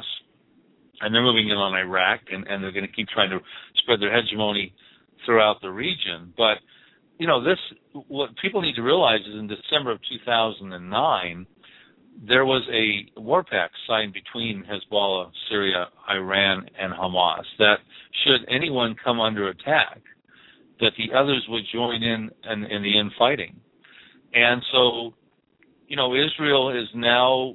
and they're moving in on Iraq, and, and they're going to keep trying to spread their hegemony throughout the region. But, you know, this, what people need to realize is in December of two thousand nine, there was a war pact signed between Hezbollah, Syria, Iran, and Hamas that should anyone come under attack, that the others would join in in, in the infighting. And so, you know, Israel is now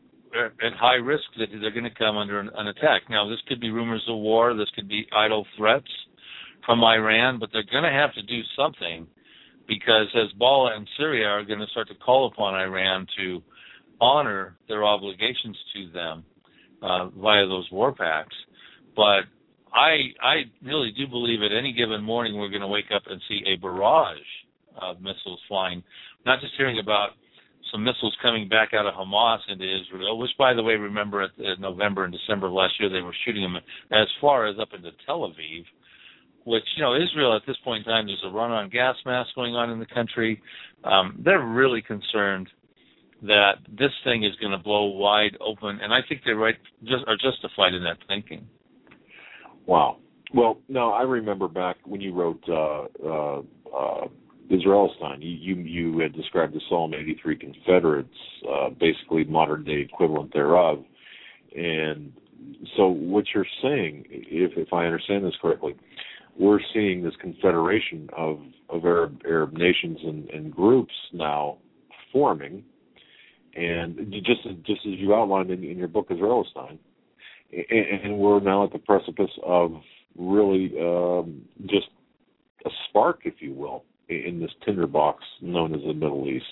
at high risk that they're going to come under an, an attack. Now, this could be rumors of war. This could be idle threats from Iran, but they're going to have to do something, because Hezbollah and Syria are going to start to call upon Iran to honor their obligations to them uh, via those war pacts. But I I really do believe at any given morning we're going to wake up and see a barrage of missiles flying, not just hearing about some missiles coming back out of Hamas into Israel, which, by the way, remember at uh, November and December of last year, they were shooting them as far as up into Tel Aviv, which, you know, Israel at this point in time, there's a run on gas masks going on in the country. Um, they're really concerned that this thing is going to blow wide open, and I think they right, just, are justified in that thinking. Wow. Well, no, I remember back when you wrote uh, uh, uh, Israelstein, you, you you had described the Psalm eighty-three Confederates, uh, basically modern-day equivalent thereof. And so what you're saying, if, if I understand this correctly, we're seeing this confederation of, of Arab, Arab nations and, and groups now forming. And just, just as you outlined in, in your book, Israelistine, and, and we're now at the precipice of really um, just a spark, if you will, in this tinderbox known as the Middle East.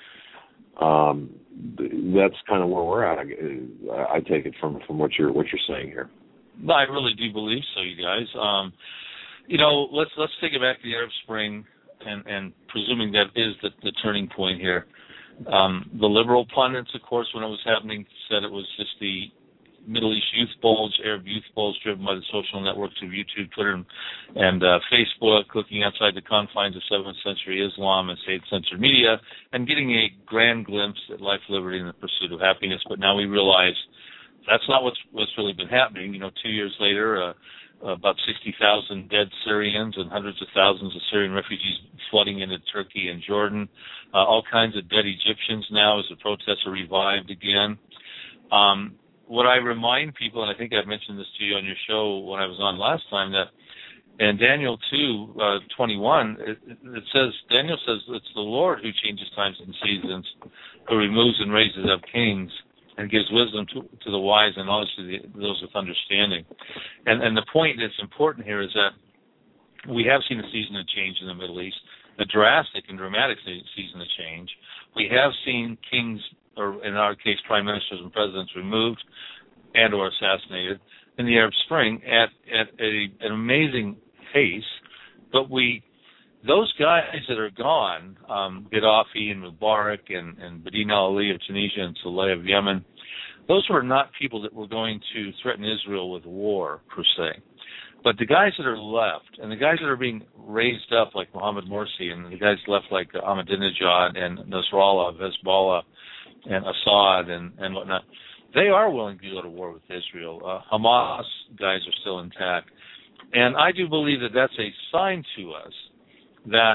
Um, that's kind of where we're at. I, I take it from, from what you're what you're saying here. No, I really do believe so, you guys. Um, you know, let's let's take it back to the Arab Spring, and, and presuming that is the, the turning point here. Um, the liberal pundits, of course, when it was happening, said it was just the Middle East youth bulge, Arab youth bulge, driven by the social networks of YouTube, Twitter, and, and uh, Facebook, looking outside the confines of seventh century Islam and state-censored media, and getting a grand glimpse at life, liberty, and the pursuit of happiness. But now we realize that's not what's, what's really been happening. You know, two years later, uh, about sixty thousand dead Syrians and hundreds of thousands of Syrian refugees flooding into Turkey and Jordan, uh, all kinds of dead Egyptians now as the protests are revived again. Um, What I remind people, and I think I've mentioned this to you on your show when I was on last time, that in Daniel two, uh, twenty-one, it, it says, Daniel says it's the Lord who changes times and seasons, who removes and raises up kings and gives wisdom to, to the wise and knowledge to the, those with understanding. And, and the point that's important here is that we have seen a season of change in the Middle East, a drastic and dramatic season of change. We have seen kings, or in our case, prime ministers and presidents, removed and or assassinated in the Arab Spring at, at a, an amazing pace. But we, those guys that are gone, um, Gaddafi and Mubarak and, and Badin Ali of Tunisia and Saleh of Yemen, those were not people that were going to threaten Israel with war, per se. But the guys that are left, and the guys that are being raised up like Mohammed Morsi, and the guys left like Ahmadinejad and Nasrallah, Hezbollah, and Assad and, and whatnot, they are willing to go to war with Israel. Uh, Hamas guys are still intact. And I do believe that that's a sign to us that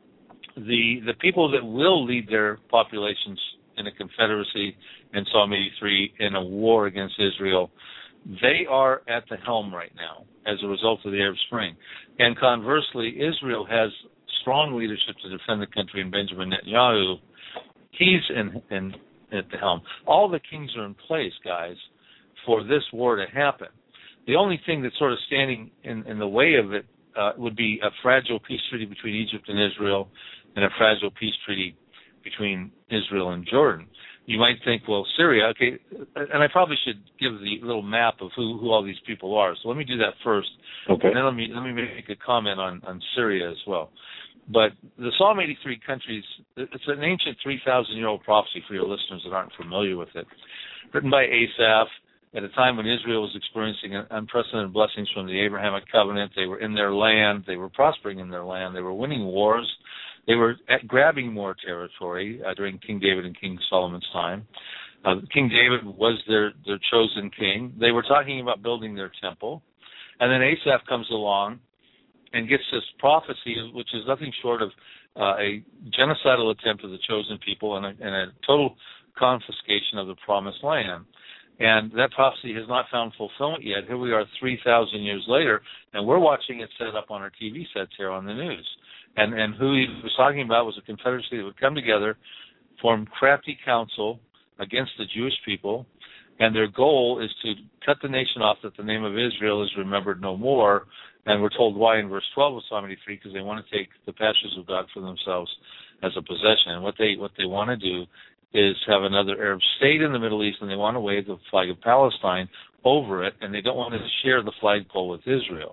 the the people that will lead their populations in a confederacy in Psalm eighty-three in a war against Israel, they are at the helm right now as a result of the Arab Spring. And conversely, Israel has strong leadership to defend the country in Benjamin Netanyahu. He's in, in at the helm. All the kings are in place, guys, for this war to happen. The only thing that's sort of standing in, in the way of it uh, would be a fragile peace treaty between Egypt and Israel and a fragile peace treaty between Israel and Jordan. You might think, well, Syria, okay, and I probably should give the little map of who, who all these people are. So let me do that first. Okay. And then let me, let me make a comment on, on Syria as well. But the Psalm eighty-three countries, it's an ancient three thousand year old prophecy for your listeners that aren't familiar with it. Written by Asaph at a time when Israel was experiencing unprecedented blessings from the Abrahamic covenant. They were in their land. They were prospering in their land. They were winning wars. They were at grabbing more territory uh, during King David and King Solomon's time. Uh, King David was their, their chosen king. They were talking about building their temple. And then Asaph comes along and gets this prophecy, which is nothing short of uh, a genocidal attempt of the chosen people and a, and a total confiscation of the promised land. And that prophecy has not found fulfillment yet. Here we are three thousand years later, and we're watching it set up on our T V sets here on the news. And, and who he was talking about was a confederacy that would come together, form crafty counsel against the Jewish people, and their goal is to cut the nation off that the name of Israel is remembered no more. And we're told why in verse twelve of Psalm eighty-three, because they want to take the pastures of God for themselves as a possession. And what they what they want to do is have another Arab state in the Middle East, and they want to wave the flag of Palestine over it, and they don't want to share the flagpole with Israel.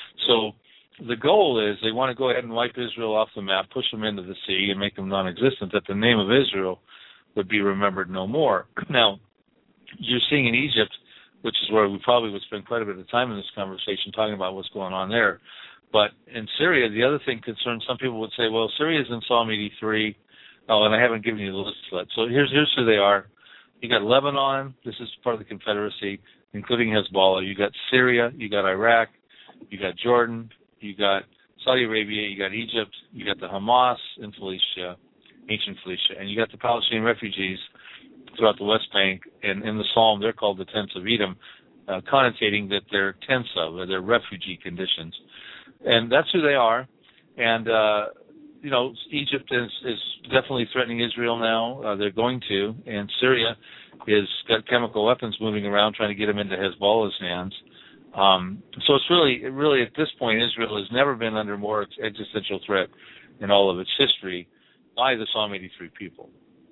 So the goal is they want to go ahead and wipe Israel off the map, push them into the sea, and make them non-existent, that the name of Israel would be remembered no more. Now, you're seeing in Egypt, which is where we probably would spend quite a bit of time in this conversation talking about what's going on there. But in Syria, the other thing concerns, some people would say, well, Syria is in Psalm eighty-three. Oh, and I haven't given you the list yet. So here's here's who they are. You got Lebanon. This is part of the Confederacy, including Hezbollah. You got Syria. You got Iraq. You got Jordan. You got Saudi Arabia. You got Egypt. You got the Hamas in Phoenicia, ancient Phoenicia, and you got the Palestinian refugees throughout the West Bank. And in the Psalm, they're called the tents of Edom. uh, connotating that they're tents of, or they're refugee conditions. And that's who they are. And, uh, you know, Egypt is, is definitely threatening Israel now. Uh, they're going to. And Syria is got chemical weapons moving around trying to get them into Hezbollah's hands. Um, so it's really, really at this point, Israel has never been under more existential threat in all of its history by the Psalm eighty-three people.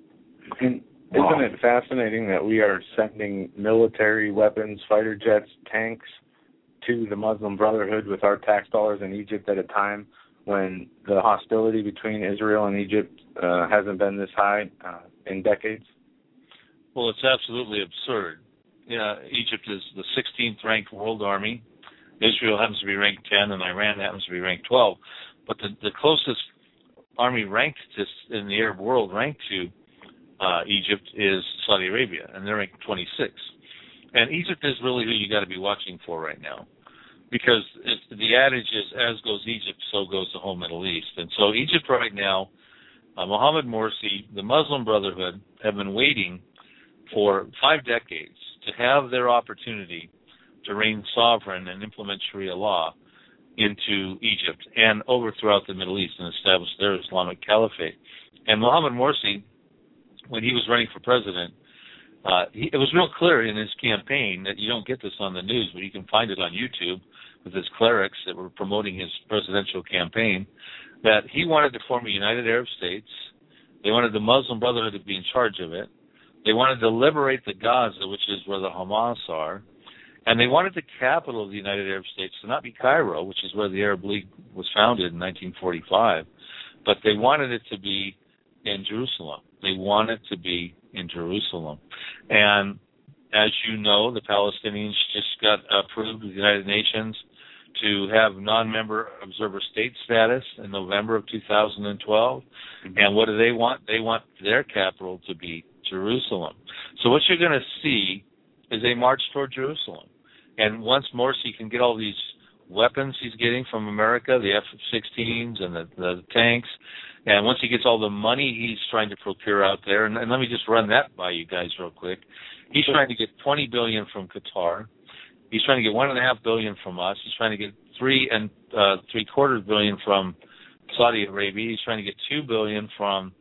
And isn't it fascinating that we are sending military weapons, fighter jets, tanks to the Muslim Brotherhood with our tax dollars in Egypt at a time when the hostility between Israel and Egypt uh, hasn't been this high uh, in decades? Well, it's absolutely absurd. Yeah, Egypt is the sixteenth ranked world army. Israel happens to be ranked ten, and Iran happens to be ranked twelve. But the, the closest army ranked to, in the Arab world ranked to uh, Egypt is Saudi Arabia, and they're ranked twenty-sixth. And Egypt is really who you got to be watching for right now, because it's, the adage is, as goes Egypt, so goes the whole Middle East. And so Egypt right now, uh, Mohammed Morsi, the Muslim Brotherhood, have been waiting for five decades to have their opportunity to reign sovereign and implement Sharia law into Egypt and over throughout the Middle East and establish their Islamic caliphate. And Mohammed Morsi, when he was running for president, uh, he, it was real clear in his campaign that you don't get this on the news, but you can find it on YouTube with his clerics that were promoting his presidential campaign, that he wanted to form a United Arab States. They wanted the Muslim Brotherhood to be in charge of it. They wanted to liberate the Gaza, which is where the Hamas are. And they wanted the capital of the United Arab States to not be Cairo, which is where the Arab League was founded in nineteen forty-five, but they wanted it to be in Jerusalem. They wanted to be in Jerusalem. And as you know, the Palestinians just got approved with the United Nations to have non-member observer state status in November of two thousand twelve. Mm-hmm. And what do they want? They want their capital to be Jerusalem. So what you're going to see is a march toward Jerusalem. And once Morsi can get all these weapons he's getting from America, the F sixteens and the, the tanks, and once he gets all the money he's trying to procure out there, and, and let me just run that by you guys real quick. He's trying to get twenty billion dollars from Qatar. He's trying to get one and a half billion from us. He's trying to get three and uh, three quarters billion from Saudi Arabia. He's trying to get two billion from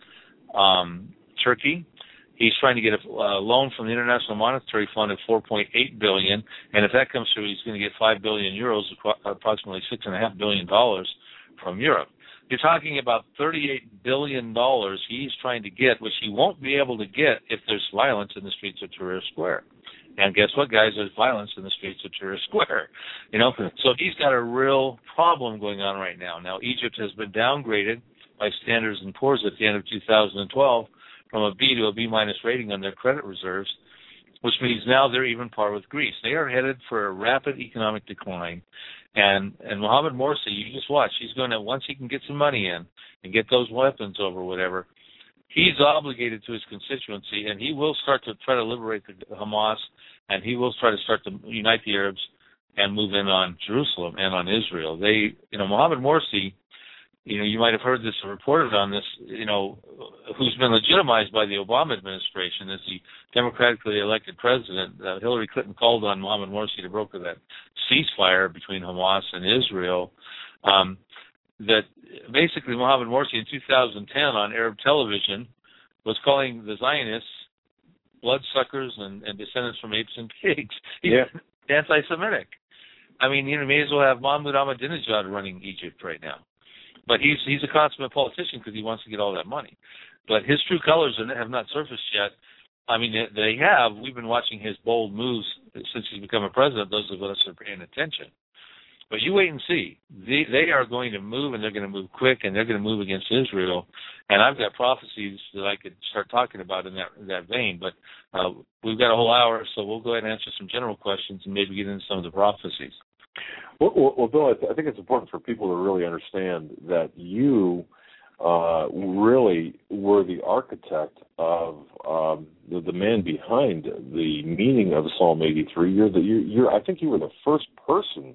um, Turkey. He's trying to get a uh, loan from the International Monetary Fund of four point eight billion, and if that comes through, he's going to get five billion euros, approximately six and a half billion dollars from Europe. You're talking about thirty-eight billion dollars he's trying to get, which he won't be able to get if there's violence in the streets of Tahrir Square. And guess what, guys? There's violence in the streets of Tahrir Square. You know, so he's got a real problem going on right now. Now, Egypt has been downgraded by Standard and Poor's at the end of two thousand twelve from a B to a B minus rating on their credit reserves, which means now they're even par with Greece. They are headed for a rapid economic decline. And and Mohammed Morsi, you just watch. He's going to, once he can get some money in and get those weapons over whatever, he's obligated to his constituency, and he will start to try to liberate the Hamas, and he will try to start to unite the Arabs and move in on Jerusalem and on Israel. They, you know, Mohammed Morsi, you know, you might have heard this or reported on this, you know, who's been legitimized by the Obama administration as the democratically elected president. Uh, Hillary Clinton called on Mohammed Morsi to broker that ceasefire between Hamas and Israel. Um, that basically Mohammed Morsi in two thousand ten on Arab television was calling the Zionists bloodsuckers and, and descendants from apes and pigs. He's yeah. anti-Semitic. I mean, you know, may as well have Mahmoud Ahmadinejad running Egypt right now. But he's he's a consummate politician because he wants to get all that money. But his true colors have not surfaced yet. I mean, they have. We've been watching his bold moves since he's become a president, those of us who are paying attention. But you wait and see. They, they are going to move, and they're going to move quick, and they're going to move against Israel. And I've got prophecies that I could start talking about in that, in that vein. But uh, we've got a whole hour, so we'll go ahead and answer some general questions and maybe get into some of the prophecies. Well, well, well Bill, I, th- I think it's important for people to really understand that you uh, really were the architect of um, the, the man behind the meaning of Psalm eighty-three. You're the, you're, you're, I think you were the first person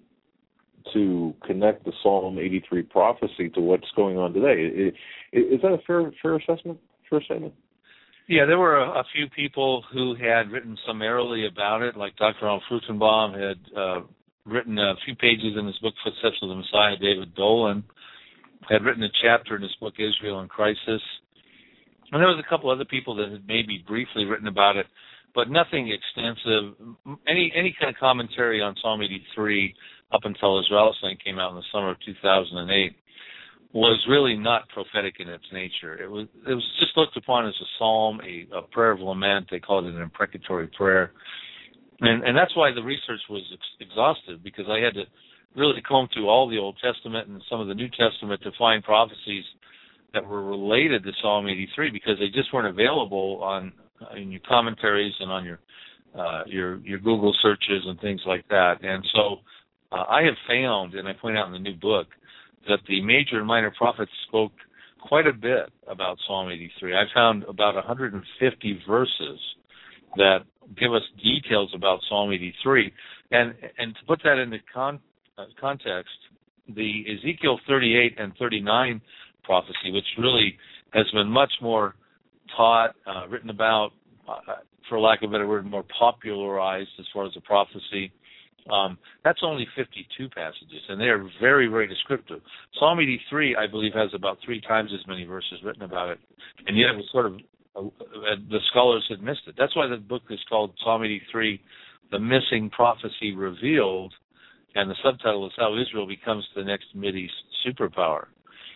to connect the Psalm eighty-three prophecy to what's going on today. Is that a fair fair assessment, fair statement? Yeah, there were a, a few people who had written summarily about it, like Doctor Ronald Fruchtenbaum had uh, written a few pages in his book Footsteps of the Messiah. David Dolan had written a chapter in his book Israel in Crisis. And there was a couple other people that had maybe briefly written about it, but nothing extensive. Any any kind of commentary on Psalm eighty-three up until Israel Saint came out in the summer of two thousand eight was really not prophetic in its nature. It was it was just looked upon as a psalm, a, a prayer of lament. They called it an imprecatory prayer. And and that's why the research was ex- exhaustive, because I had to really comb through all the Old Testament and some of the New Testament to find prophecies that were related to Psalm eighty-three, because they just weren't available on in your commentaries and on your uh, your your Google searches and things like that. And so uh, I have found, and I point out in the new book, that the major and minor prophets spoke quite a bit about Psalm eighty-three. I found about one hundred fifty verses that give us details about Psalm eighty-three. And and to put that into con, uh, context, the Ezekiel thirty-eight and thirty-nine prophecy, which really has been much more taught, uh, written about, uh, for lack of a better word, more popularized as far as the prophecy. Um, that's only fifty-two passages, and they are very, very descriptive. Psalm eighty-three, I believe, has about three times as many verses written about it, and yet it was sort of, uh, the scholars had missed it. That's why the book is called Psalm eighty-three, The Missing Prophecy Revealed, and the subtitle is How Israel Becomes the Next Mideast Superpower.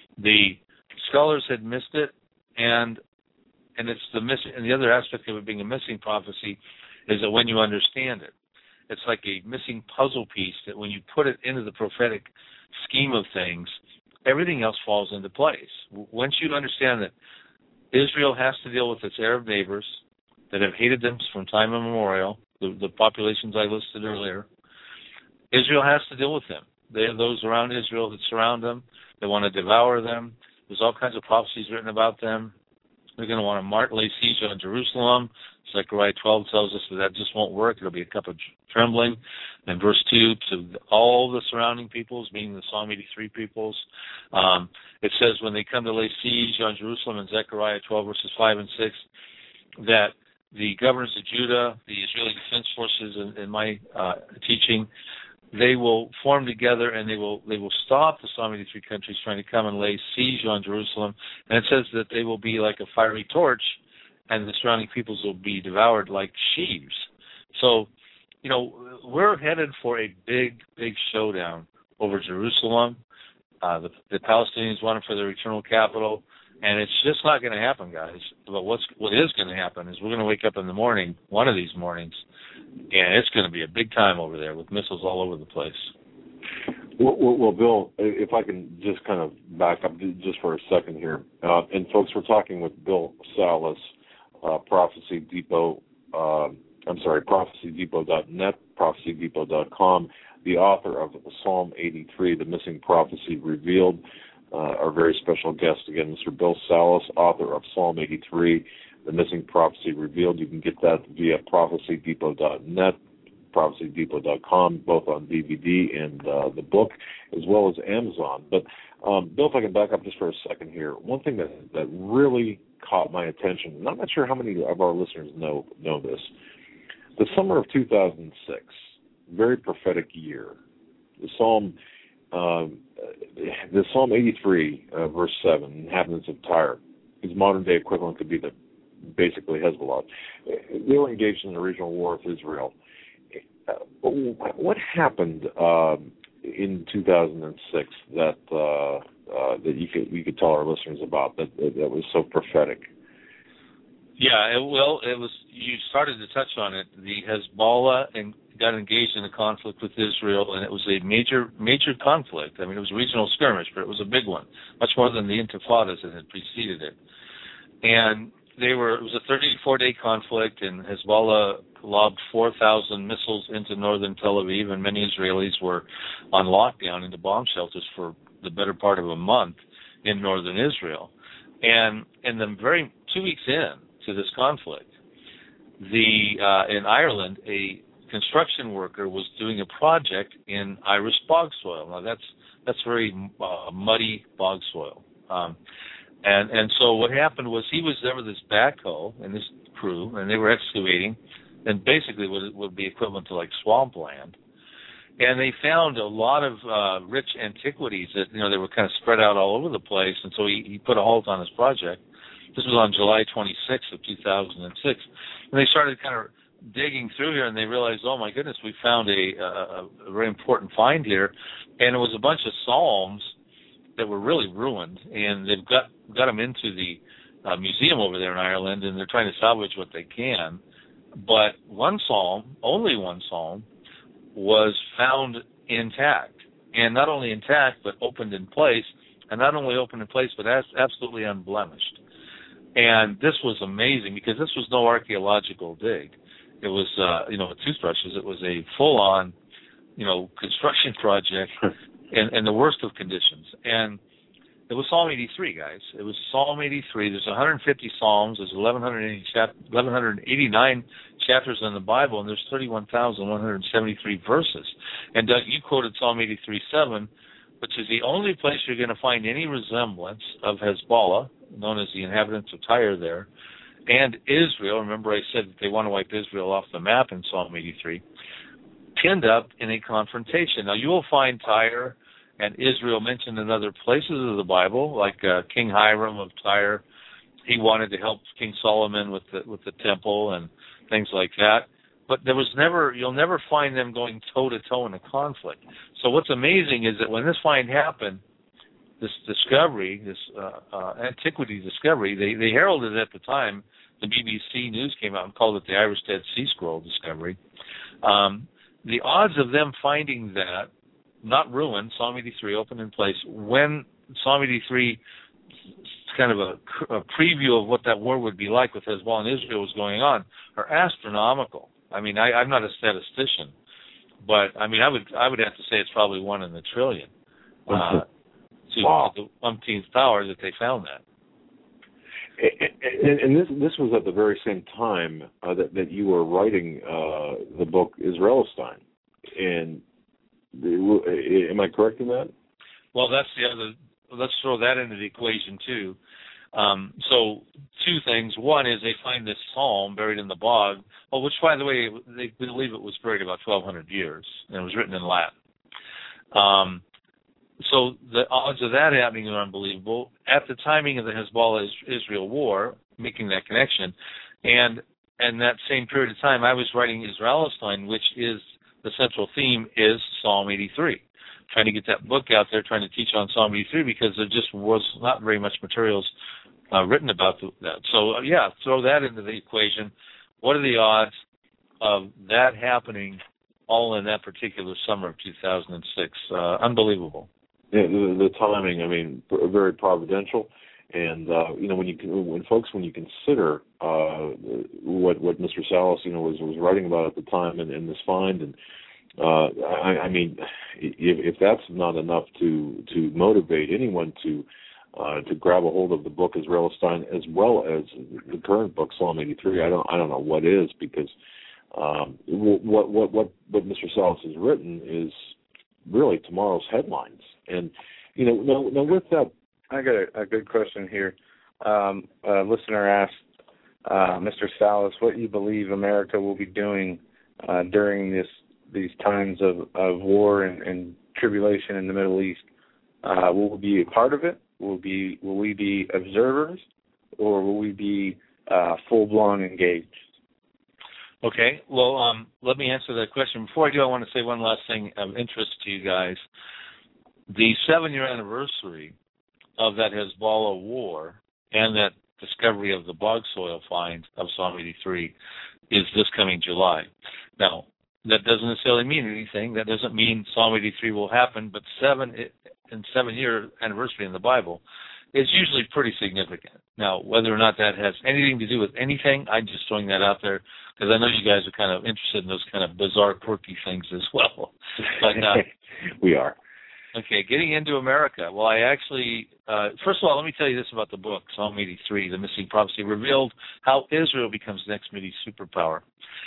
The scholars had missed it, and and it's the miss. And the other aspect of it being a missing prophecy is that when you understand it, it's like a missing puzzle piece that when you put it into the prophetic scheme of things, everything else falls into place. Once you understand that Israel has to deal with its Arab neighbors that have hated them from time immemorial, the, the populations I listed earlier, Israel has to deal with them. They are those around Israel that surround them. They want to devour them. There's all kinds of prophecies written about them. They're going to want to mark, lay siege on Jerusalem. Zechariah twelve tells us that that just won't work. It'll be a cup of trembling. And verse two, to all the surrounding peoples, meaning the Psalm eighty-three peoples, um, it says when they come to lay siege on Jerusalem in Zechariah twelve, verses five and six, that the governors of Judah, the Israeli Defense Forces, in, in my uh, teaching, they will form together and they will they will stop the Psalm eighty-three countries trying to come and lay siege on Jerusalem. And it says that they will be like a fiery torch, and the surrounding peoples will be devoured like sheaves. So, you know, we're headed for a big, big showdown over Jerusalem. Uh, the, the Palestinians want it for their eternal capital, and it's just not going to happen, guys. But what's what is going to happen is we're going to wake up in the morning, one of these mornings, and it's going to be a big time over there with missiles all over the place. Well, well, well, Bill, if I can just kind of back up just for a second here. Uh, and folks, we're talking with Bill Salus, uh, Prophecy Depot, uh, I'm sorry, prophecy depot dot net, prophecy depot dot com, the author of Psalm eighty-three, The Missing Prophecy Revealed. Uh, our very special guest again, Mister Bill Salus, author of Psalm eighty-three, The Missing Prophecy Revealed. You can get that via prophecy depot dot net, prophecy depot dot com, both on D V D and uh, the book, as well as Amazon. But, um, Bill, if I can back up just for a second here, one thing that, that really caught my attention, and I'm not sure how many of our listeners know know this, the summer of two thousand six, very prophetic year, the Psalm um, the Psalm eighty-three, uh, verse seven, inhabitants of Tyre, his modern-day equivalent could be the basically Hezbollah. They were engaged in a regional war with Israel. Uh, what happened uh, in two thousand six that uh, uh, that you could you could tell our listeners about that that was so prophetic? Yeah, it, well, it was. You started to touch on it. The Hezbollah and got engaged in a conflict with Israel, and it was a major, major conflict. I mean, it was a regional skirmish, but it was a big one, much more than the Intifadas that had preceded it. And they were. It was a thirty-four day conflict, and Hezbollah lobbed four thousand missiles into northern Tel Aviv, and many Israelis were on lockdown into bomb shelters for the better part of a month in northern Israel. And in the very two weeks in to this conflict, the uh, in Ireland, a construction worker was doing a project in Irish bog soil. Now that's that's very uh, muddy bog soil. Um, And and so what happened was he was there with his backhoe and his crew, and they were excavating, and basically what would be equivalent to like swampland. And they found a lot of uh, rich antiquities that, you know, they were kind of spread out all over the place, and so he, he put a halt on his project. This was on July twenty-sixth of two thousand six. And they started kind of digging through here, and they realized, oh, my goodness, we found a, a, a very important find here. And it was a bunch of psalms that were really ruined, and they've got, got them into the uh, museum over there in Ireland, and they're trying to salvage what they can. But one psalm, only one psalm, was found intact, and not only intact, but opened in place, and not only opened in place, but as absolutely unblemished. And this was amazing because this was no archaeological dig. It was, uh, you know, with toothbrushes, it was a full-on, you know, construction project in, in the worst of conditions. And it was Psalm eighty-three, guys. It was Psalm eighty-three. There's one hundred fifty psalms. There's eleven eighty-nine chapters in the Bible, and there's thirty-one thousand one hundred seventy-three verses. And Doug, you quoted Psalm eighty-three seven, which is the only place you're going to find any resemblance of Hezbollah, known as the inhabitants of Tyre there, and Israel. Remember I said that they want to wipe Israel off the map in Psalm eighty-three, pinned up in a confrontation. Now, you will find Tyre and Israel mentioned in other places of the Bible, like uh, King Hiram of Tyre. He wanted to help King Solomon with the with the temple and things like that. But there was never, you'll never find them going toe-to-toe in a conflict. So what's amazing is that when this find happened, this discovery, this uh, uh, antiquity discovery, they, they heralded it at the time. The B B C News came out and called it the Irish Dead Sea Scroll discovery. Um, the odds of them finding that, not ruined, Psalm eighty-three opened in place, when Psalm eighty-three, kind of a, a preview of what that war would be like with Hezbollah and Israel was going on, are astronomical. I mean, I, I'm not a statistician, but I mean, I would I would have to say it's probably one in a trillion. Uh, to wow. the umpteenth power that they found that. And, and this this was at the very same time uh, that that you were writing uh, the book Israelistine, and the, am I correct in that? Well, that's the other. Let's throw that into the equation too. Um, so two things. One is they find this psalm buried in the bog, oh, which, by the way, they believe it was buried about twelve hundred years, and it was written in Latin. Um, so the odds of that happening are unbelievable. At the timing of the Hezbollah-Israel war, making that connection, and and that same period of time, I was writing Israelistine, which is the central theme is Psalm eighty-three. Trying to get that book out there, trying to teach on Psalm eighty-three, because there just was not very much materials uh, written about that. So, uh, yeah, throw that into the equation. What are the odds of that happening all in that particular summer of two thousand six? Uh, unbelievable. Yeah, the, the timing, I mean, very providential. And, uh, you know, when you when folks, when you consider uh, what what Mister Salas, you know, was, was writing about at the time and, and this find, and Uh, I, I mean, if, if that's not enough to, to motivate anyone to uh, to grab a hold of the book Israelistine as well as the current book Psalm eighty-three, I don't I don't know what is, because um, what what what what Mister Salas has written is really tomorrow's headlines. And you know, now, now with that, I got a, a good question here. Um, a listener asked uh, Mister Salas what you believe America will be doing uh, during this. these times of, of war and, and tribulation in the Middle East. Uh, will we be a part of it? Will we be, will we be observers, or will we be uh, full-blown engaged? Okay, well, um, let me answer that question. Before I do, I want to say one last thing of interest to you guys. The seven-year anniversary of that Hezbollah war and that discovery of the bog soil find of Psalm eighty-three is this coming July. Now, that doesn't necessarily mean anything. That doesn't mean Psalm eighty-three will happen, but seven and seven-year anniversary in the Bible is usually pretty significant. Now, whether or not that has anything to do with anything, I'm just throwing that out there because I know you guys are kind of interested in those kind of bizarre, quirky things as well. But uh, we are. Okay, getting into America. Well, I actually, uh, first of all, let me tell you this about the book, Psalm eighty-three, The Missing Prophecy, revealed how Israel becomes the next Middle East superpower.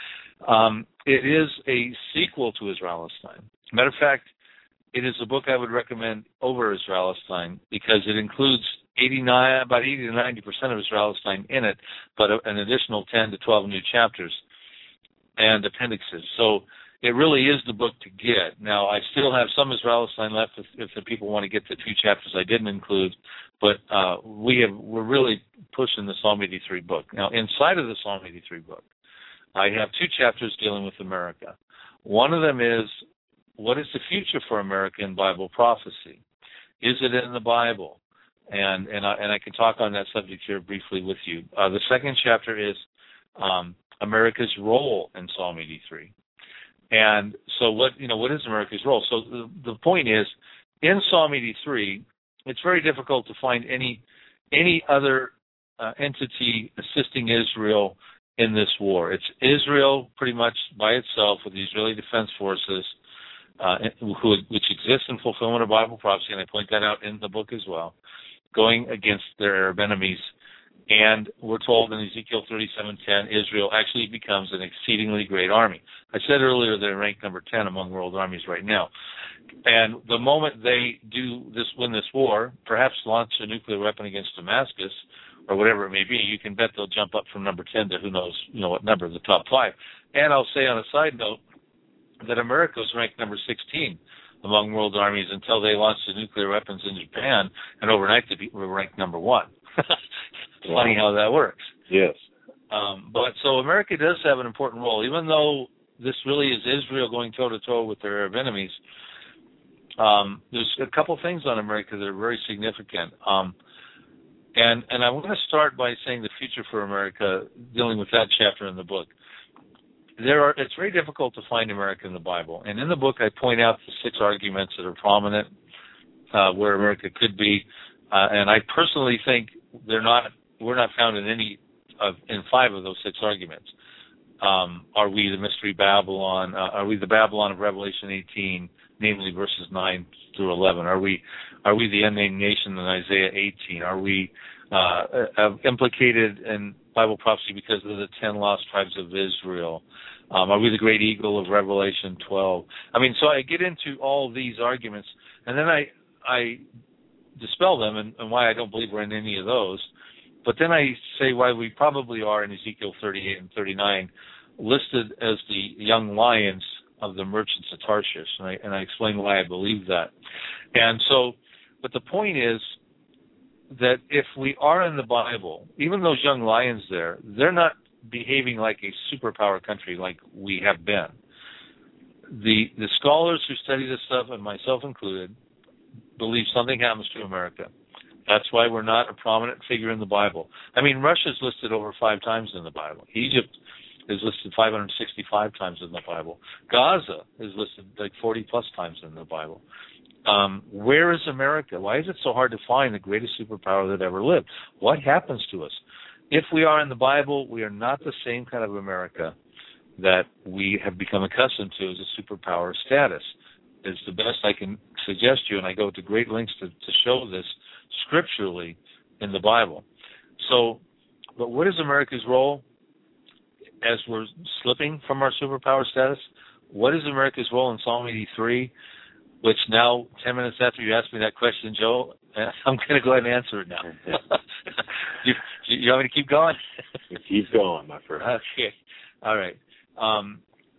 Um, it is a sequel to Israelistine. Matter of fact, it is a book I would recommend over Israelistine because it includes eighty-nine, about eighty to ninety percent of Israelistine in it, but an additional ten to twelve new chapters and appendixes. So it really is the book to get. Now, I still have some Israelistine left if, if the people want to get the two chapters I didn't include, but uh, we have, we're really pushing the Psalm eighty-three book. Now, inside of the Psalm eighty-three book, I have two chapters dealing with America. One of them is, what is the future for America in Bible prophecy? Is it in the Bible? And and I, and I can talk on that subject here briefly with you. Uh, the second chapter is um, America's role in Psalm eighty-three. And so what, you know, what is America's role? So the, the point is, in Psalm eighty-three, it's very difficult to find any any other uh, entity assisting Israel in this war. It's Israel pretty much by itself with the Israeli Defense Forces, uh, who, which exists in fulfillment of Bible prophecy, and I point that out in the book as well, going against their Arab enemies. And we're told in Ezekiel thirty-seven ten, Israel actually becomes an exceedingly great army. I said earlier they're ranked number ten among world armies right now. And the moment they do this, win this war, perhaps launch a nuclear weapon against Damascus or whatever it may be, you can bet they'll jump up from number ten to who knows, you know, what number, the top five. And I'll say on a side note that America was ranked number sixteen among world armies until they launched the nuclear weapons in Japan, and overnight they were ranked number one. Funny how that works. Yes. Um, but so America does have an important role, even though this really is Israel going toe-to-toe with their Arab enemies. Um, there's a couple things on America that are very significant. Um, and, and I want to start by saying the future for America, dealing with that chapter in the book. There are, it's very difficult to find America in the Bible. And in the book, I point out the six arguments that are prominent uh, where America could be. Uh, and I personally think they're not, we're not found in any of, in five of those six arguments. Um, are we the mystery Babylon? Uh, are we the Babylon of Revelation eighteen, namely verses nine through eleven? Are we, are we the unnamed nation in Isaiah eighteen? Are we uh, uh, implicated in Bible prophecy because of the ten lost tribes of Israel? Um, are we the great eagle of Revelation twelve? I mean, so I get into all of these arguments, and then I, I dispel them and, and why I don't believe we're in any of those. But then I say why we probably are in Ezekiel thirty-eight and thirty-nine, listed as the young lions of the merchants of Tarshish, and I, and I explain why I believe that. And so, but the point is that if we are in the Bible, even those young lions there, they're not behaving like a superpower country like we have been. The the scholars who study this stuff, and myself included, believe something happens to America. That's why we're not a prominent figure in the Bible. I mean, Russia's listed over five times in the Bible. Egypt is listed five hundred sixty-five times in the Bible. Gaza is listed like forty plus times in the Bible. Um, where is America? Why is it so hard to find the greatest superpower that ever lived? What happens to us? If we are in the Bible, we are not the same kind of America that we have become accustomed to as a superpower status. Is the best I can suggest you, and I go to great lengths to, to show this scripturally in the Bible. So, but what is America's role as we're slipping from our superpower status? What is America's role in Psalm eighty-three, which now, ten minutes after you asked me that question, Joe, I'm going to go ahead and answer it now. you, you want me to keep going? Keep going, my friend. Okay. All right. Um,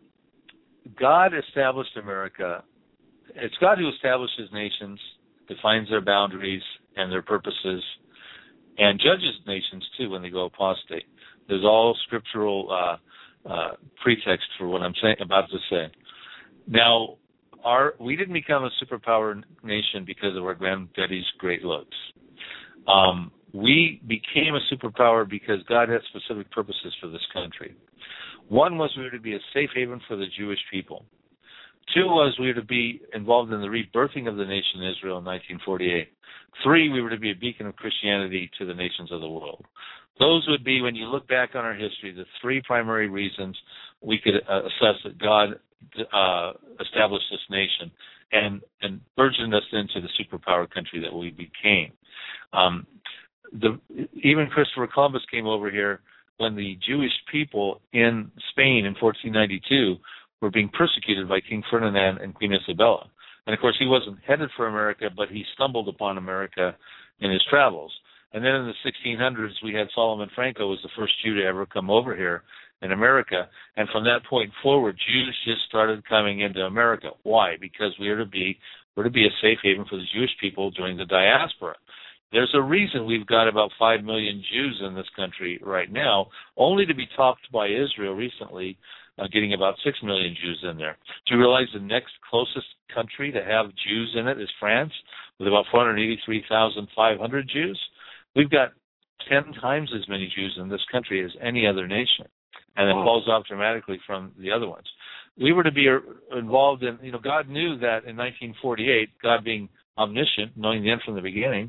God established America. It's God who establishes nations, defines their boundaries and their purposes, and judges nations, too, when they go apostate. There's all scriptural uh, uh, pretext for what I'm saying, about to say. Now, our, we didn't become a superpower nation because of our granddaddy's great looks. Um, we became a superpower because God had specific purposes for this country. One was we were to be a safe haven for the Jewish people. Two was we were to be involved in the rebirthing of the nation Israel in nineteen forty-eight. Three, we were to be a beacon of Christianity to the nations of the world. Those would be, when you look back on our history, the three primary reasons we could uh, assess that God uh, established this nation and, and burgeoned us into the superpower country that we became. Um, the, even Christopher Columbus came over here when the Jewish people in Spain in fourteen ninety-two were being persecuted by King Ferdinand and Queen Isabella. And, of course, he wasn't headed for America, but he stumbled upon America in his travels. And then in the sixteen hundreds, we had Solomon Franco was the first Jew to ever come over here in America. And from that point forward, Jews just started coming into America. Why? Because we are to be we're to be a safe haven for the Jewish people during the diaspora. There's a reason we've got about five million Jews in this country right now, only to be topped by Israel recently, uh, getting about six million Jews in there. Do you realize the next closest country to have Jews in it is France, with about four hundred eighty-three thousand five hundred Jews? We've got ten times as many Jews in this country as any other nation, and it falls off dramatically from the other ones. We were to be involved in, you know, God knew that in nineteen forty-eight, God being omniscient, knowing the end from the beginning,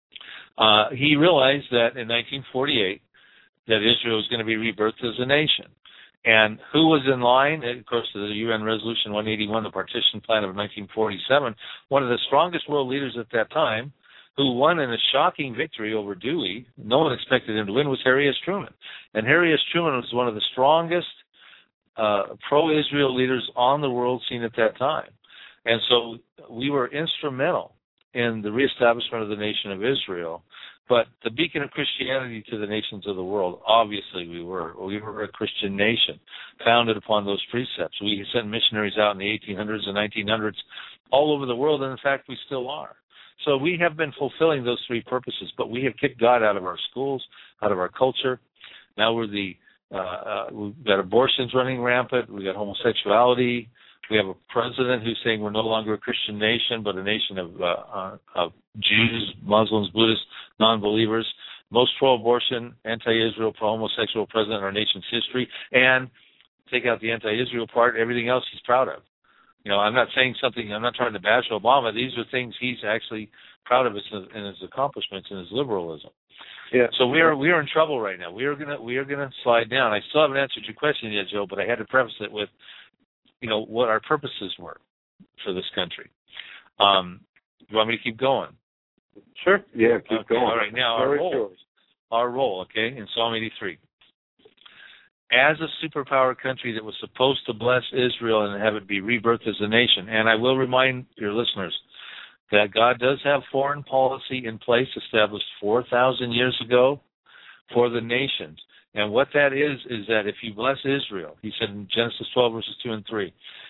uh, he realized that in nineteen forty-eight that Israel was going to be rebirthed as a nation. And who was in line? Of course, the U N Resolution one eighty-one, the partition plan of nineteen forty-seven, one of the strongest world leaders at that time, who won in a shocking victory over Dewey. No one expected him to win, was Harry S. Truman. And Harry S. Truman was one of the strongest uh, pro-Israel leaders on the world scene at that time. And so we were instrumental in the reestablishment of the nation of Israel. But the beacon of Christianity to the nations of the world, obviously we were. We were a Christian nation, founded upon those precepts. We sent missionaries out in the eighteen hundreds and nineteen hundreds all over the world, and in fact we still are. So we have been fulfilling those three purposes, but we have kicked God out of our schools, out of our culture. Now we're the, uh, uh, we've got abortions running rampant. We've got homosexuality. We have a president who's saying we're no longer a Christian nation, but a nation of, uh, uh, of Jews, Muslims, Buddhists, non-believers. Most pro-abortion, anti-Israel, pro-homosexual president in our nation's history. And take out the anti-Israel part, everything else he's proud of. You know, I'm not saying something, I'm not trying to bash Obama. These are things he's actually proud of in his accomplishments and his liberalism. Yeah. So we are we are in trouble right now. We are gonna we are gonna slide down. I still haven't answered your question yet, Joe, but I had to preface it with, you know, what our purposes were for this country. Um, do you want me to keep going? Sure. Yeah, keep okay, going. All right, now our role, our role, okay, in Psalm eighty-three. As a superpower country that was supposed to bless Israel and have it be rebirthed as a nation, and I will remind your listeners that God does have foreign policy in place established four thousand years ago for the nations. And what that is, is that if you bless Israel, he said in Genesis twelve, verses two and three,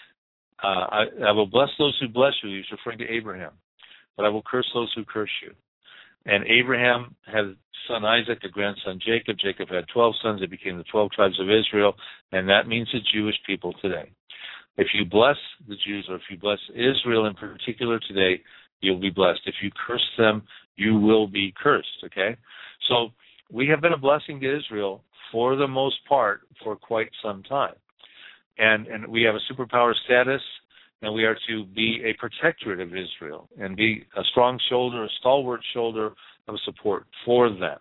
uh, I, I will bless those who bless you. He's referring to Abraham. But I will curse those who curse you. And Abraham had son Isaac, a grandson Jacob. Jacob had twelve sons. They became the twelve tribes of Israel. And that means the Jewish people today. If you bless the Jews, or if you bless Israel in particular today, you'll be blessed. If you curse them, you will be cursed, okay? So we have been a blessing to Israel for the most part for quite some time. And and we have a superpower status, and we are to be a protectorate of Israel and be a strong shoulder, a stalwart shoulder of support for them.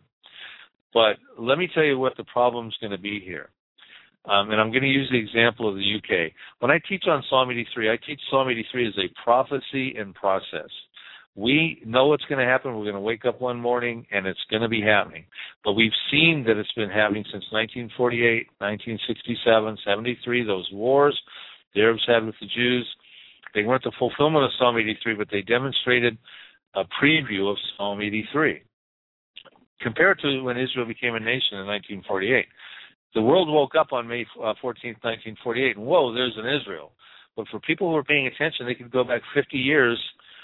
But let me tell you what the problem's going to be here. Um, and I'm going to use the example of the U K. When I teach on Psalm eighty-three, I teach Psalm eighty-three as a prophecy in process. We know what's going to happen. We're going to wake up one morning, and it's going to be happening. But we've seen that it's been happening since nineteen forty-eight, nineteen sixty-seven, seventy-three, those wars the Arabs had with the Jews. They weren't the fulfillment of Psalm eighty-three, but they demonstrated a preview of Psalm eighty-three. Compared to when Israel became a nation in nineteen forty-eight. The world woke up on May fourteenth, nineteen forty-eight, and whoa, there's an Israel. But for people who are paying attention, they could go back fifty years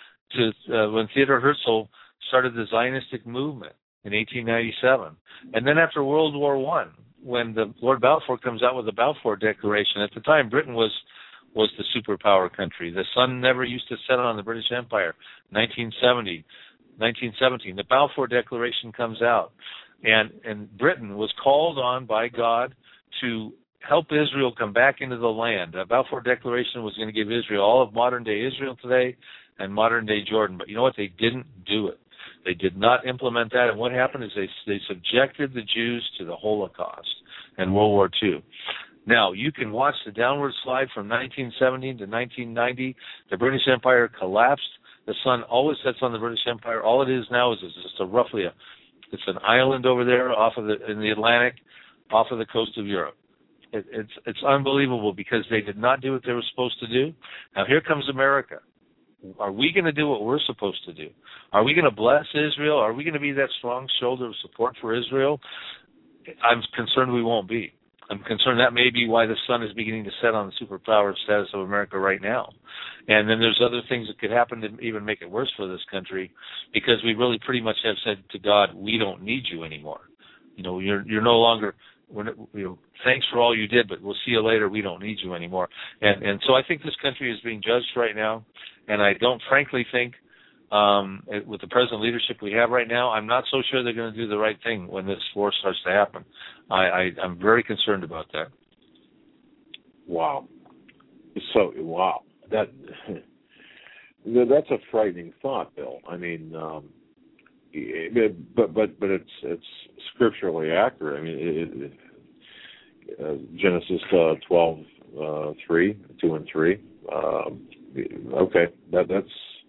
to uh, when Theodor Herzl started the Zionistic movement in eighteen ninety-seven. And then after World War One, when the Lord Balfour comes out with the Balfour Declaration, at the time Britain was was the superpower country. The sun never used to set on the British Empire. nineteen seventy, nineteen seventeen, the Balfour Declaration comes out. And, and Britain was called on by God to help Israel come back into the land. The Balfour Declaration was going to give Israel all of modern-day Israel today and modern-day Jordan. But you know what? They didn't do it. They did not implement that. And what happened is they, they subjected the Jews to the Holocaust and World War Two. Now, you can watch the downward slide from nineteen seventy to nineteen ninety. The British Empire collapsed. The sun always sets on the British Empire. All it is now is just a roughly a It's an island over there off of the in the Atlantic, off of the coast of Europe. It, it's it's unbelievable because they did not do what they were supposed to do. Now here comes America. Are we going to do what we're supposed to do? Are we going to bless Israel? Are we going to be that strong shoulder of support for Israel? I'm concerned we won't be. I'm concerned that may be why the sun is beginning to set on the superpower status of America right now. And then there's other things that could happen to even make it worse for this country, because we really pretty much have said to God, we don't need you anymore. You know, you're you're no longer, we're, you know, thanks for all you did, but we'll see you later. We don't need you anymore. And and so I think this country is being judged right now, and I don't frankly think um, with the present leadership we have right now, I'm not so sure they're going to do the right thing when this war starts to happen. I, I, I'm very concerned about that. Wow. So, wow. That that's a frightening thought, Bill. I mean, um, it, but but but it's it's scripturally accurate. I mean, it, it, uh, Genesis uh, twelve uh, three, two and three. Um, okay, that that's.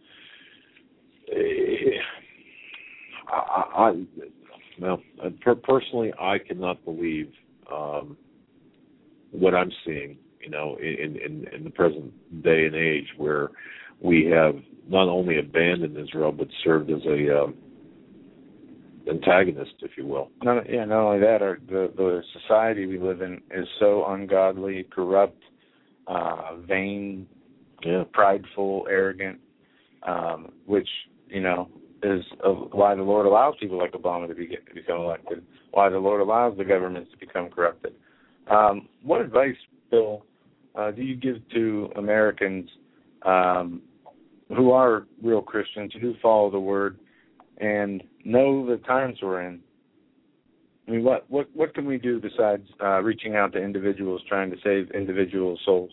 Uh, I, I well, per, personally, I cannot believe um, what I'm seeing. You know, in, in in the present day and age, where we have not only abandoned Israel but served as a um, antagonist, if you will. Not, yeah, not only that, our, the the society we live in is so ungodly, corrupt, uh, vain, yeah. prideful, arrogant, um, which you know is of why the Lord allows people like Obama to, be, to become elected. Why the Lord allows the governments to become corrupted. Um, what advice, Bill, uh, do you give to Americans um, who are real Christians, who do follow the Word, and know the times we're in? I mean, what what what can we do besides uh, reaching out to individuals, trying to save individual souls,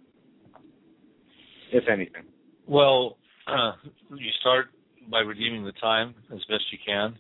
if anything? Well, uh, you start by redeeming the time as best you can,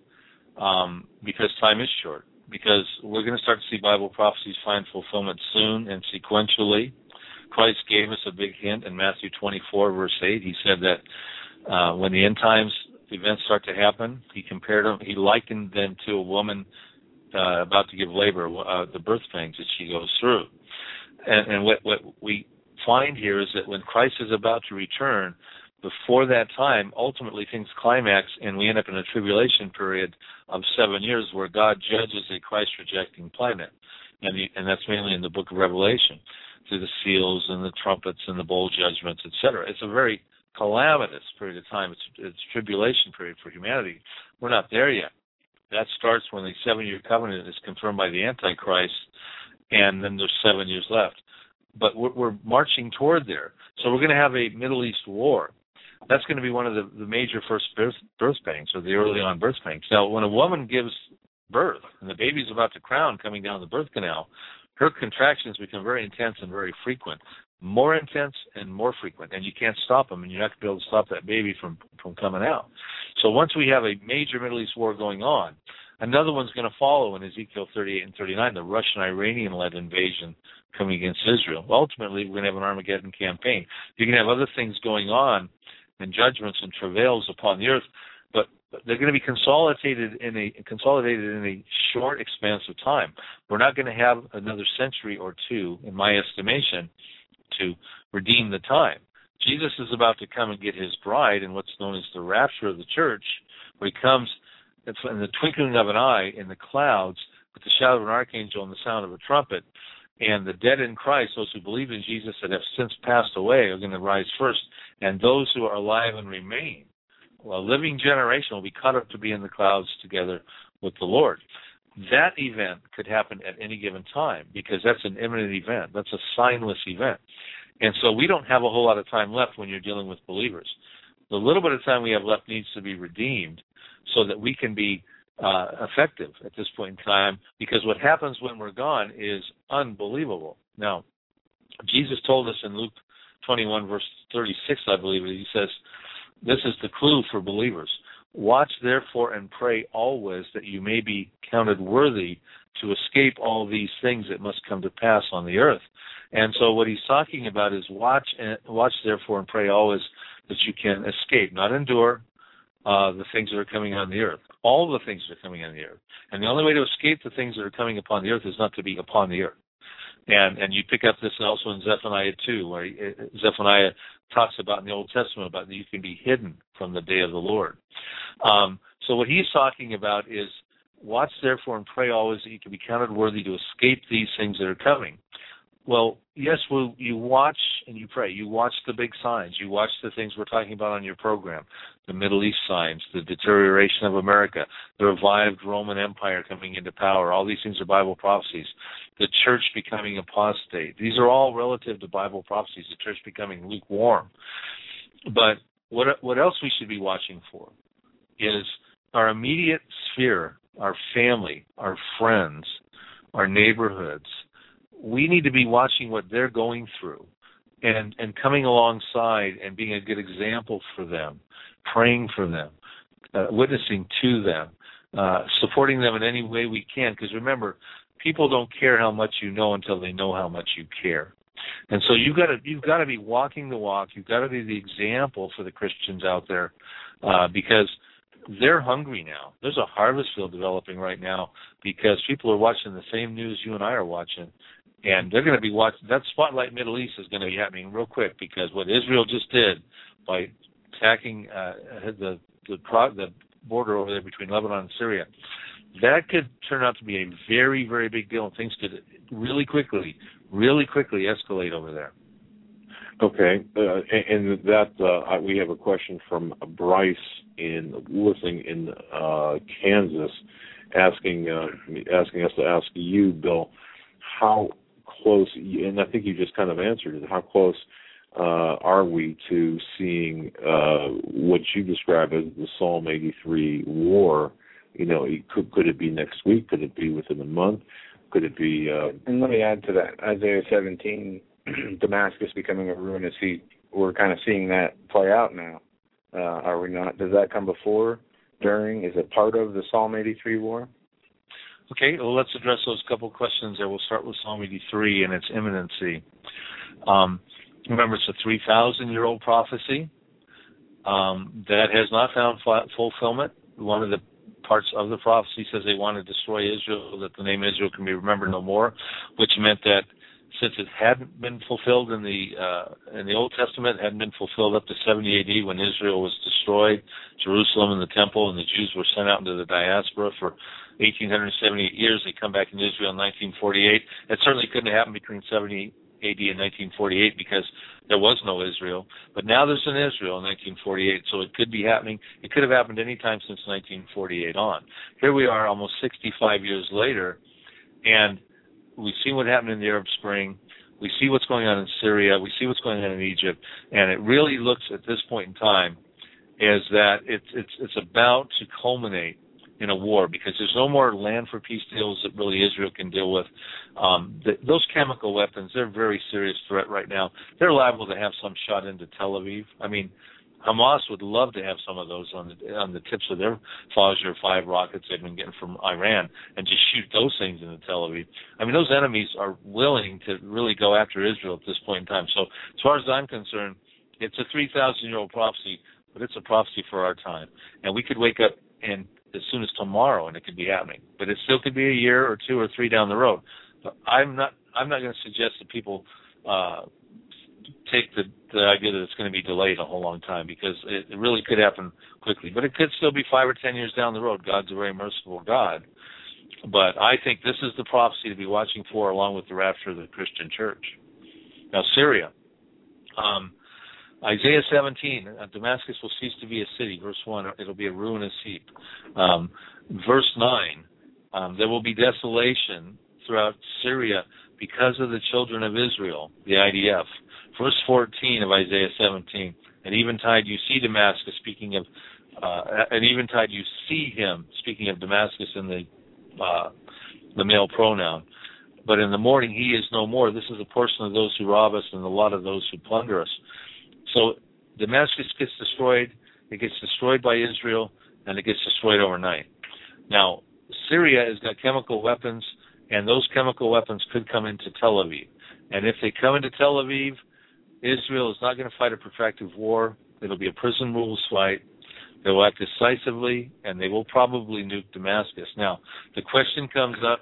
um, because time is short. Because we're going to start to see Bible prophecies find fulfillment soon and sequentially. Christ gave us a big hint in Matthew twenty-four, verse eight. He said that uh, when the end times events start to happen, he compared them, he likened them to a woman uh, about to give labor, uh, the birth pangs that she goes through. And, and what, what we find here is that when Christ is about to return, before that time, ultimately things climax and we end up in a tribulation period of seven years where God judges a Christ-rejecting planet. And, the, and that's mainly in the book of Revelation, through the seals and the trumpets and the bowl judgments, et cetera. It's a very calamitous period of time. It's, it's a tribulation period for humanity. We're not there yet. That starts when the seven-year covenant is confirmed by the Antichrist, and then there's seven years left. But we're, we're marching toward there. So we're going to have a Middle East war. That's going to be one of the, the major first birth, birth pangs, or the early on birth pangs. Now, when a woman gives birth, and the baby's about to crown coming down the birth canal, her contractions become very intense and very frequent. More intense and more frequent, and you can't stop them, and you're not going to be able to stop that baby from, from coming out. So once we have a major Middle East war going on, another one's going to follow in Ezekiel thirty-eight and thirty-nine, the Russian-Iranian-led invasion coming against Israel. Ultimately, we're going to have an Armageddon campaign. You're going to have other things going on, and judgments and travails upon the earth, but they're going to be consolidated in a consolidated in a short expanse of time. We're not going to have another century or two, in my estimation, to redeem the time. Jesus is about to come and get his bride in what's known as the rapture of the church, where he comes in the twinkling of an eye in the clouds with the shout of an archangel and the sound of a trumpet. And the dead in Christ, those who believe in Jesus that have since passed away, are going to rise first. And those who are alive and remain, well, a living generation, will be caught up to be in the clouds together with the Lord. That event could happen at any given time because that's an imminent event. That's a signless event. And so we don't have a whole lot of time left when you're dealing with believers. The little bit of time we have left needs to be redeemed so that we can be uh, effective at this point in time, because what happens when we're gone is unbelievable. Now, Jesus told us in Luke twenty-one, verse thirty-six, I believe, he says, this is the clue for believers. Watch therefore and pray always that you may be counted worthy to escape all these things that must come to pass on the earth. And so what he's talking about is watch and watch therefore and pray always that you can escape, not endure uh, the things that are coming on the earth. All the things that are coming on the earth. And the only way to escape the things that are coming upon the earth is not to be upon the earth. And and you pick up this also in Zephaniah two, where Zephaniah talks about in the Old Testament about that you can be hidden from the day of the Lord. Um, so what he's talking about is, watch therefore and pray always that you can be counted worthy to escape these things that are coming. Well, yes, well, you watch and you pray. You watch the big signs. You watch the things we're talking about on your program, the Middle East signs, the deterioration of America, the revived Roman Empire coming into power. All these things are Bible prophecies. The church becoming apostate. These are all relative to Bible prophecies, the church becoming lukewarm. But what what else we should be watching for is our immediate sphere, our family, our friends, our neighborhoods. We need to be watching what they're going through and, and coming alongside and being a good example for them, praying for them, uh, witnessing to them, uh, supporting them in any way we can. Because remember, people don't care how much you know until they know how much you care. And so you've got to you've got to be walking the walk. You've got to be the example for the Christians out there, uh, because they're hungry now. There's a harvest field developing right now because people are watching the same news you and I are watching. And they're going to be watching. That Spotlight Middle East is going to be happening real quick, because what Israel just did by attacking uh, the, the the border over there between Lebanon and Syria, that could turn out to be a very, very big deal, and things could really quickly, really quickly escalate over there. Okay, uh, and, and that uh, we have a question from Bryce in listening in uh, Kansas, asking uh, asking us to ask you, Bill, how close, and I think you just kind of answered it, how close uh, are we to seeing uh, what you describe as the Psalm eighty-three war? You know, could, could it be next week? Could it be within a month? Could it be... Uh, and let me add to that, Isaiah seventeen, Damascus becoming a ruinous heap. We're kind of seeing that play out now. Uh, are we not? Does that come before, during? Is it part of the Psalm eighty-three war? Okay, well, let's address those couple of questions there. We'll start with Psalm eighty-three and its imminency. Um, remember, it's a three thousand year old prophecy um, that has not found fulfillment. One of the parts of the prophecy says they want to destroy Israel, that the name Israel can be remembered no more, which meant that since it hadn't been fulfilled in the uh, in the Old Testament, hadn't been fulfilled up to seventy A D when Israel was destroyed, Jerusalem and the temple, and the Jews were sent out into the diaspora for eighteen seventy-eight years. They come back into Israel in nineteen forty-eight. It certainly couldn't have happened between seventy A D and nineteen forty-eight because there was no Israel. But now there's an Israel in nineteen forty-eight, so it could be happening. It could have happened any time since nineteen forty-eight on. Here we are almost sixty-five years later, and we see what happened in the Arab Spring. We see what's going on in Syria. We see what's going on in Egypt. And it really looks at this point in time is that it's it's it's about to culminate in a war, because there's no more land for peace deals that really Israel can deal with. Um, the, those chemical weapons, they're a very serious threat right now. They're liable to have some shot into Tel Aviv. I mean, Hamas would love to have some of those on the on the tips of their Fajr five rockets they've been getting from Iran and just shoot those things into Tel Aviv. I mean, those enemies are willing to really go after Israel at this point in time. So as far as I'm concerned, it's a three thousand year old prophecy, but it's a prophecy for our time. And we could wake up and as soon as tomorrow and it could be happening. But it still could be a year or two or three down the road. But I'm not I'm not going to suggest that people uh, take the, the idea that it's going to be delayed a whole long time, because it, it really could happen quickly. But it could still be five or ten years down the road. God's a very merciful God. But I think this is the prophecy to be watching for, along with the rapture of the Christian church. Now, Syria. Um, Isaiah seventeen, uh, Damascus will cease to be a city. Verse one, it'll be a ruinous heap. Um, verse nine, um, there will be desolation throughout Syria because of the children of Israel, the I D F. Verse fourteen of Isaiah seventeen, and eventide you see Damascus, speaking of, uh, and eventide you see him, speaking of Damascus in the uh, the male pronoun. But in the morning he is no more. This is a portion of those who rob us and a lot of those who plunder us. So Damascus gets destroyed, it gets destroyed by Israel, and it gets destroyed overnight. Now, Syria has got chemical weapons, and those chemical weapons could come into Tel Aviv. And if they come into Tel Aviv, Israel is not going to fight a protracted war. It'll be a prison rules fight. They will act decisively, and they will probably nuke Damascus. Now, the question comes up,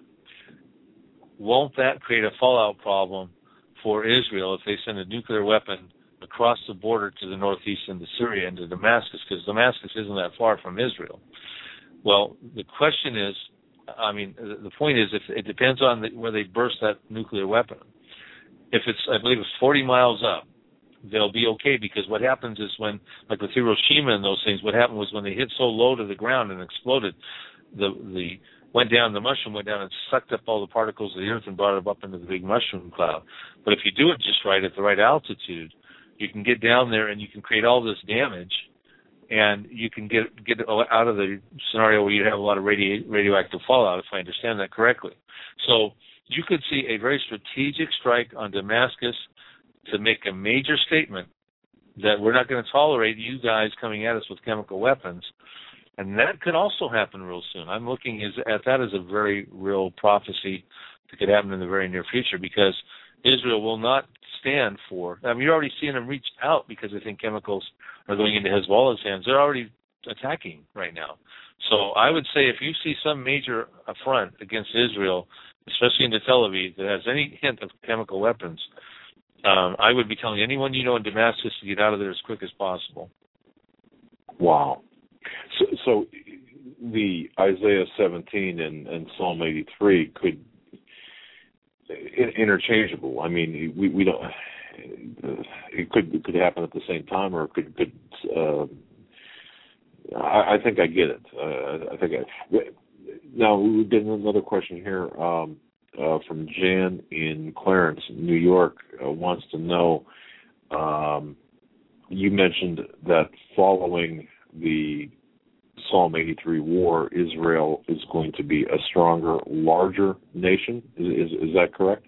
won't that create a fallout problem for Israel if they send a nuclear weapon across the border to the northeast into Syria, into Damascus, because Damascus isn't that far from Israel. Well, the question is, I mean, the point is, if it depends on the, where they burst that nuclear weapon. If it's, I believe it's forty miles up, they'll be okay, because what happens is when, like with Hiroshima and those things, what happened was when they hit so low to the ground and exploded, the the went down, the mushroom went down and sucked up all the particles of the earth and brought it up into the big mushroom cloud. But if you do it just right at the right altitude, you can get down there and you can create all this damage, and you can get get out of the scenario where you have a lot of radio, radioactive fallout, if I understand that correctly. So you could see a very strategic strike on Damascus to make a major statement that we're not going to tolerate you guys coming at us with chemical weapons. And that could also happen real soon. I'm looking at that as a very real prophecy that could happen in the very near future, because Israel will not stand for, I mean, you're already seeing them reach out because they think chemicals are going into Hezbollah's hands. They're already attacking right now. So I would say if you see some major affront against Israel, especially into Tel Aviv, that has any hint of chemical weapons, um, I would be telling anyone you know in Damascus to get out of there as quick as possible. Wow. So, so the Isaiah seventeen and, and Psalm eighty-three could interchangeable. I mean, we we don't. It could it could happen at the same time, or it could could. Uh, I, I think I get it. Uh, I think I. Now we get another question here um, uh, from Jan in Clarence, New York. Uh, wants to know. Um, you mentioned that following the Psalm eighty-three war, Israel is going to be a stronger, larger nation. Is is, is that correct?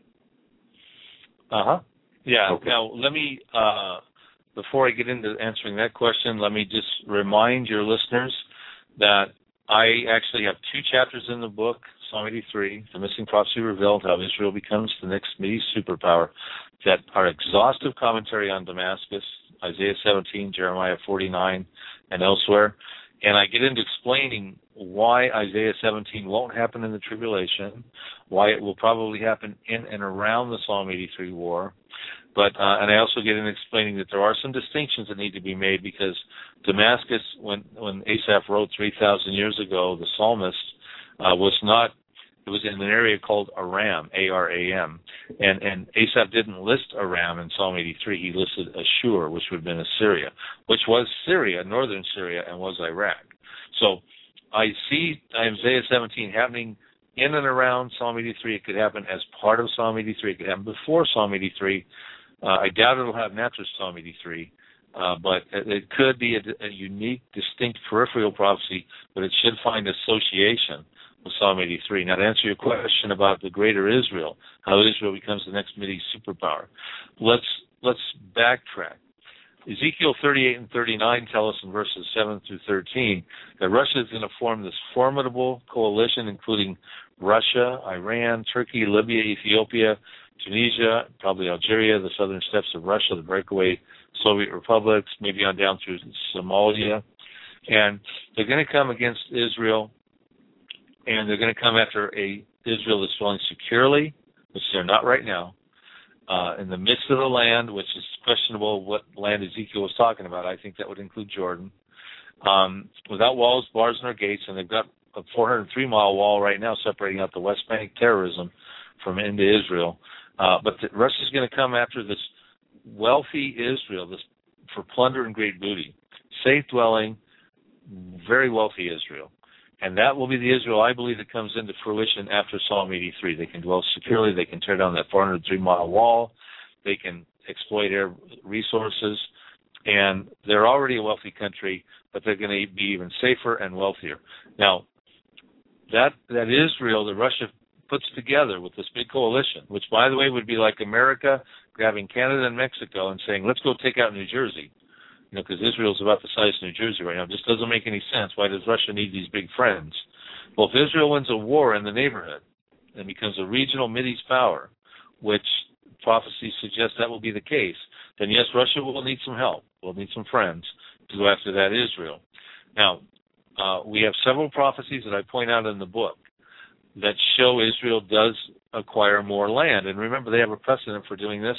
Uh huh. Yeah. Okay. Now let me, uh, before I get into answering that question, let me just remind your listeners that I actually have two chapters in the book, Psalm eighty-three, The Missing Prophecy Revealed, How Israel Becomes the Next Mideast Superpower, that are exhaustive commentary on Damascus, Isaiah seventeen, Jeremiah forty-nine, and elsewhere. And I get into explaining why Isaiah seventeen won't happen in the tribulation, why it will probably happen in and around the Psalm eighty-three war. But uh, and I also get into explaining that there are some distinctions that need to be made, because Damascus, when when Asaph wrote three thousand years ago, the psalmist uh, was not. It was in an area called Aram, A R A M, and and Asaph didn't list Aram in Psalm eighty-three. He listed Ashur, which would have been Assyria, which was Syria, northern Syria, and was Iraq. So I see Isaiah seventeen happening in and around Psalm eighty-three. It could happen as part of Psalm eighty-three. It could happen before Psalm eighty-three. Uh, I doubt it'll happen after Psalm eighty-three, uh, but it could be a, a unique, distinct peripheral prophecy, but it should find association with Psalm eighty-three. Now, to answer your question about the greater Israel, how Israel becomes the next Mideast superpower, let's let's backtrack. Ezekiel thirty-eight and thirty-nine tell us in verses seven through thirteen that Russia is going to form this formidable coalition, including Russia, Iran, Turkey, Libya, Ethiopia, Tunisia, probably Algeria, the southern steppes of Russia, the breakaway Soviet republics, maybe on down through Somalia. And they're going to come against Israel, and they're going to come after a Israel that's dwelling securely, which they're not right now, uh, in the midst of the land, which is questionable what land Ezekiel was talking about. I think that would include Jordan. Um, without walls, bars, nor gates, and they've got a four hundred three mile wall right now separating out the West Bank terrorism from into Israel. Uh, but the, Russia's going to come after this wealthy Israel this for plunder and great booty, safe-dwelling, very wealthy Israel. And that will be the Israel, I believe, that comes into fruition after Psalm eighty-three. They can dwell securely. They can tear down that four hundred three mile wall. They can exploit air resources. And they're already a wealthy country, but they're going to be even safer and wealthier. Now, that that Israel that Russia puts together with this big coalition, which, by the way, would be like America grabbing Canada and Mexico and saying, let's go take out New Jersey. You know, because Israel's about the size of New Jersey right now. It just doesn't make any sense. Why does Russia need these big friends? Well, if Israel wins a war in the neighborhood and becomes a regional Mideast power, which prophecy suggests that will be the case, then yes, Russia will need some help. We'll need some friends to go after that Israel. Now, uh, we have several prophecies that I point out in the book that show Israel does acquire more land. And remember, they have a precedent for doing this.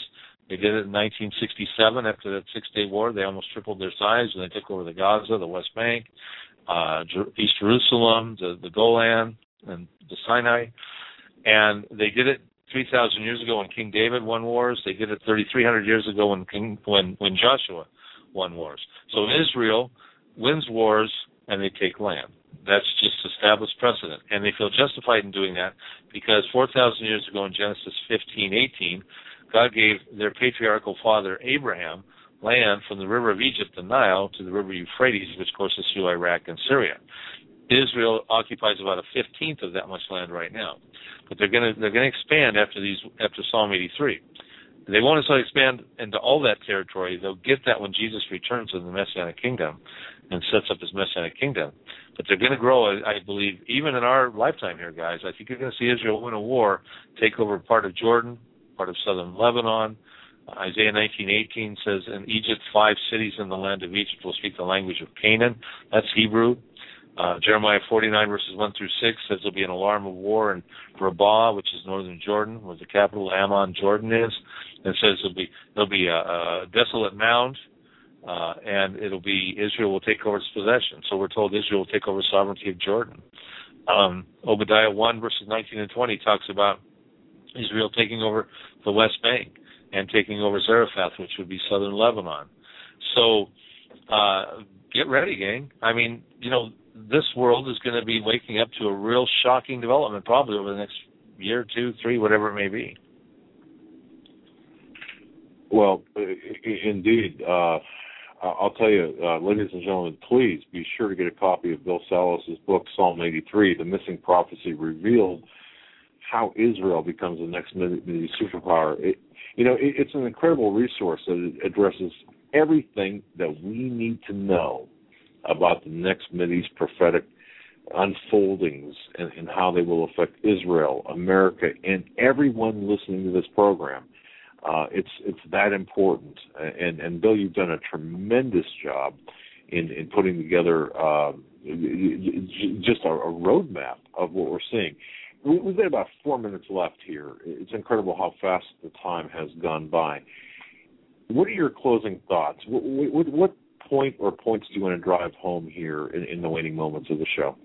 They did it in nineteen sixty-seven after that Six-Day War. They almost tripled their size, and they took over the Gaza, the West Bank, uh, East Jerusalem, the, the Golan, and the Sinai. And they did it three thousand years ago when King David won wars. They did it thirty-three hundred years ago when King, when when Joshua won wars. So Israel wins wars and they take land. That's just established precedent, and they feel justified in doing that because four thousand years ago in Genesis fifteen eighteen, God gave their patriarchal father Abraham land from the river of Egypt, the Nile, to the river Euphrates, which courses through Iraq and Syria. Israel occupies about a fifteenth of that much land right now, but they're going to they're going to expand after these after Psalm eighty-three. They won't necessarily expand into all that territory. They'll get that when Jesus returns in the Messianic kingdom and sets up his Messianic kingdom. But they're going to grow, I believe, even in our lifetime here, guys. I think you're going to see Israel win a war, take over part of Jordan, part of southern Lebanon. Isaiah nineteen eighteen says, in Egypt, five cities in the land of Egypt will speak the language of Canaan. That's Hebrew. Uh, Jeremiah forty-nine, verses one through six, says there'll be an alarm of war in Rabbah, which is northern Jordan, where the capital Ammon, Jordan is. And it says there'll be, there'll be a, a desolate mound, uh, and it'll be, Israel will take over its possession. So we're told Israel will take over sovereignty of Jordan. Um, Obadiah one, verses nineteen and twenty talks about Israel taking over the West Bank and taking over Zarephath, which would be southern Lebanon. So uh, get ready, gang. I mean, you know, this world is going to be waking up to a real shocking development probably over the next year, two, three, whatever it may be. Well, indeed. Uh, I'll tell you, uh, ladies and gentlemen, please be sure to get a copy of Bill Salos' book, Psalm eighty-three, The Missing Prophecy Revealed, How Israel Becomes the Next Mideast Superpower. It, you know, it, it's an incredible resource that addresses everything that we need to know about the next Mideast prophetic unfoldings and, and how they will affect Israel, America, and everyone listening to this program. Uh, it's it's that important. And, and Bill, you've done a tremendous job in, in putting together uh, just a, a roadmap of what we're seeing. We've got about four minutes left here. It's incredible how fast the time has gone by. What are your closing thoughts? What, what, what point or points do you want to drive home here in, in the waning moments of the show?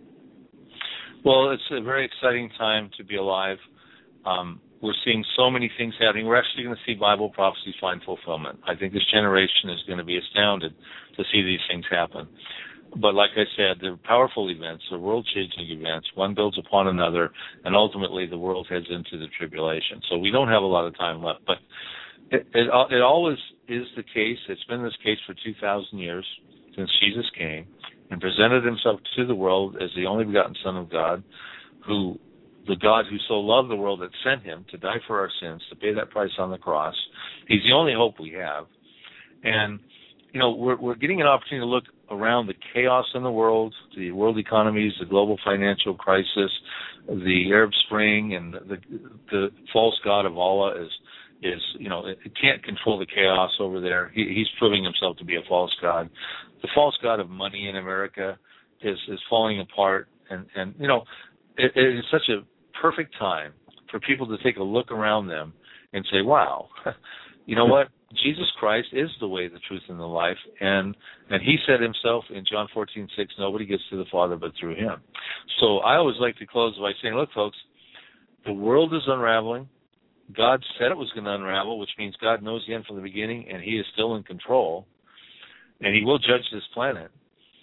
Well, it's a very exciting time to be alive. Um, we're seeing so many things happening. We're actually going to see Bible prophecies find fulfillment. I think this generation is going to be astounded to see these things happen. But like I said, they're powerful events, they're world-changing events. One builds upon another, and ultimately the world heads into the tribulation. So we don't have a lot of time left. But it, it, it always is the case. It's been this case for two thousand years since Jesus came and presented himself to the world as the only begotten Son of God, who the God who so loved the world that sent him to die for our sins, to pay that price on the cross. He's the only hope we have. And, you know, we're, we're getting an opportunity to look around the chaos in the world, the world economies, the global financial crisis, the Arab Spring, and the, the false god of Allah is, is you know, it can't control the chaos over there. He, he's proving himself to be a false god. The false god of money in America is, is falling apart. And, and you know, it, it is such a perfect time for people to take a look around them and say, wow, you know what? Jesus Christ is the way, the truth, and the life. And and he said himself in John fourteen six, nobody gets to the Father but through him. So I always like to close by saying, look, folks, the world is unraveling. God said it was going to unravel, which means God knows the end from the beginning, and he is still in control. And he will judge this planet.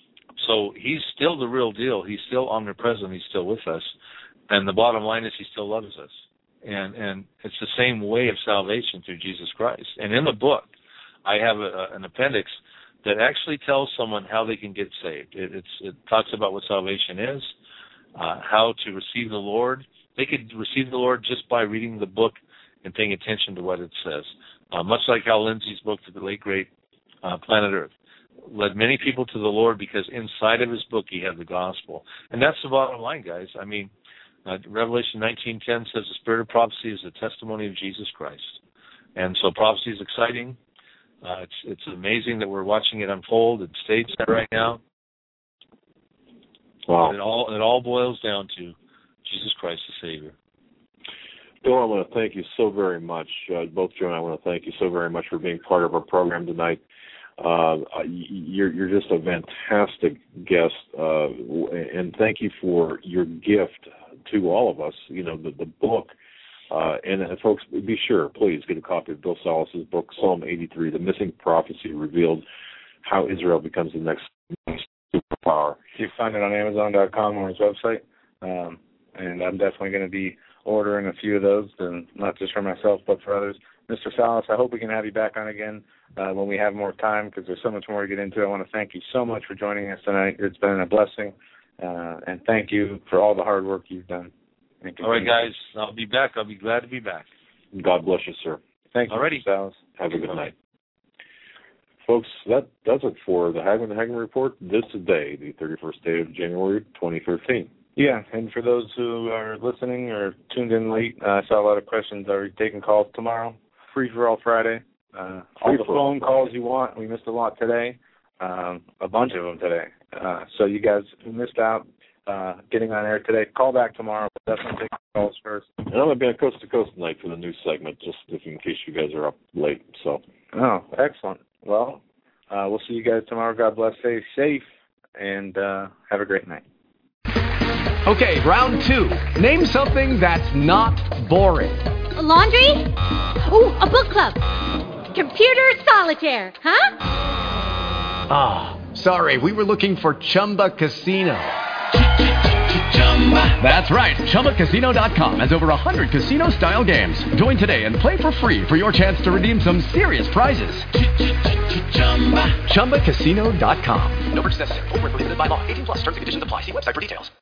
So he's still the real deal. He's still omnipresent. He's still with us. And the bottom line is he still loves us. And and it's the same way of salvation through Jesus Christ. And in the book, I have a, an appendix that actually tells someone how they can get saved. It, it's, it talks about what salvation is, uh, how to receive the Lord. They could receive the Lord just by reading the book and paying attention to what it says. Uh, much like Hal Lindsey's book, The Late Great uh, Planet Earth, led many people to the Lord because inside of his book he had the gospel. And that's the bottom line, guys. I mean, Uh, Revelation nineteen ten says the spirit of prophecy is the testimony of Jesus Christ. And so prophecy is exciting. Uh, it's it's amazing that we're watching it unfold at stage set right now. Wow. It all, it all boils down to Jesus Christ the Savior. Bill, I want to thank you so very much. Uh, both Joe and I want to thank you so very much for being part of our program tonight. Uh, you're, you're just a fantastic guest, uh, and thank you for your gift to all of us. You know, the, the book. Uh, and uh, folks, be sure, please, get a copy of Bill Salas's book, Psalm eighty-three, The Missing Prophecy Revealed, How Israel Becomes the Next Superpower. You can find it on Amazon dot com or his website. Um, and I'm definitely going to be ordering a few of those, and not just for myself, but for others. Mister Salas, I hope we can have you back on again uh, when we have more time, because there's so much more to get into. I want to thank you so much for joining us tonight. It's been a blessing, uh, and thank you for all the hard work you've done. All right, guys. I'll be back. I'll be glad to be back. God bless you, sir. Thank you. Alrighty. Salas. Have a good night. Folks, that does it for the Hagman and Hagman Report this day, the thirty-first day of January, twenty thirteen. Yeah, and for those who are listening or tuned in late, uh, I saw a lot of questions. Are we taking calls tomorrow? Free for all Friday. Uh, all the phone calls you want. We missed a lot today, um, a bunch of them today. Uh, so you guys who missed out uh, getting on air today, call back tomorrow. But definitely take calls first. And I'm going to be on Coast to Coast tonight for the news segment, just if in case you guys are up late. So. Oh, excellent. Well, uh, we'll see you guys tomorrow. God bless. Stay safe, and uh, have a great night. Okay, round two. Name something that's not boring. A laundry? Ooh, a book club. Computer solitaire, huh? Ah, oh, sorry, we were looking for Chumba Casino. That's right, Chumba Casino dot com has over one hundred casino-style games. Join today and play for free for your chance to redeem some serious prizes. Chumba Casino dot com. No purchase necessary. Void where prohibited by law. eighteen plus. Terms and conditions apply. See website for details.